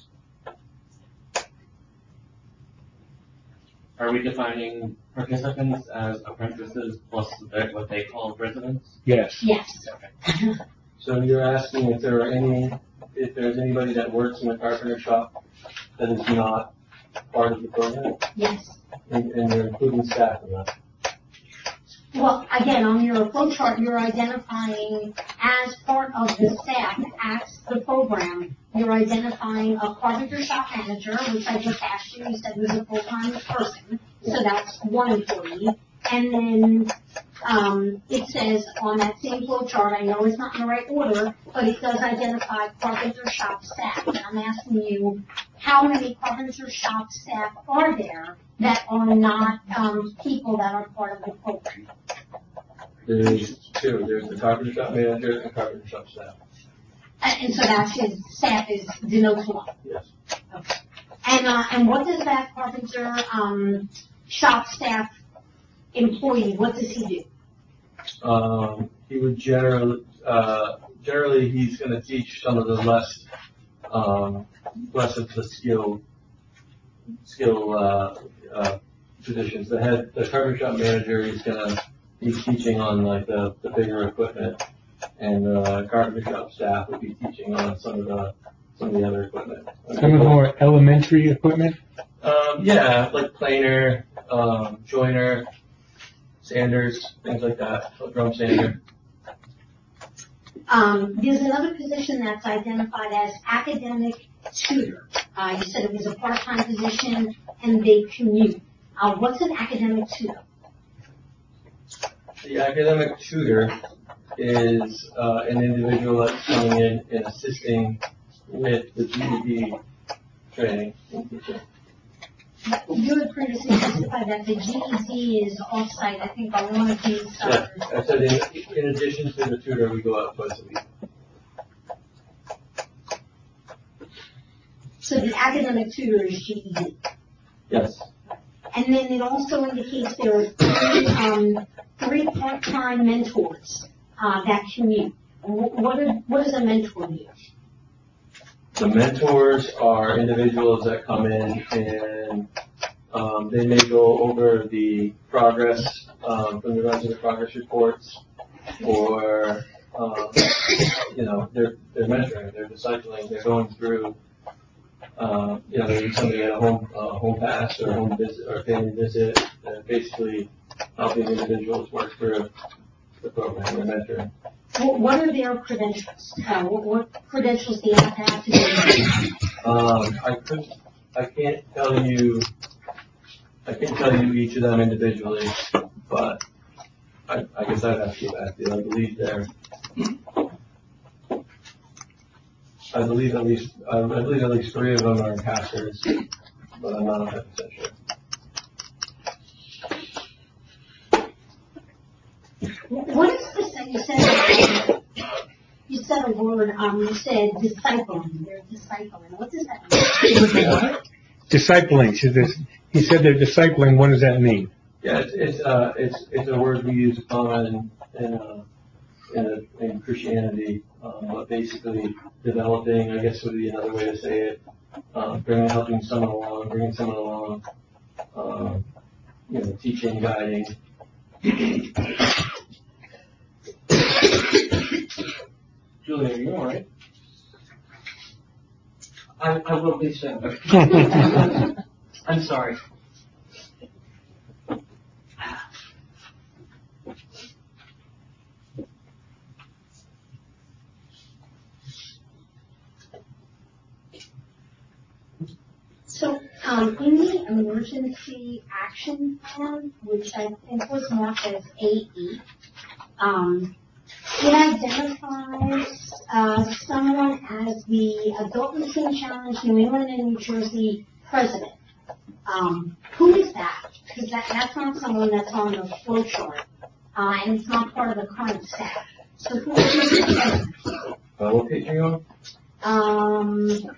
Are we defining participants as apprentices plus the- what they call residents? Yes. Yes. Okay. So you're asking if there are any, if there's anybody that works in the carpenter shop that is not part of the program? Yes. And, and you're including staff in that? Well, again, on your flow chart, you're identifying as part of the staff at the program, you're identifying a carpenter shop manager, which I just asked you, you said was a full-time person, so that's one employee. And then, um, it says on that same flow chart, I know it's not in the right order, but it does identify carpenter shop staff. And I'm asking you, how many carpenter shop staff are there that are not, um, people that are part of the program? There's two. There's the carpenter shop manager and carpenter shop staff. And, and so that's his staff is denotes one. Yes. Okay. And, uh, and what does that carpenter, um, shop staff employee, what does he do? Um, he would generally, uh, generally he's going to teach some of the less, um, less of the skill, skill, uh, uh, positions. The head, the carpenter shop manager is going to, he's teaching on like the, the bigger equipment, and the carpenter shop staff would be teaching on some of the, some of the other equipment. Some of the more elementary equipment? Um, yeah, like planer, um, joiner, sanders, things like that, a drum sander. Um, there's another position that's identified as academic tutor. Uh, you said it was a part-time position and they commute. Uh, what's an academic tutor? The academic tutor is uh, an individual that's coming in and assisting with the G E D training and teaching. You had previously testified that the G E D is off-site, I think, on one of these. Uh, Yeah, I said in, in addition to the tutor, we go out twice a week. So the academic tutor is G E D. Yes. And then it also indicates there are three, um, three part-time mentors uh, that commute. Wh- What, are, what does a mentor do? The mentors are individuals that come in and um, they may go over the progress um, from the resident progress reports, or um, you know, they're they're mentoring, they're discipling, they're going through. Uh, you know, maybe somebody at a home uh, home pass or home visit or family visit, uh, basically helping individuals work through the program. They're mentoring. What, what are their credentials? Uh, what, what credentials do you have to have to do? Um, I couldn't, I can't tell you, I can't tell you each of them individually, but I, I guess I'd have to get back to you. I believe they're, I believe at least, I believe at least three of them are pastors, but I'm not one hundred percent sure. What is this that you said? You said a word, um, you said discipling. They're discipling. What does that mean? Discipling. She says- He said they're discipling. What does that mean? Yeah, it's, it's, uh, it's, it's a word we use common in, in, uh, in, in Christianity, um, but basically developing, I guess would be another way to say it, uh, bringing, helping someone along, bringing someone along, um, you know, teaching, guiding. Julia, are you all right? I, I will be soon. I'm sorry. So, um, in the emergency action plan, which I think was marked as A E, um, it identifies, uh, someone as the Adult and Teen Challenge New England and New Jersey president. Um, who is that? Because that, that's not someone that's on the flow chart, uh, and it's not part of the current staff. So who is the president? Uh, what page are you on? Um,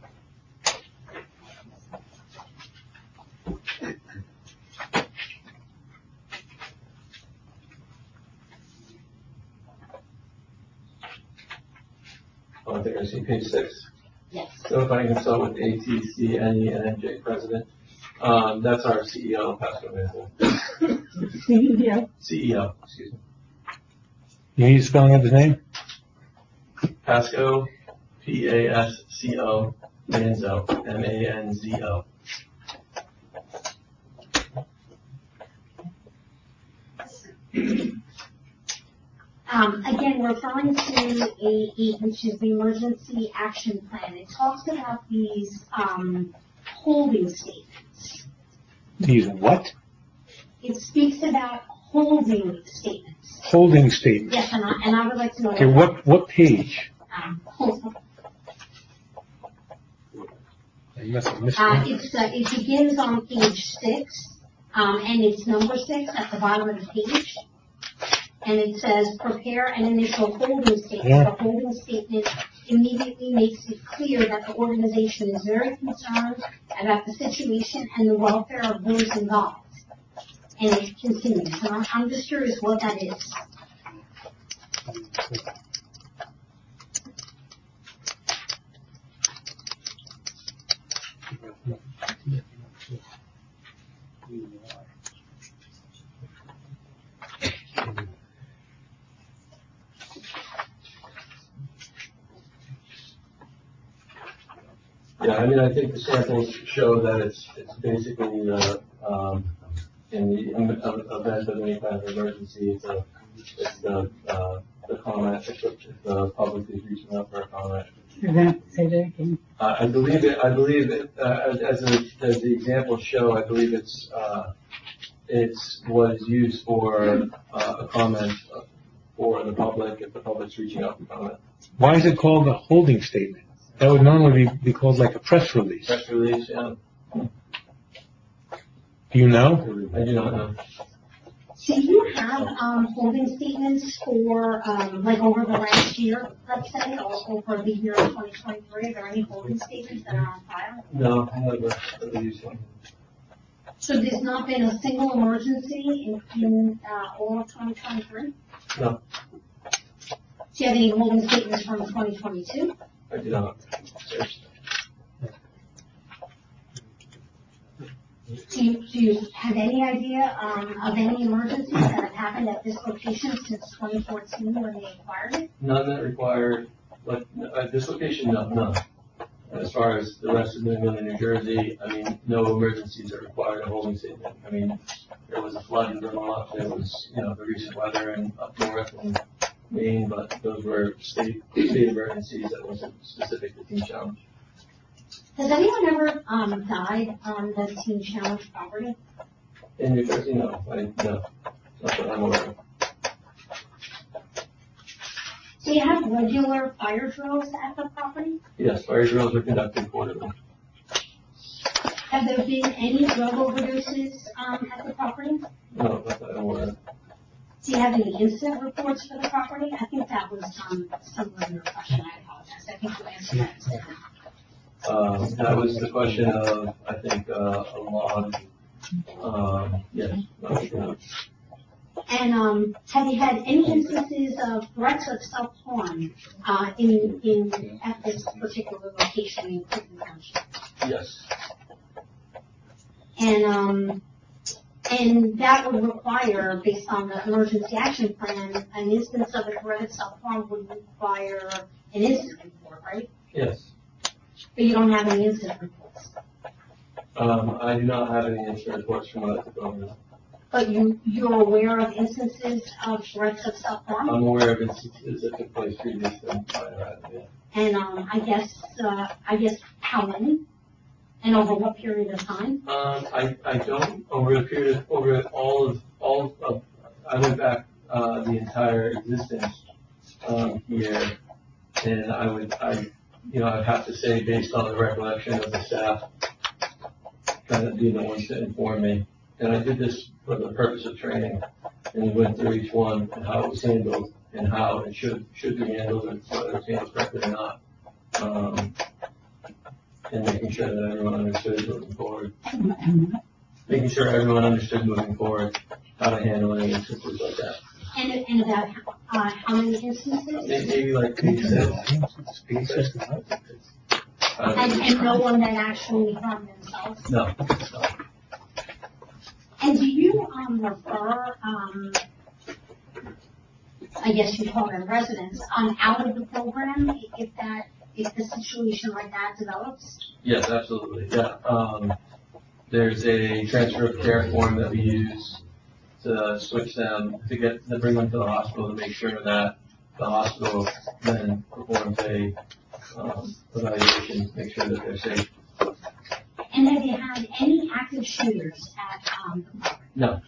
Oh, I think I see page six. yes. So if I can start with A T C, N E, and N J president. Um, that's our C E O, Pasco Manzo. Yeah. C E O, excuse me. You need a spelling of his name? Pasco, P A S C O, Manzo, M A N Z O. Um, again, referring to A eight, which is the emergency action plan, it talks about these, um, holding statements. These what? It speaks about holding statements. Holding statements. Yes, and I, and I would like to know. Okay, what, what page? Um, hold on. I must have missed Uh, one. it's, uh, it begins on page six, um, and it's number six at the bottom of the page. And it says, prepare an initial holding statement. Yeah. The holding statement immediately makes it clear that the organization is very concerned about the situation and the welfare of those involved. And it continues. And I'm, I'm just curious what that is. Yeah, I mean, I think the samples show that it's, it's basically, uh, um, in the em- of- event of any kind of emergency, it's a, it's the, uh, the comment, if the, if the public is reaching out for a comment. You're gonna say that again? Uh, I believe it, I believe it, uh, as, as a, as the examples show, I believe it's, uh, it's what is used for, uh, a comment for the public, if the public's reaching out for comment. Why is it called a holding statement? That would normally be, be called like a press release. Press release, yeah. Do you know? I do not know. Do you have, um, holding statements for, um, like over the last year, let's say, or over the year of twenty twenty-three? Are there any holding statements that are on file? No, I never, never used one. So there's not been a single emergency in, in, uh, all of twenty twenty-three? No, Do you have any holding statements from twenty twenty-two? I do not. Do you, do you have any idea, um, of any emergencies that have happened at this location since twenty fourteen when they acquired it? None that require, like, at this location, no, none. As far as the rest of New England and New Jersey, I mean, no emergencies that required a holding statement. I mean, there was a flood in Vermont, there was, you know, the recent weather in up north and Maine, but those were state, state emergencies that wasn't specific to Teen Challenge. Has anyone ever, um, died on the Teen Challenge property? In New Jersey, no, I, no, not that I'm aware of. Do you have regular fire drills at the property? Yes, fire drills are conducted quarterly. Have there been any drug overdoses, um, at the property? No, not that I'm aware of. Do you have any incident reports for the property? I think that was, um, somewhere in your question, I apologize. I think you answered that. Um, that was the question of, I think, uh, a log, um, yes, not sure. And, um, have you had any instances of threats of self-harm, uh, in, in, at this particular location in Clinton Township? Yes, And, um, and that would require, based on the emergency action plan, an instance of a threat of self-harm would require an incident report, right? yes. But you don't have any incident reports. Um, I do not have any incident reports from what I took over. But you, you're aware of instances of threats of self-harm? I'm aware of instances that took place previously. I yeah. And, um, I guess, uh, I guess how many? And over what period of time? Um, I, I don't, over a period of, over all of, all of, I went back, uh, the entire existence, um, here, and I would, I, you know, I'd have to say, based on the recollection of the staff, kind of be the ones to inform me. And I did this for the purpose of training, and we went through each one and how it was handled. and how it should, should be handled, and whether it's handled correctly or not. Um, and making sure that everyone understood moving forward. Making sure everyone understood moving forward how to handle any instances like that. And, and about, uh, how many instances? Maybe, maybe like page six. And, and no one that actually harmed themselves? No. And do you, um, refer, um, I guess you call them residents, um, out of the program if that, if the situation like that develops? Yes, absolutely, yeah. Um, there's a transfer of care form that we use to switch them, to get, to bring them to the hospital to make sure that the hospital then performs a, um, evaluation, to make sure that they're safe. And have you had any active shooters at, um, the program? No.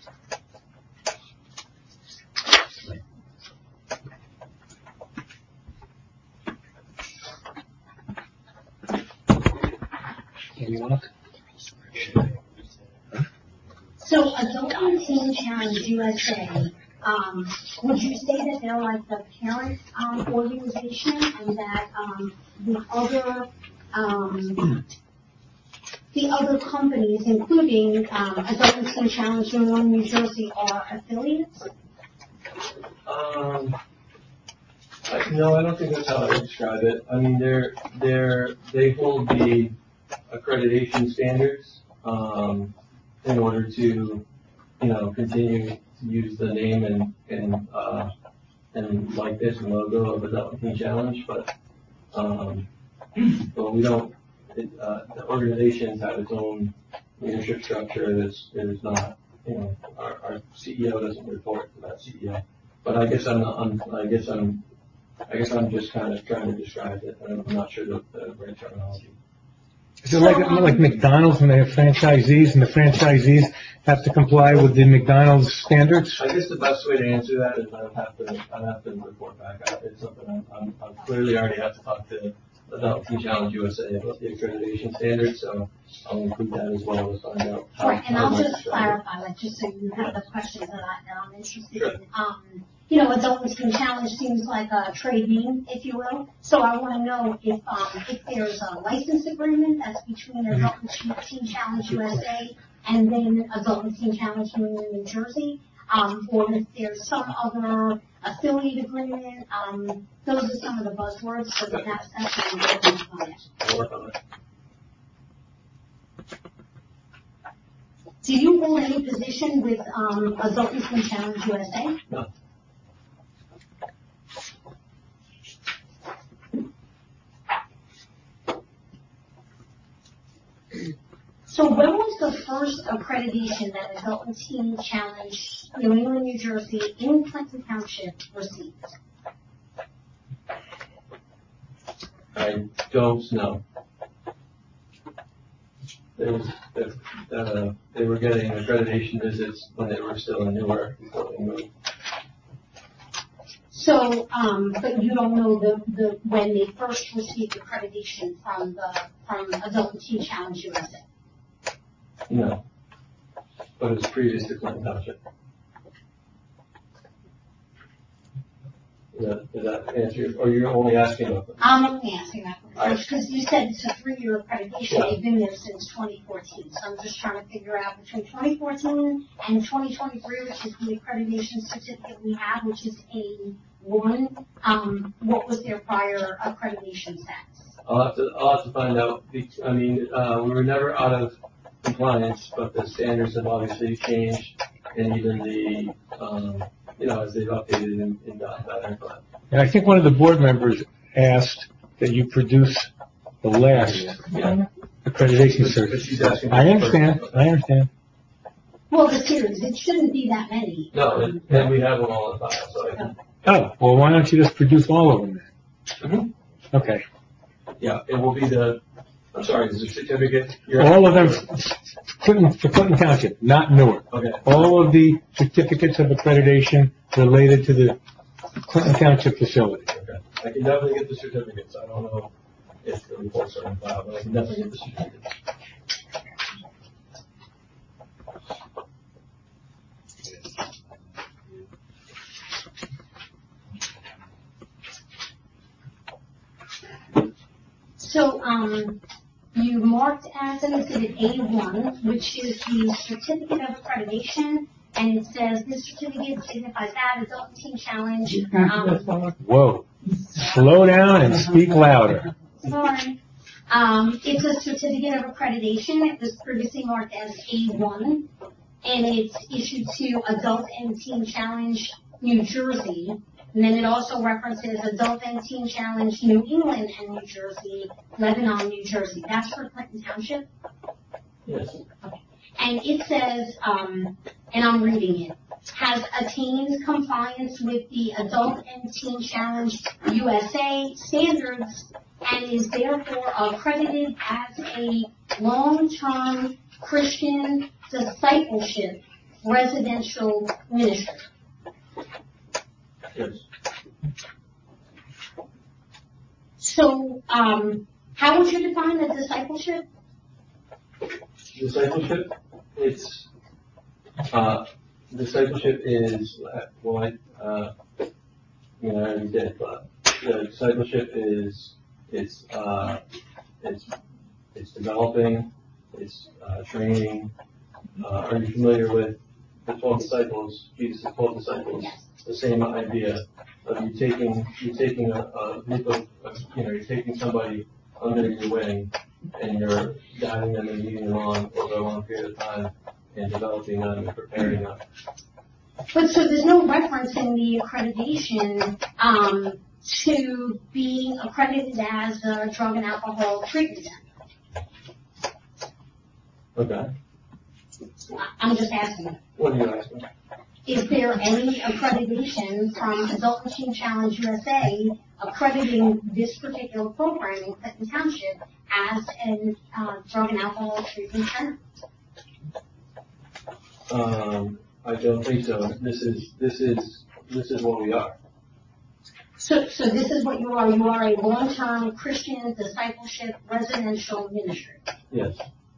So Adult and Teen Challenge U S A, um, would you say that they're like the parent, um, organization and that, um, the other, um, the other companies, including, um, Adult and Teen Challenge in New New Jersey are affiliates? Um, I, no, I don't think that's how I would describe it. I mean, they're, they're, they hold the accreditation standards, um, in order to, you know, continue to use the name and, and, uh, and likeness and logo of Adult and Teen Challenge, but, um, but we don't, it, uh, the organizations have its own leadership structure that's, is not, you know, our, our C E O doesn't report to that C E O. But I guess I'm not, I'm, I guess I'm, I guess I'm just kind of trying to describe it, and I'm not sure the, the right terminology. Is it like, like McDonald's when they have franchisees and the franchisees have to comply with the McDonald's standards? I guess the best way to answer that is I would have to, I'd have to report back. It's something I'm, I'm, I'm clearly already have to talk to Adult Teen Challenge U S A about the accreditation standards, so I'll include that as well to find out. how- Right, and how I'll much just that- clarify, like, just so you have the questions that I, that I'm interested Sure. in. Um, you know, Adult and Teen Challenge seems like a trade name, if you will. So I want to know if, um, if there's a license agreement that's between Adult and Teen Challenge U S A and then Adult and Teen Challenge New New Jersey, um, or if there's some other affiliate agreement. Um, those are some of the buzzwords, so that that's, that's what I'm working on it. I'll work on it. Do you hold any position with, um, Adult and Teen Challenge U S A? No. So when was the first accreditation that Adult and Teen Challenge New England, New Jersey in Clinton Township received? I don't know. They, was, uh, they were getting accreditation visits when they were still in Newark before they moved. So, um, but you don't know the, the, when they first received accreditation from the, from Adult and Teen Challenge U S A? No. But it was previous to Clinton Township. Does that, does that answer your, or you're only asking about them? I'm only asking that I- because you said it's a three-year accreditation. Yeah. They've been there since twenty fourteen. So I'm just trying to figure out between twenty fourteen and twenty twenty-three, which is the accreditation certificate we have, which is A one, um, what was their prior accreditation status? I'll have to, I'll have to find out. Be- I mean, uh, we were never out of compliance, but the standards have obviously changed, and even the, um, you know, as they've updated and, and gotten better, but. And I think one of the board members asked that you produce the last Yeah. accreditation But she's certificate. asking for I the understand, first. I understand. Well, the series, it shouldn't be that many. No, and, and we have them all in file, so I can, Oh, well, why don't you just produce all of them then? Mhm. Okay. yeah, it will be the, I'm sorry, is the certificate? You're- All of them, Clinton, for Clinton Township, not Newark. Okay. All of the certificates of accreditation related to the Clinton Township facility. Okay. I can definitely get the certificates. I don't know if the reports are in file, but I can definitely get the certificates. So, um, you marked as an exhibit A one, which is the certificate of accreditation, and it says this certificate signifies that adult and teen challenge. Um, Whoa. Slow down and speak louder. sorry. Um, it's a certificate of accreditation. It was previously marked as A one, and it's issued to Adult and Teen Challenge New Jersey. And then it also references Adult and Teen Challenge New England and New Jersey, Lebanon, New Jersey. That's for Clinton Township. Yes. And it says, um, and I'm reading it, has attained compliance with the Adult and Teen Challenge U S A standards and is therefore accredited as a long-term Christian discipleship residential ministry. Yes. So, um, how would you define the discipleship? Discipleship, it's, uh, discipleship is, uh, well, I, uh, I mean, I already did, but, yeah, discipleship is, it's, uh, it's, it's developing, it's, uh, training. Uh, are you familiar with the twelve disciples, Jesus' twelve disciples? The same idea of you taking, you taking a, a group of, of, you know, you're taking somebody under your wing and you're guiding them and leading them on over a long period of time and developing them and preparing them. But so there's no reference in the accreditation um, to being accredited as a drug and alcohol treatment center. Okay. I- I'm just asking. What are you asking? Is there any accreditation from Adult and Teen Challenge U S A accrediting this particular program in Clinton Township as a uh, drug and alcohol treatment center? Um, I don't think so. This is, this is, this is what we are. So, so this is what you are. You are a long-term Christian discipleship residential ministry. Yes.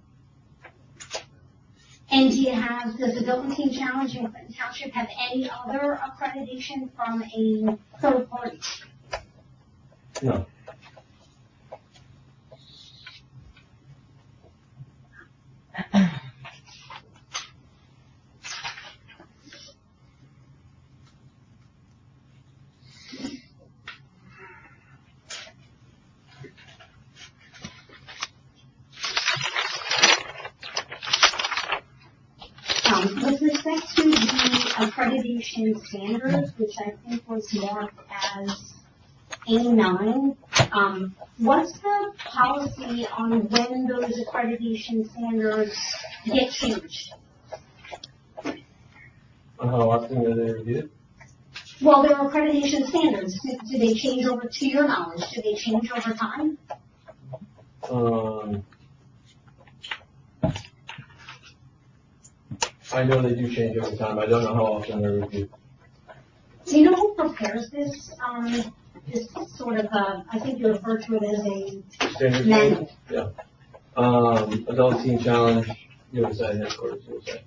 And do you have, does Adult and Teen Challenge in Clinton Township have any other accreditation from a third party? No. Um, with respect to the accreditation standards, which I think was marked as A nine, um, what's the policy on when those accreditation standards get changed? On how often are they reviewed? Well, there are accreditation standards. Do, do they change over, to your knowledge, do they change over time? Um, I know they do change over time. I don't know how often they're reviewed. Do you know who prepares this, um, this sort of, uh, I think you refer to it as a Standard manual? Yeah. Um, Adult Teen Challenge, U S A, headquarters, U S A.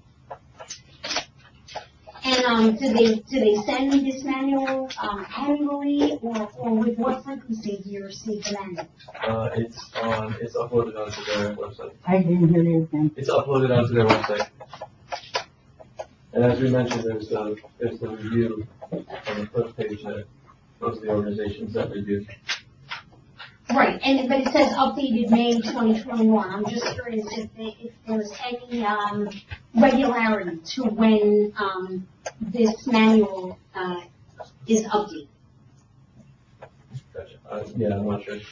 And, um, do they, do they send this manual, um, annually, or, or with what frequency do you receive the manual? Uh, it's on, it's uploaded onto their website. I didn't hear you again. It's uploaded onto their website. And as we mentioned, there's the, there's the review on the first page there. Those are the organizations that review. Right, and, but it says updated May twenty twenty-one. I'm just curious if, they, if there's any, um, regularity to when, um, this manual, uh, is updated. Gotcha. Uh, yeah, I'm not sure.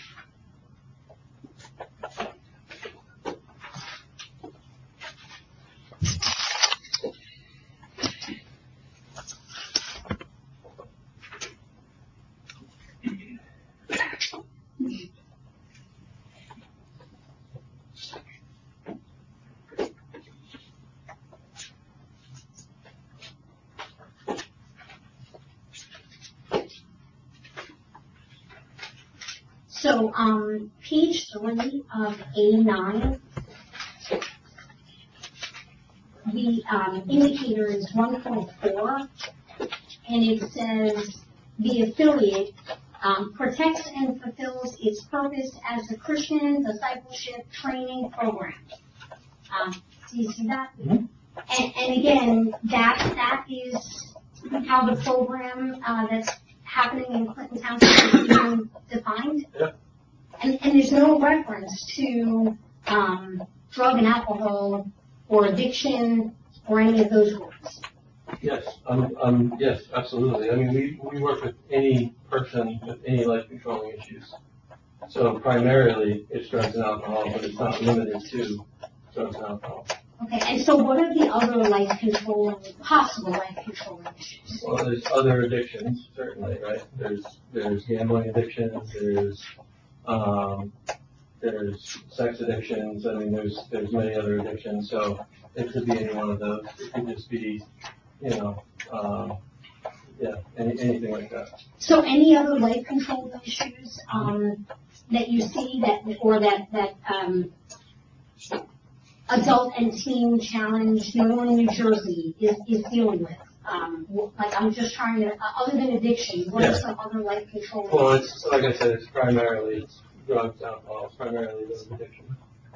So, um, page three of A nine, the, um, indicator is one point four, and it says the affiliate, um, protects and fulfills its purpose as a Christian discipleship training program. Um, do you see that? Mm-hmm. And, and again, that, that is how the program, uh, that's happening in Clinton Township is being defined. Yeah. And, and there's no reference to, um, drug and alcohol or addiction or any of those words. Yes, um, um, yes, absolutely. I mean, we, we work with any person with any life controlling issues. So primarily, it's drugs and alcohol, but it's not limited to drugs and alcohol. Okay, and so what are the other life controlling, possible life controlling issues? Well, there's other addictions, certainly, right? There's, there's gambling addictions, there's, um, there's sex addictions, I mean, there's, there's many other addictions, so it could be any one of those. It could just be, you know, um, yeah, any, anything like that. So any other life controlling issues, um, that you see that, or that, that, um, Adult and Teen Challenge New England, New Jersey is, is dealing with? Um, like I'm just trying to, uh, other than addiction, what Yeah. are some other life controlling Well, issues? it's, like I said, it's primarily it's drugs, alcohol, it's primarily those addictions.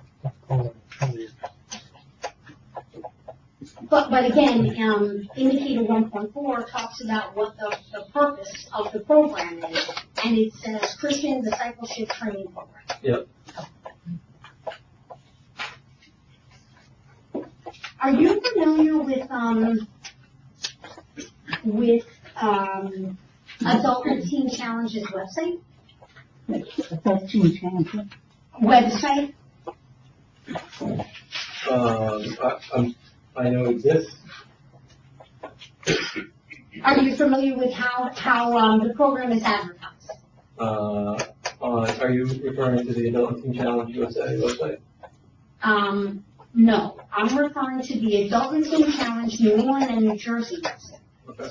But, but again, um, indicator one point four talks about what the, the purpose of the program is, and it says Christian Discipleship Training Program. Yep. Are you familiar with, um, with, um, Adult and Teen Challenge's website? Adult Teen Challenge. Website? Um, I, I'm, I know it exists. Are you familiar with how, how, um, the program is advertised? Uh, uh, are you referring to the Adult and Teen Challenge U S A website? Um, no. I'm referring to the Adult and Teen Challenge New England and New Jersey website. Okay.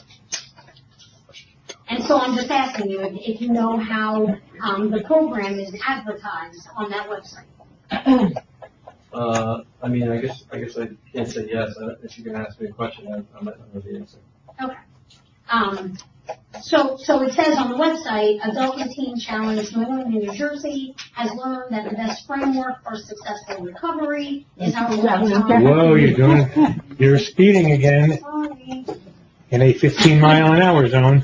And so I'm just asking you if, if you know how, um, the program is advertised on that website. Uh, I mean, I guess, I guess I can't say yes. I, if you can ask me a question, I, I might not know the answer. Okay. Um, so, so it says on the website, Adult and Teen Challenge New England and New Jersey has learned that the best framework for successful recovery is our long-term. Whoa, you're doing, you're speeding again Sorry. in a fifteen mile an hour zone.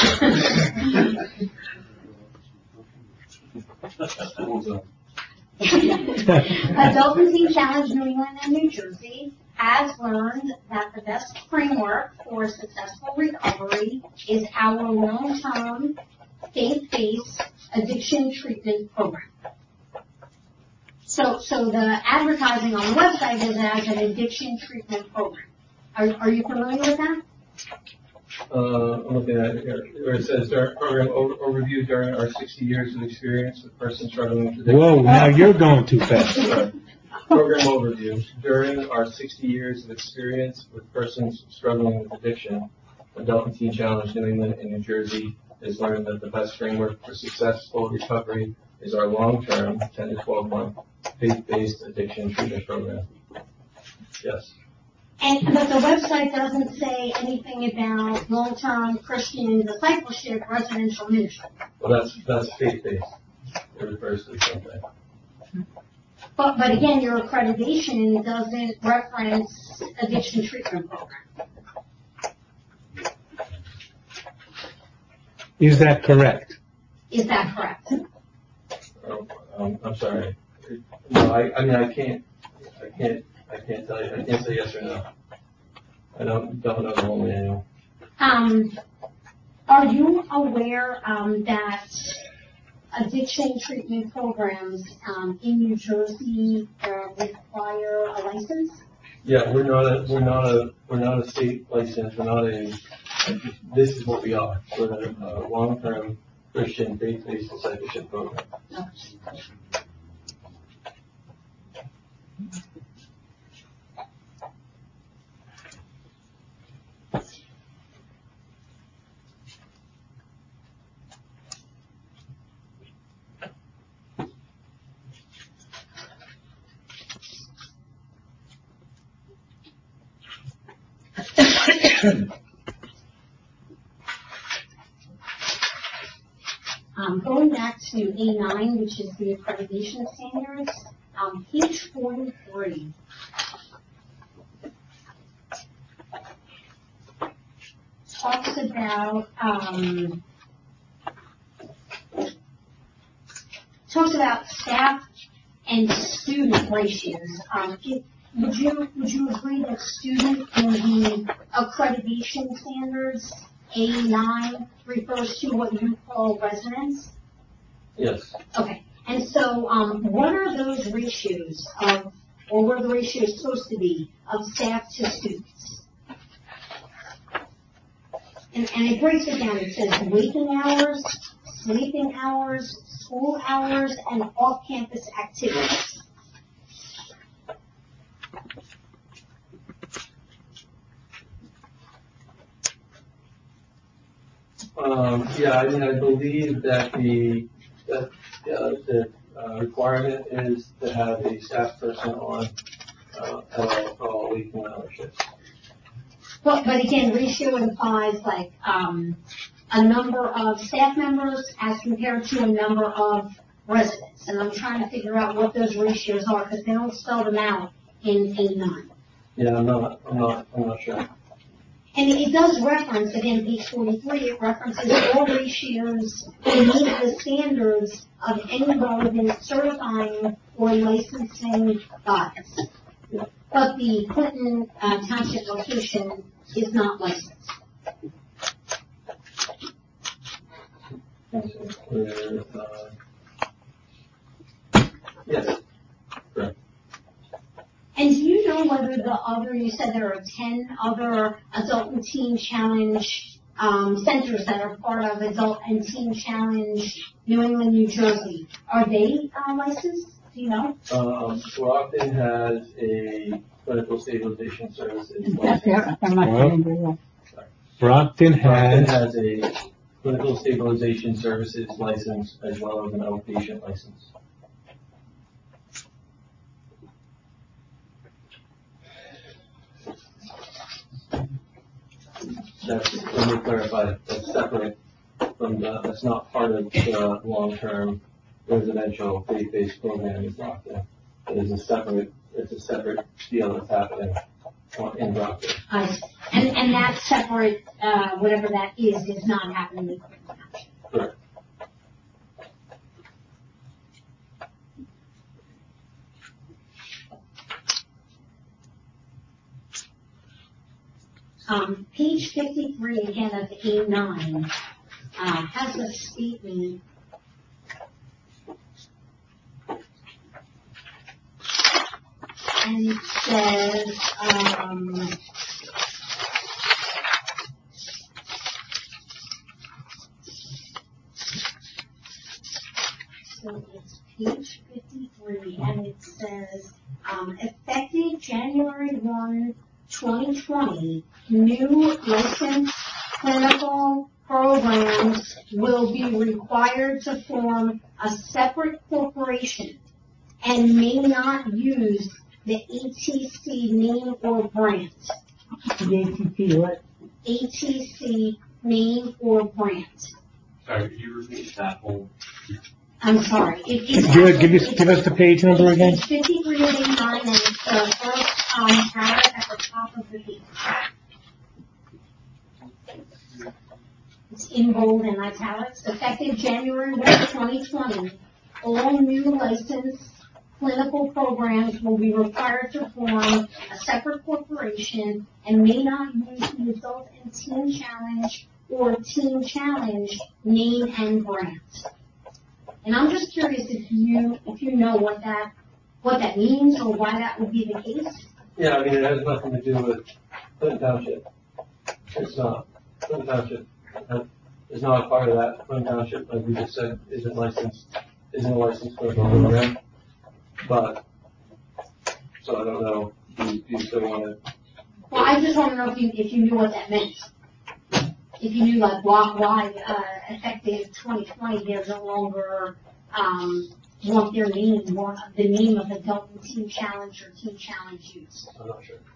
Adult and Teen Challenge New England and New Jersey has learned that the best framework for successful recovery is our long-term, faith-based addiction treatment program. So, so the advertising on the website is as an addiction treatment program. Are, are you familiar with that? Uh, I'm looking at it here, where it says our program over, overview during our sixty years of experience with persons struggling with addiction. Whoa, now you're going too fast. Sorry. Program overview. During our sixty years of experience with persons struggling with addiction, Adult and Teen Challenge New England and New Jersey has learned that the best framework for successful recovery is our long-term, ten to twelve month, faith-based addiction treatment program. Yes. And, but the website doesn't say anything about long-term Christian discipleship residential ministry. Well, that's, that's faith-based. It refers to the same thing. But, but again, your accreditation doesn't reference addiction treatment program. Is that correct? Is that correct? Oh, um, I'm sorry. No, I, I mean, I can't, I can't, I can't tell you, I can't say yes or no. I don't, don't know the whole manual. Um, are you aware, um, that addiction treatment programs, um, in New Jersey, uh, require a license? Yeah, we're not a, we're not a, we're not a state license, we're not a, this is what we are. We're a, a long-term Christian faith-based discipleship program. No. Um, going back to A nine, which is the accreditation standards, um, page forty-three. Talks about, um, talks about staff and student ratios. Um, if- would you, would you agree that student in the accreditation standards, A nine, refers to what you call residents? Yes. Okay, and so, um, what are those ratios of, or what are the ratios supposed to be of staff to students? And, and it breaks it down, it says waking hours, sleeping hours, school hours, and off-campus activities. Um, yeah, I mean, I believe that the, that, uh, the, uh, requirement is to have a staff person on, uh, at all, for all waking hour shifts. But, but again, ratio implies like, um, a number of staff members as compared to a number of residents. And I'm trying to figure out what those ratios are, because they don't spell them out in A nine. Yeah, I'm not, I'm not, I'm not sure. And it does reference, again, page forty-three, it references all ratios that meet the standards of any relevant certifying or licensing bodies. But the Clinton uh, Township location is not licensed. Uh, Yes, correct. And do you know whether the other, you said there are ten other adult and teen challenge um, centers that are part of Adult and Teen Challenge New England, New Jersey. Are they uh, licensed? Do you know? Um, Brockton has a clinical stabilization services That's there, license. I'm not saying Brockton Brockton has, has a clinical stabilization services license as well as an outpatient license. That's, let me clarify, that's separate from the, that's not part of the long-term residential faith-based program in Brockton. It is a separate, it's a separate deal that's happening in Brockton. I see. And, and that separate, uh, whatever that is, is not happening in Clinton Township. Correct. Um, page fifty-three, again, of A nine, uh, has a statement. And it says, um, so it's page fifty-three, and it says, um, effective January first, twenty twenty, new licensed clinical programs will be required to form a separate corporation and may not use the A T C name or brand. The A T P what? A T C name or brand. Sorry, could you repeat that whole? I'm sorry. It, it's give, actually- give us, give us the page number again. It's fifty-three of A nine, and it's the first, um, paragraph at the top of the page. It's in bold and italics. Effective January first, twenty twenty, all new licensed clinical programs will be required to form a separate corporation and may not use the Adult and Teen Challenge or Teen Challenge name and brand. And I'm just curious if you, if you know what that, what that means or why that would be the case. Yeah, I mean, it has nothing to do with Clinton Township. It's not. Clinton Township uh, is not a part of that. Clinton Township, like we just said, isn't licensed, isn't a licensed clinical program. But, so I don't know, do you, do you still want to? Well, I just want to know if you, if you knew what that meant. If you knew like why, why, uh, effective twenty twenty, they're no longer, um, want their name, want the name of Adult and Teen Challenge or Teen Challenge use. I'm not sure.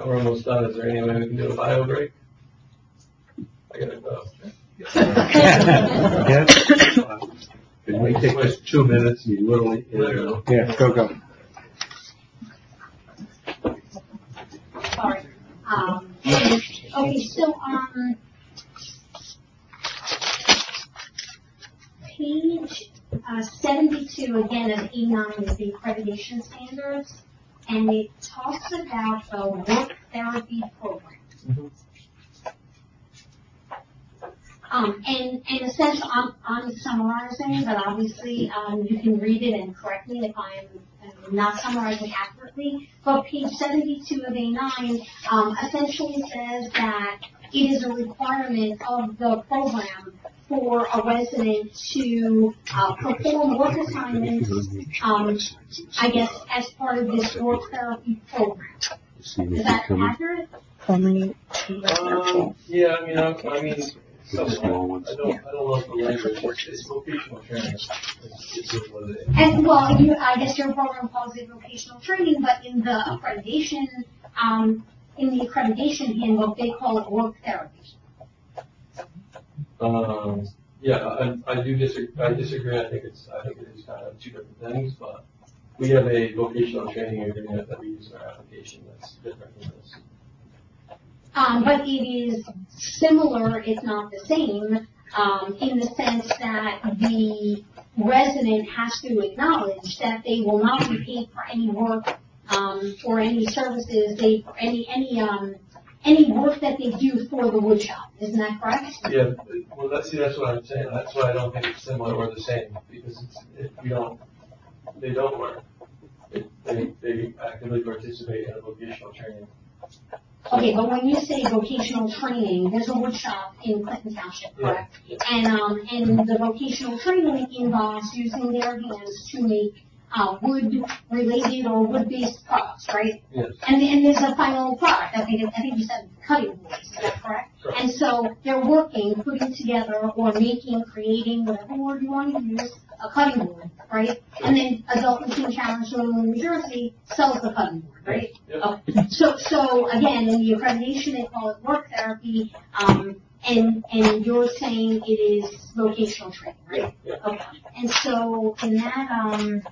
We're almost done. Is there any way we can do a bio break? I gotta go. Yeah, Can we take just two minutes, you literally, Literally. yeah, go, go. Sorry. Um, okay, so, um, page uh, seventy-two, again, of E nine is the accreditation standards, and it talks about the work therapy program. Mm-hmm. Um, and, and essentially, I'm, I'm summarizing, but obviously, um, you can read it and correct me if I'm uh, not summarizing accurately. But page seventy-two of A nine, um, essentially says that it is a requirement of the program for a resident to, uh, perform work assignments, um, I guess, as part of this work therapy program. Is that accurate? Um, yeah, I mean, I, I mean, somewhat. I don't, I don't love the language. It's, it's vocational training. It's, it's what it is. And, well, you, I guess your program calls it vocational training, but in the accreditation, um, in the accreditation handbook, they call it work therapy. Um, yeah, I, I do disagree, I disagree. I think it's, I think it is kind of two different things, but we have a vocational training agreement that we use in our application that's different than this. Um, but it is similar, if not the same, um, in the sense that the resident has to acknowledge that they will not be paid for any work, um, or any services, they, any, any, um, any work that they do for the wood shop. Isn't that correct? Yeah, well, that's, see, that's what I'm saying. That's why I don't think it's similar or the same, because it's, it, we don't, they don't work. It, they, they actively participate in a vocational training. Okay, but when you say vocational training, there's a wood shop in Clinton Township, correct? Yeah. And, um, and the vocational training involves using their hands to make, uh, wood-related or wood-based products, right? Yes. And, and there's a final product, I think, I think you said cutting boards, is that correct? Correct. And so they're working, putting together, or making, creating, whatever word you want to use, a cutting board, right? And then Adult and Teen Challenge in New Jersey sells the cutting board, right? Yep. Okay. So, so again, in the accreditation, they call it work therapy, um, and, and you're saying it is vocational training, right? Yeah. Okay. And so in that, um,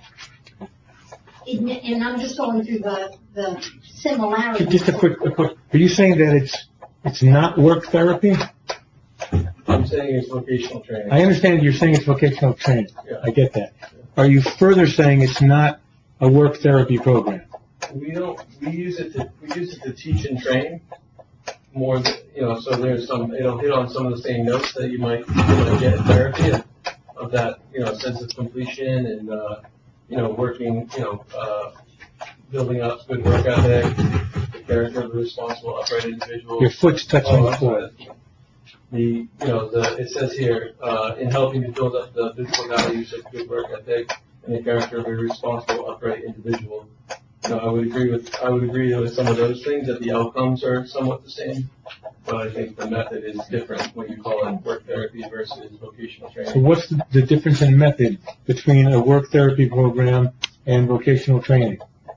it, and I'm just going through the, the similarities. Just a quick, a quick, are you saying that it's, it's not work therapy? I'm saying it's vocational training. I understand you're saying it's vocational training. Yeah. I get that. Are you further saying it's not a work therapy program? We don't, we use it to, we use it to teach and train more than, you know, so there's some, it'll hit on some of the same notes that you might, you might get in therapy of, of that, you know, sense of completion and, uh, you know, working, you know, uh, building up good work ethic, the character of a responsible, upright individual. Your foot's touching Oh, the I'm floor. sorry. The, you know, the, it says here, uh, in helping to build up the physical values of good work ethic and the character of a responsible, upright individual. You know, I would agree with, I would agree with some of those things, that the outcomes are somewhat the same, but I think the method is different when you call it work therapy versus vocational training. So what's the, the difference in method between a work therapy program and vocational training?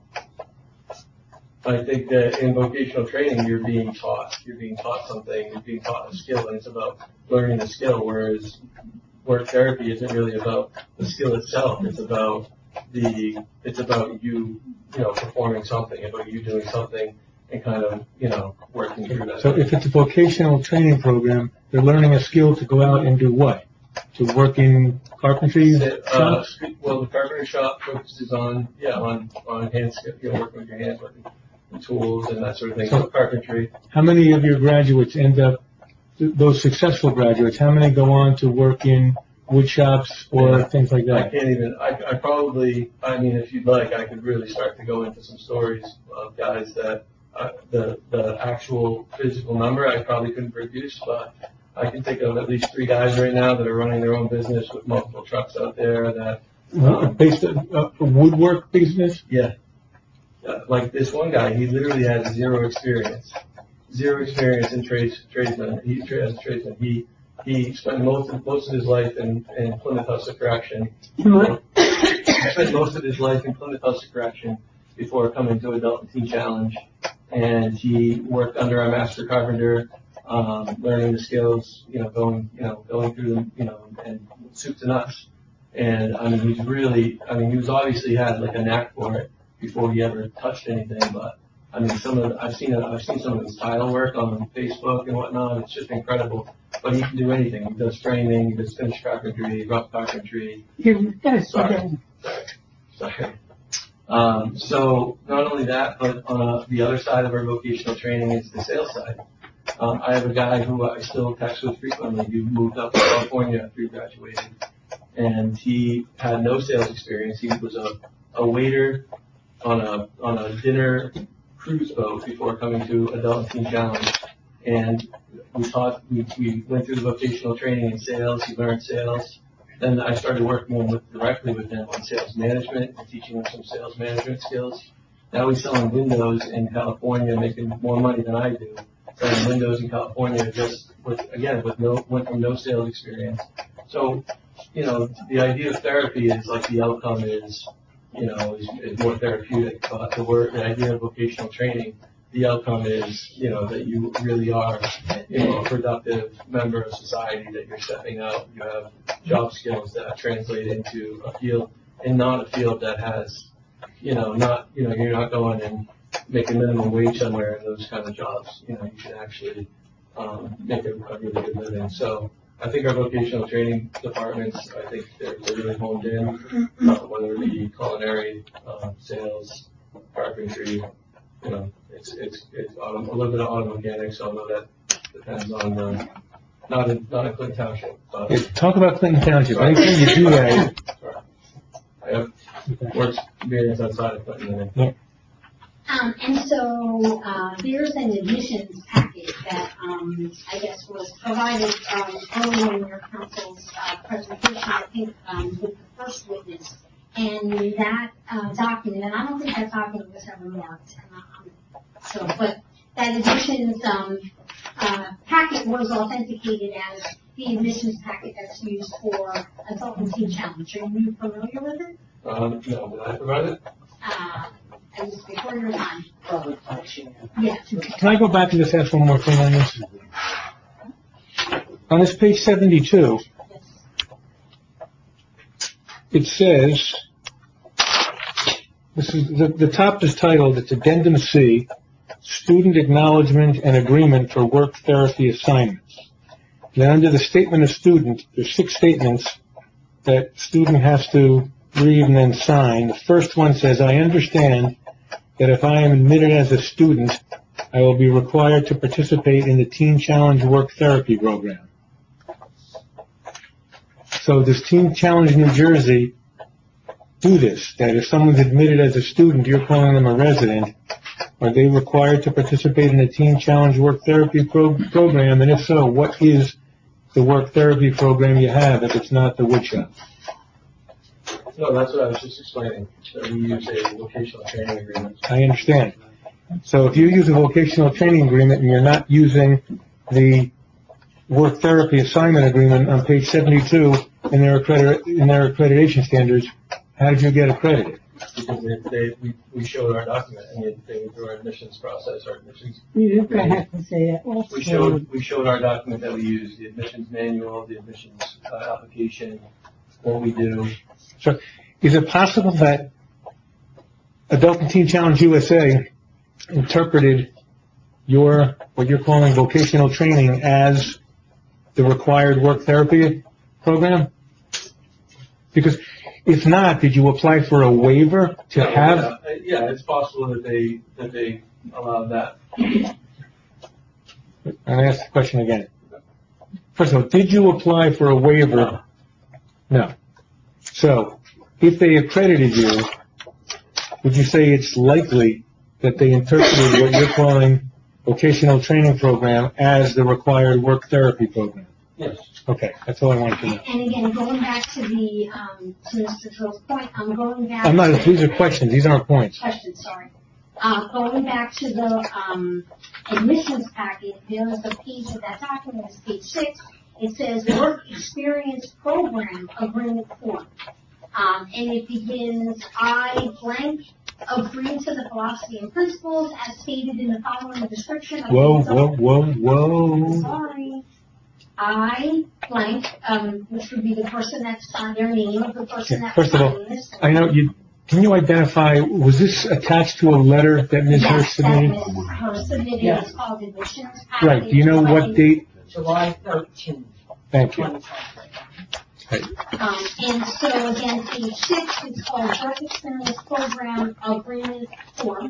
I think that in vocational training, you're being taught, you're being taught something, you're being taught a skill, and it's about learning the skill, whereas work therapy isn't really about the skill itself, it's about the, it's about you, you know, performing something, about you doing something and kind of, you know, working through that. So if it's a vocational training program, they're learning a skill to go out and do what? To work in carpentry Uh, shops? well, the carpentry shop focuses on, yeah, on, on hand skill, you know, working with your hands, working with tools and that sort of thing, so carpentry. How many of your graduates end up, those successful graduates, how many go on to work in wood shops or Yeah. things like I that? can't even, I, I probably, I mean, if you'd like, I could really start to go into some stories of guys that, uh, the, the actual physical number I probably couldn't produce, but I can think of at least three guys right now that are running their own business with multiple trucks out there that, um, Based on uh, woodwork business? yeah. Uh, like this one guy, he literally has zero experience, zero experience in trades, tradesman. He as a tradesman. He he spent most of most of his life in, in Plymouth House of Correction. What? He spent most of his life in Plymouth House of Correction before coming to Adult and Teen Challenge, and he worked under a master carpenter, um, learning the skills, you know, going, you know, going through them, you know, and soup to nuts. And I mean, he's really, I mean, he was obviously had like a knack for it before he ever touched anything, but I mean, some of the, I've seen, I've seen some of his tile work on Facebook and whatnot. It's just incredible. But he can do anything. He does framing, he does finished carpentry, rough carpentry. Sorry. Sorry. Sorry. Um, so not only that, but on uh, the other side of our vocational training is the sales side. Um, I have a guy who I still text with frequently who moved up to California after he graduated, and he had no sales experience. He was a, a waiter on a on a dinner cruise boat before coming to Adult and Teen Challenge, and we taught we, we went through the vocational training in sales. He learned sales. Then I started working with, directly with him on sales management and teaching him some sales management skills. Now he's selling windows in California, making more money than I do. Selling windows in California, just with again with no went from no sales experience. So, you know, the idea of therapy is like the outcome is, you know, is, is more therapeutic. But the word, the idea of vocational training, the outcome is, you know, that you really are, you know, a productive member of society, that you're stepping out, you have job skills that translate into a field, and not a field that has, you know, not, you know, you're not going and making minimum wage somewhere in those kind of jobs. You know, you can actually um, make a, a really good living. So I think our vocational training departments, I think they're, they're really honed in, uh, whether it be culinary, uh, sales, carpentry, you know, it's, it's, it's auto, a little bit of auto mechanics, although that depends on, uh, not in, not in Clinton Township. But, Yeah, talk about Clinton Township. Anything you do that. Sorry. I have work experience outside of Clinton. Yeah. Um, and so, uh, there's an admissions packet that, um, I guess was provided, um, earlier in your council's, uh, presentation, I think, um, with the first witness. And that, uh, document, and I don't think that document was ever marked, and um, so, but that admissions, um, uh, packet was authenticated as the admissions packet that's used for adult and teen challenge. Are you familiar with it? Um, no, did I provide it? Uh, it was before your time. Probably touching it. Yeah. Can I go back and just ask one more thing on this? On this page seventy-two, it says, this is, the, the top is titled, it's Addendum C, Student Acknowledgement and Agreement for Work Therapy Assignments. Then under the statement of student, there's six statements that student has to read and then sign. The first one says, I understand that if I am admitted as a student, I will be required to participate in the Teen Challenge Work Therapy Program. So does Teen Challenge New Jersey do this? That if someone's admitted as a student, you're calling them a resident, are they required to participate in the Teen Challenge Work Therapy pro- Program? And if so, what is the work therapy program you have if it's not the woodshop? No, that's what I was just explaining. That we use a vocational training agreement. I understand. So if you use a vocational training agreement and you're not using the work therapy assignment agreement on page seventy-two in their accredit in their accreditation standards, how did you get accredited? Because they, they we, we showed our document, and they, they went through our admissions process, our admissions. You're gonna have to say it. We showed we showed our document that we use, the admissions manual, the admissions uh, application, what we do. So is it possible that Adult and Teen Challenge U S A interpreted your, what you're calling vocational training as the required work therapy program? Because if not, did you apply for a waiver to Yeah, have? Yeah, yeah, it's possible that they that they allowed that. I'm going to ask the question again. First of all, did you apply for a waiver? No. So, if they accredited you, would you say it's likely that they interpreted what you're calling vocational training program as the required work therapy program? Yes. Okay, that's all I wanted to know. And again, going back to the, um, to Mister Phil's point, I'm going back. I'm not, to- these are questions, these aren't points. Questions, sorry. Uh, going back to the, um, admissions packet, there is a page of that document, it's page six. It says work experience program agreement form. Um, and it begins, I blank agree to the philosophy and principles as stated in the following description of Whoa, the whoa, whoa, whoa. Sorry. I blank, um, which would be the person that's on their name of the person that's First of all, signing this. I know you, can you identify, was this attached to a letter that Miz Hirsch Yes, that submitted? Miz Hirsch submitted, Yes. it's called admissions Right, do you know what date? July thirteenth. Thank you. Um, and so again, page six, it's called Work Experience Program Agreement Form.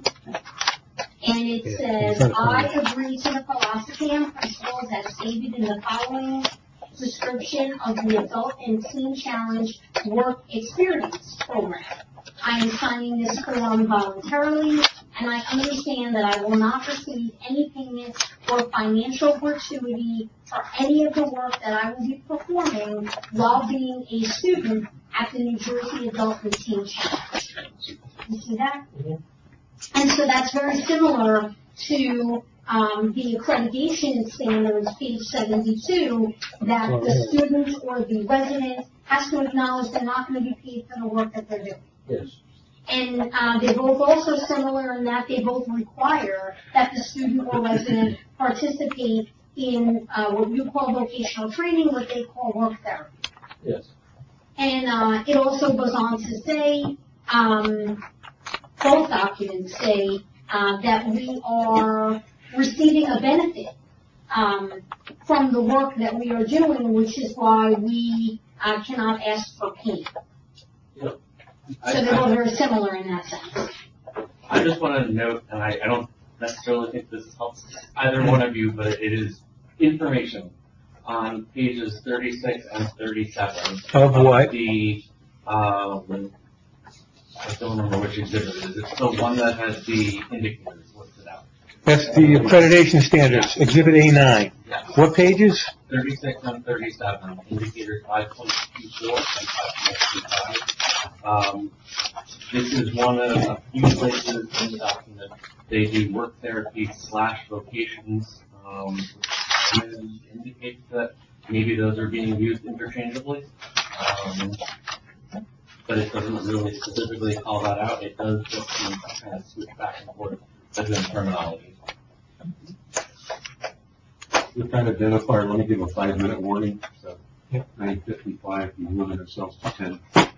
And it says, I agree to the philosophy and principles as stated in the following description of the Adult and Teen Challenge Work Experience Program. I am signing this form voluntarily, and I understand that I will not receive any payment or financial gratuity for any of the work that I will be performing while being a student at the New Jersey Adult and Teen Challenge. You see that? Mhm. And so that's very similar to um, the accreditation standards, page seventy-two, that the student or the resident has to acknowledge they're not going to be paid for the work that they're doing. Yes. And uh, they're both also similar in that they both require that the student or resident participate in uh, what you call vocational training, what they call work therapy. Yes. And uh, it also goes on to say, um, both documents say uh, that we are receiving a benefit um, from the work that we are doing, which is why we uh, cannot ask for payment. Yep. So they're both very similar in that sense. I just want to note, and I, I don't necessarily think this helps either one of you, but it is information on pages thirty-six and thirty-seven. Of what? The, um, I don't remember which exhibit it is. It's the one that has the indicators listed out. That's the accreditation standards, Exhibit A nine. What pages? thirty-six and thirty-seven, indicators five point two four and five point two five. Um, this is one of a few places in the document. They do work therapy slash vocations, um, which indicates that maybe those are being used interchangeably. Um, but it doesn't really specifically call that out. It does just seem to kind of switch back and forth within terminology. We're trying to identify, let me give a five-minute warning, so nine fifty-five, we limit ourselves to ten.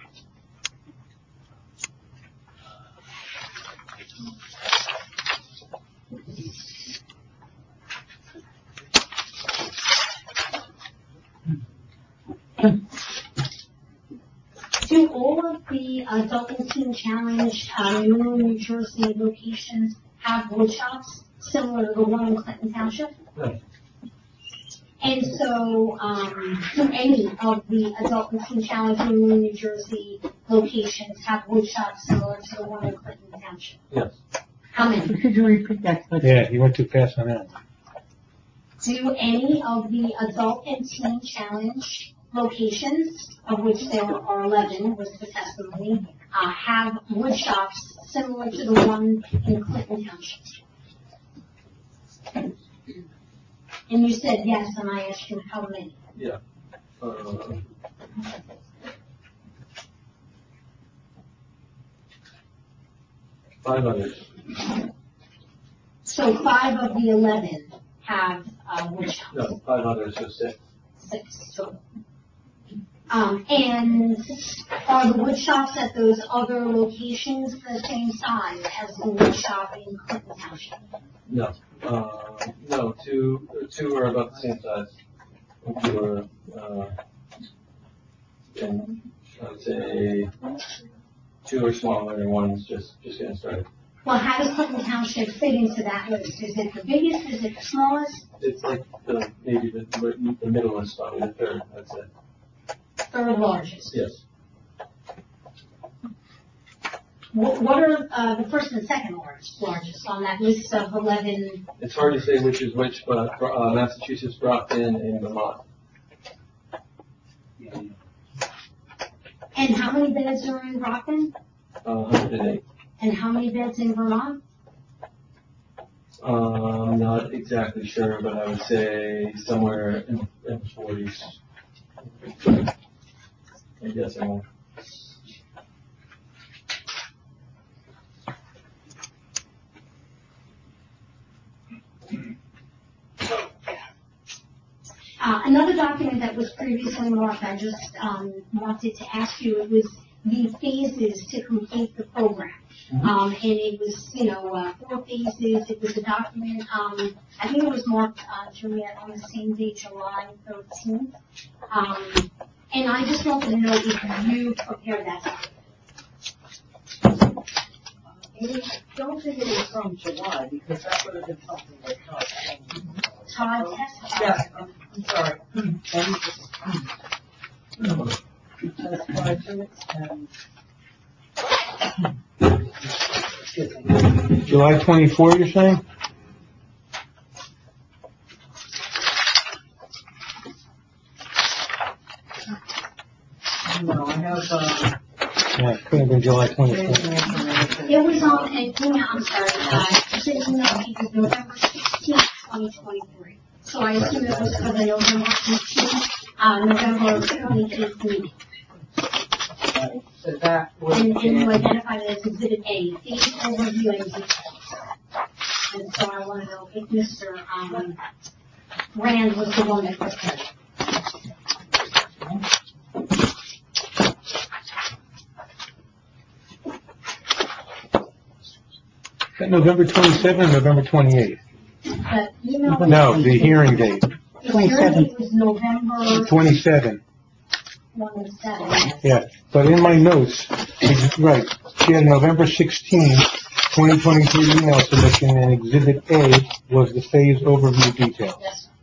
Do all of the Adult and Teen Challenge, uh, New New Jersey locations have wood shops similar to the one in Clinton Township? No. And so, um, do any of the Adult and Teen Challenge New New Jersey locations have wood shops similar to the one in Clinton Township? Yes. How many? Could you repeat that question? Yeah, you went too fast on that. Do any of the Adult and Teen Challenge locations, of which there are eleven with the testimony, uh, have wood shops similar to the one in Clinton Township? And you said yes, and I asked you how many. Yeah. Uh, Five others. So five of the eleven have uh, wood shops. No, five others, so six. Six total. Um, and are the wood shops at those other locations the same size as the wood shop in Clinton Township? No. Uh, no, two, two are about the same size. And two are, uh, and I would say two are smaller and one's just, just getting started. Well, how does Clinton Township fit into that list? Is it the biggest? Is it the smallest? It's like the, maybe the, the middle is probably the third, I'd say. Third largest? Yes. What, what are uh, the first and second largest, largest on that list of eleven? It's hard to say which is which, but uh, Massachusetts, Brockton, and Vermont. And how many beds are in Brockton? Uh, one hundred eight. And how many beds in Vermont? Uh, I'm not exactly sure, but I would say somewhere in, in the forties. I'm guessing. document that was previously marked, I just, um, wanted to ask you, it was the phases to complete the program. Um, and it was, you know, uh, four phases, it was a document, um, I think it was marked, uh, Juliet, on the same day, July thirteenth. Um, and I just wanted to know if you prepared that document. I don't think it was from July, because that would have been something that Todd. Todd testified. Yes, I'm, I'm sorry. Let me just- Testified to it, and. Excuse me. July twenty-fourth, you're saying? No, I have, uh. Yeah, it could have been July twenty-fourth. It was on an email, I'm sorry, uh, it's an email dated November sixteenth, twenty twenty-three. So I assume it was for the November fifteenth, uh, November twenty-eighth meeting. So that would And, have and you been, identified it as exhibit A, phase overview and details. And so I want to know if Mister Um, Rand was the one that prepared it. Is that November twenty-seventh or November twenty-eighth? The email. No, the hearing date, The hearing date was November twenty-seven. twenty-seventh. Yeah, but in my notes, it's right, she had November sixteenth, twenty twenty-three email submission, and Exhibit A was the phase overview detail.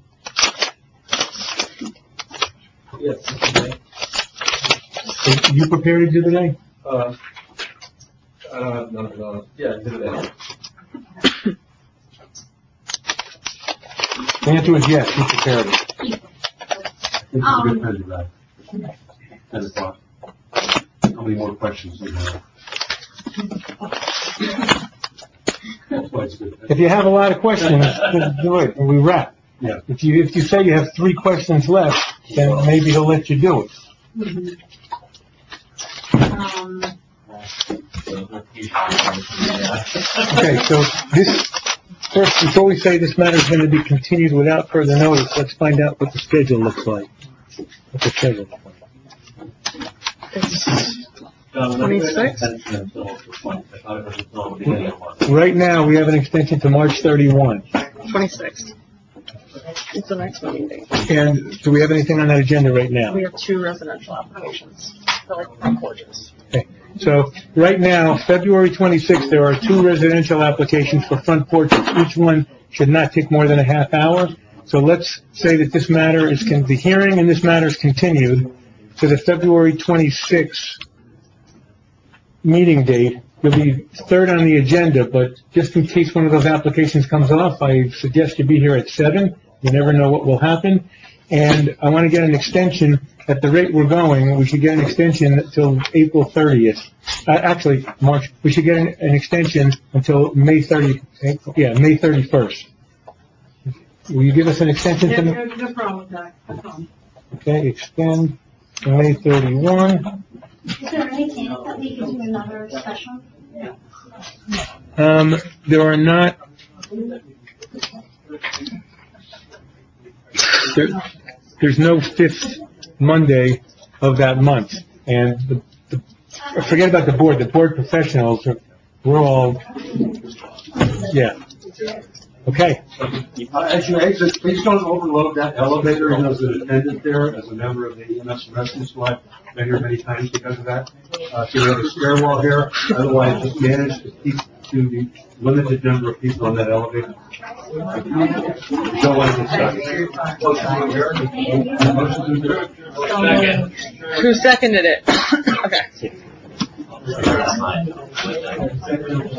Yes. Okay. So you prepared Exhibit A? Uh, uh, no, no, yeah, do that. The answer is yes, you prepared it. This is a good time to wrap. Ten o'clock. How many more questions do you have? That's why it's good. If you have a lot of questions, then do it, and we wrap. Yeah. If you, if you say you have three questions left, then maybe he'll let you do it. Um, Okay, so this, first, before we say this matter is going to be continued without further notice, let's find out what the schedule looks like. What the schedule looks like. Twenty-six? Right now, we have an extension to March thirty-first. Twenty-sixth. It's the next meeting date. And do we have anything on that agenda right now? We have two residential applications, for like front porches. Okay. So, right now, February twenty-sixth, there are two residential applications for front porches. Each one should not take more than a half hour. So let's say that this matter is, con- the hearing in this matter is continued to the February twenty-sixth meeting date. You'll be third on the agenda, but just in case one of those applications comes off, I suggest you be here at seven. You never know what will happen. And I want to get an extension. At the rate we're going, we should get an extension until April thirtieth. Uh, actually, March, we should get an, an extension until May thirtieth, yeah, May thirty-first. Will you give us an extension? Yeah, to no, no problem with that, no problem. Okay, extend to May thirty-first. is there any chance that we could do another special? Um, there are not, there, there's no fifth Monday of that month. And the, the, forget about the board, the board professionals, are, we're all, yeah. Okay. Uh, as you exit, please don't overload that elevator. You know, as an attendant there, as a member of the E M S rescue squad, been here many times because of that. Uh, so we have a stairwell here. Otherwise, just manage to keep to the limited number of people on that elevator. Don't want to get stuck. Who seconded it? Okay.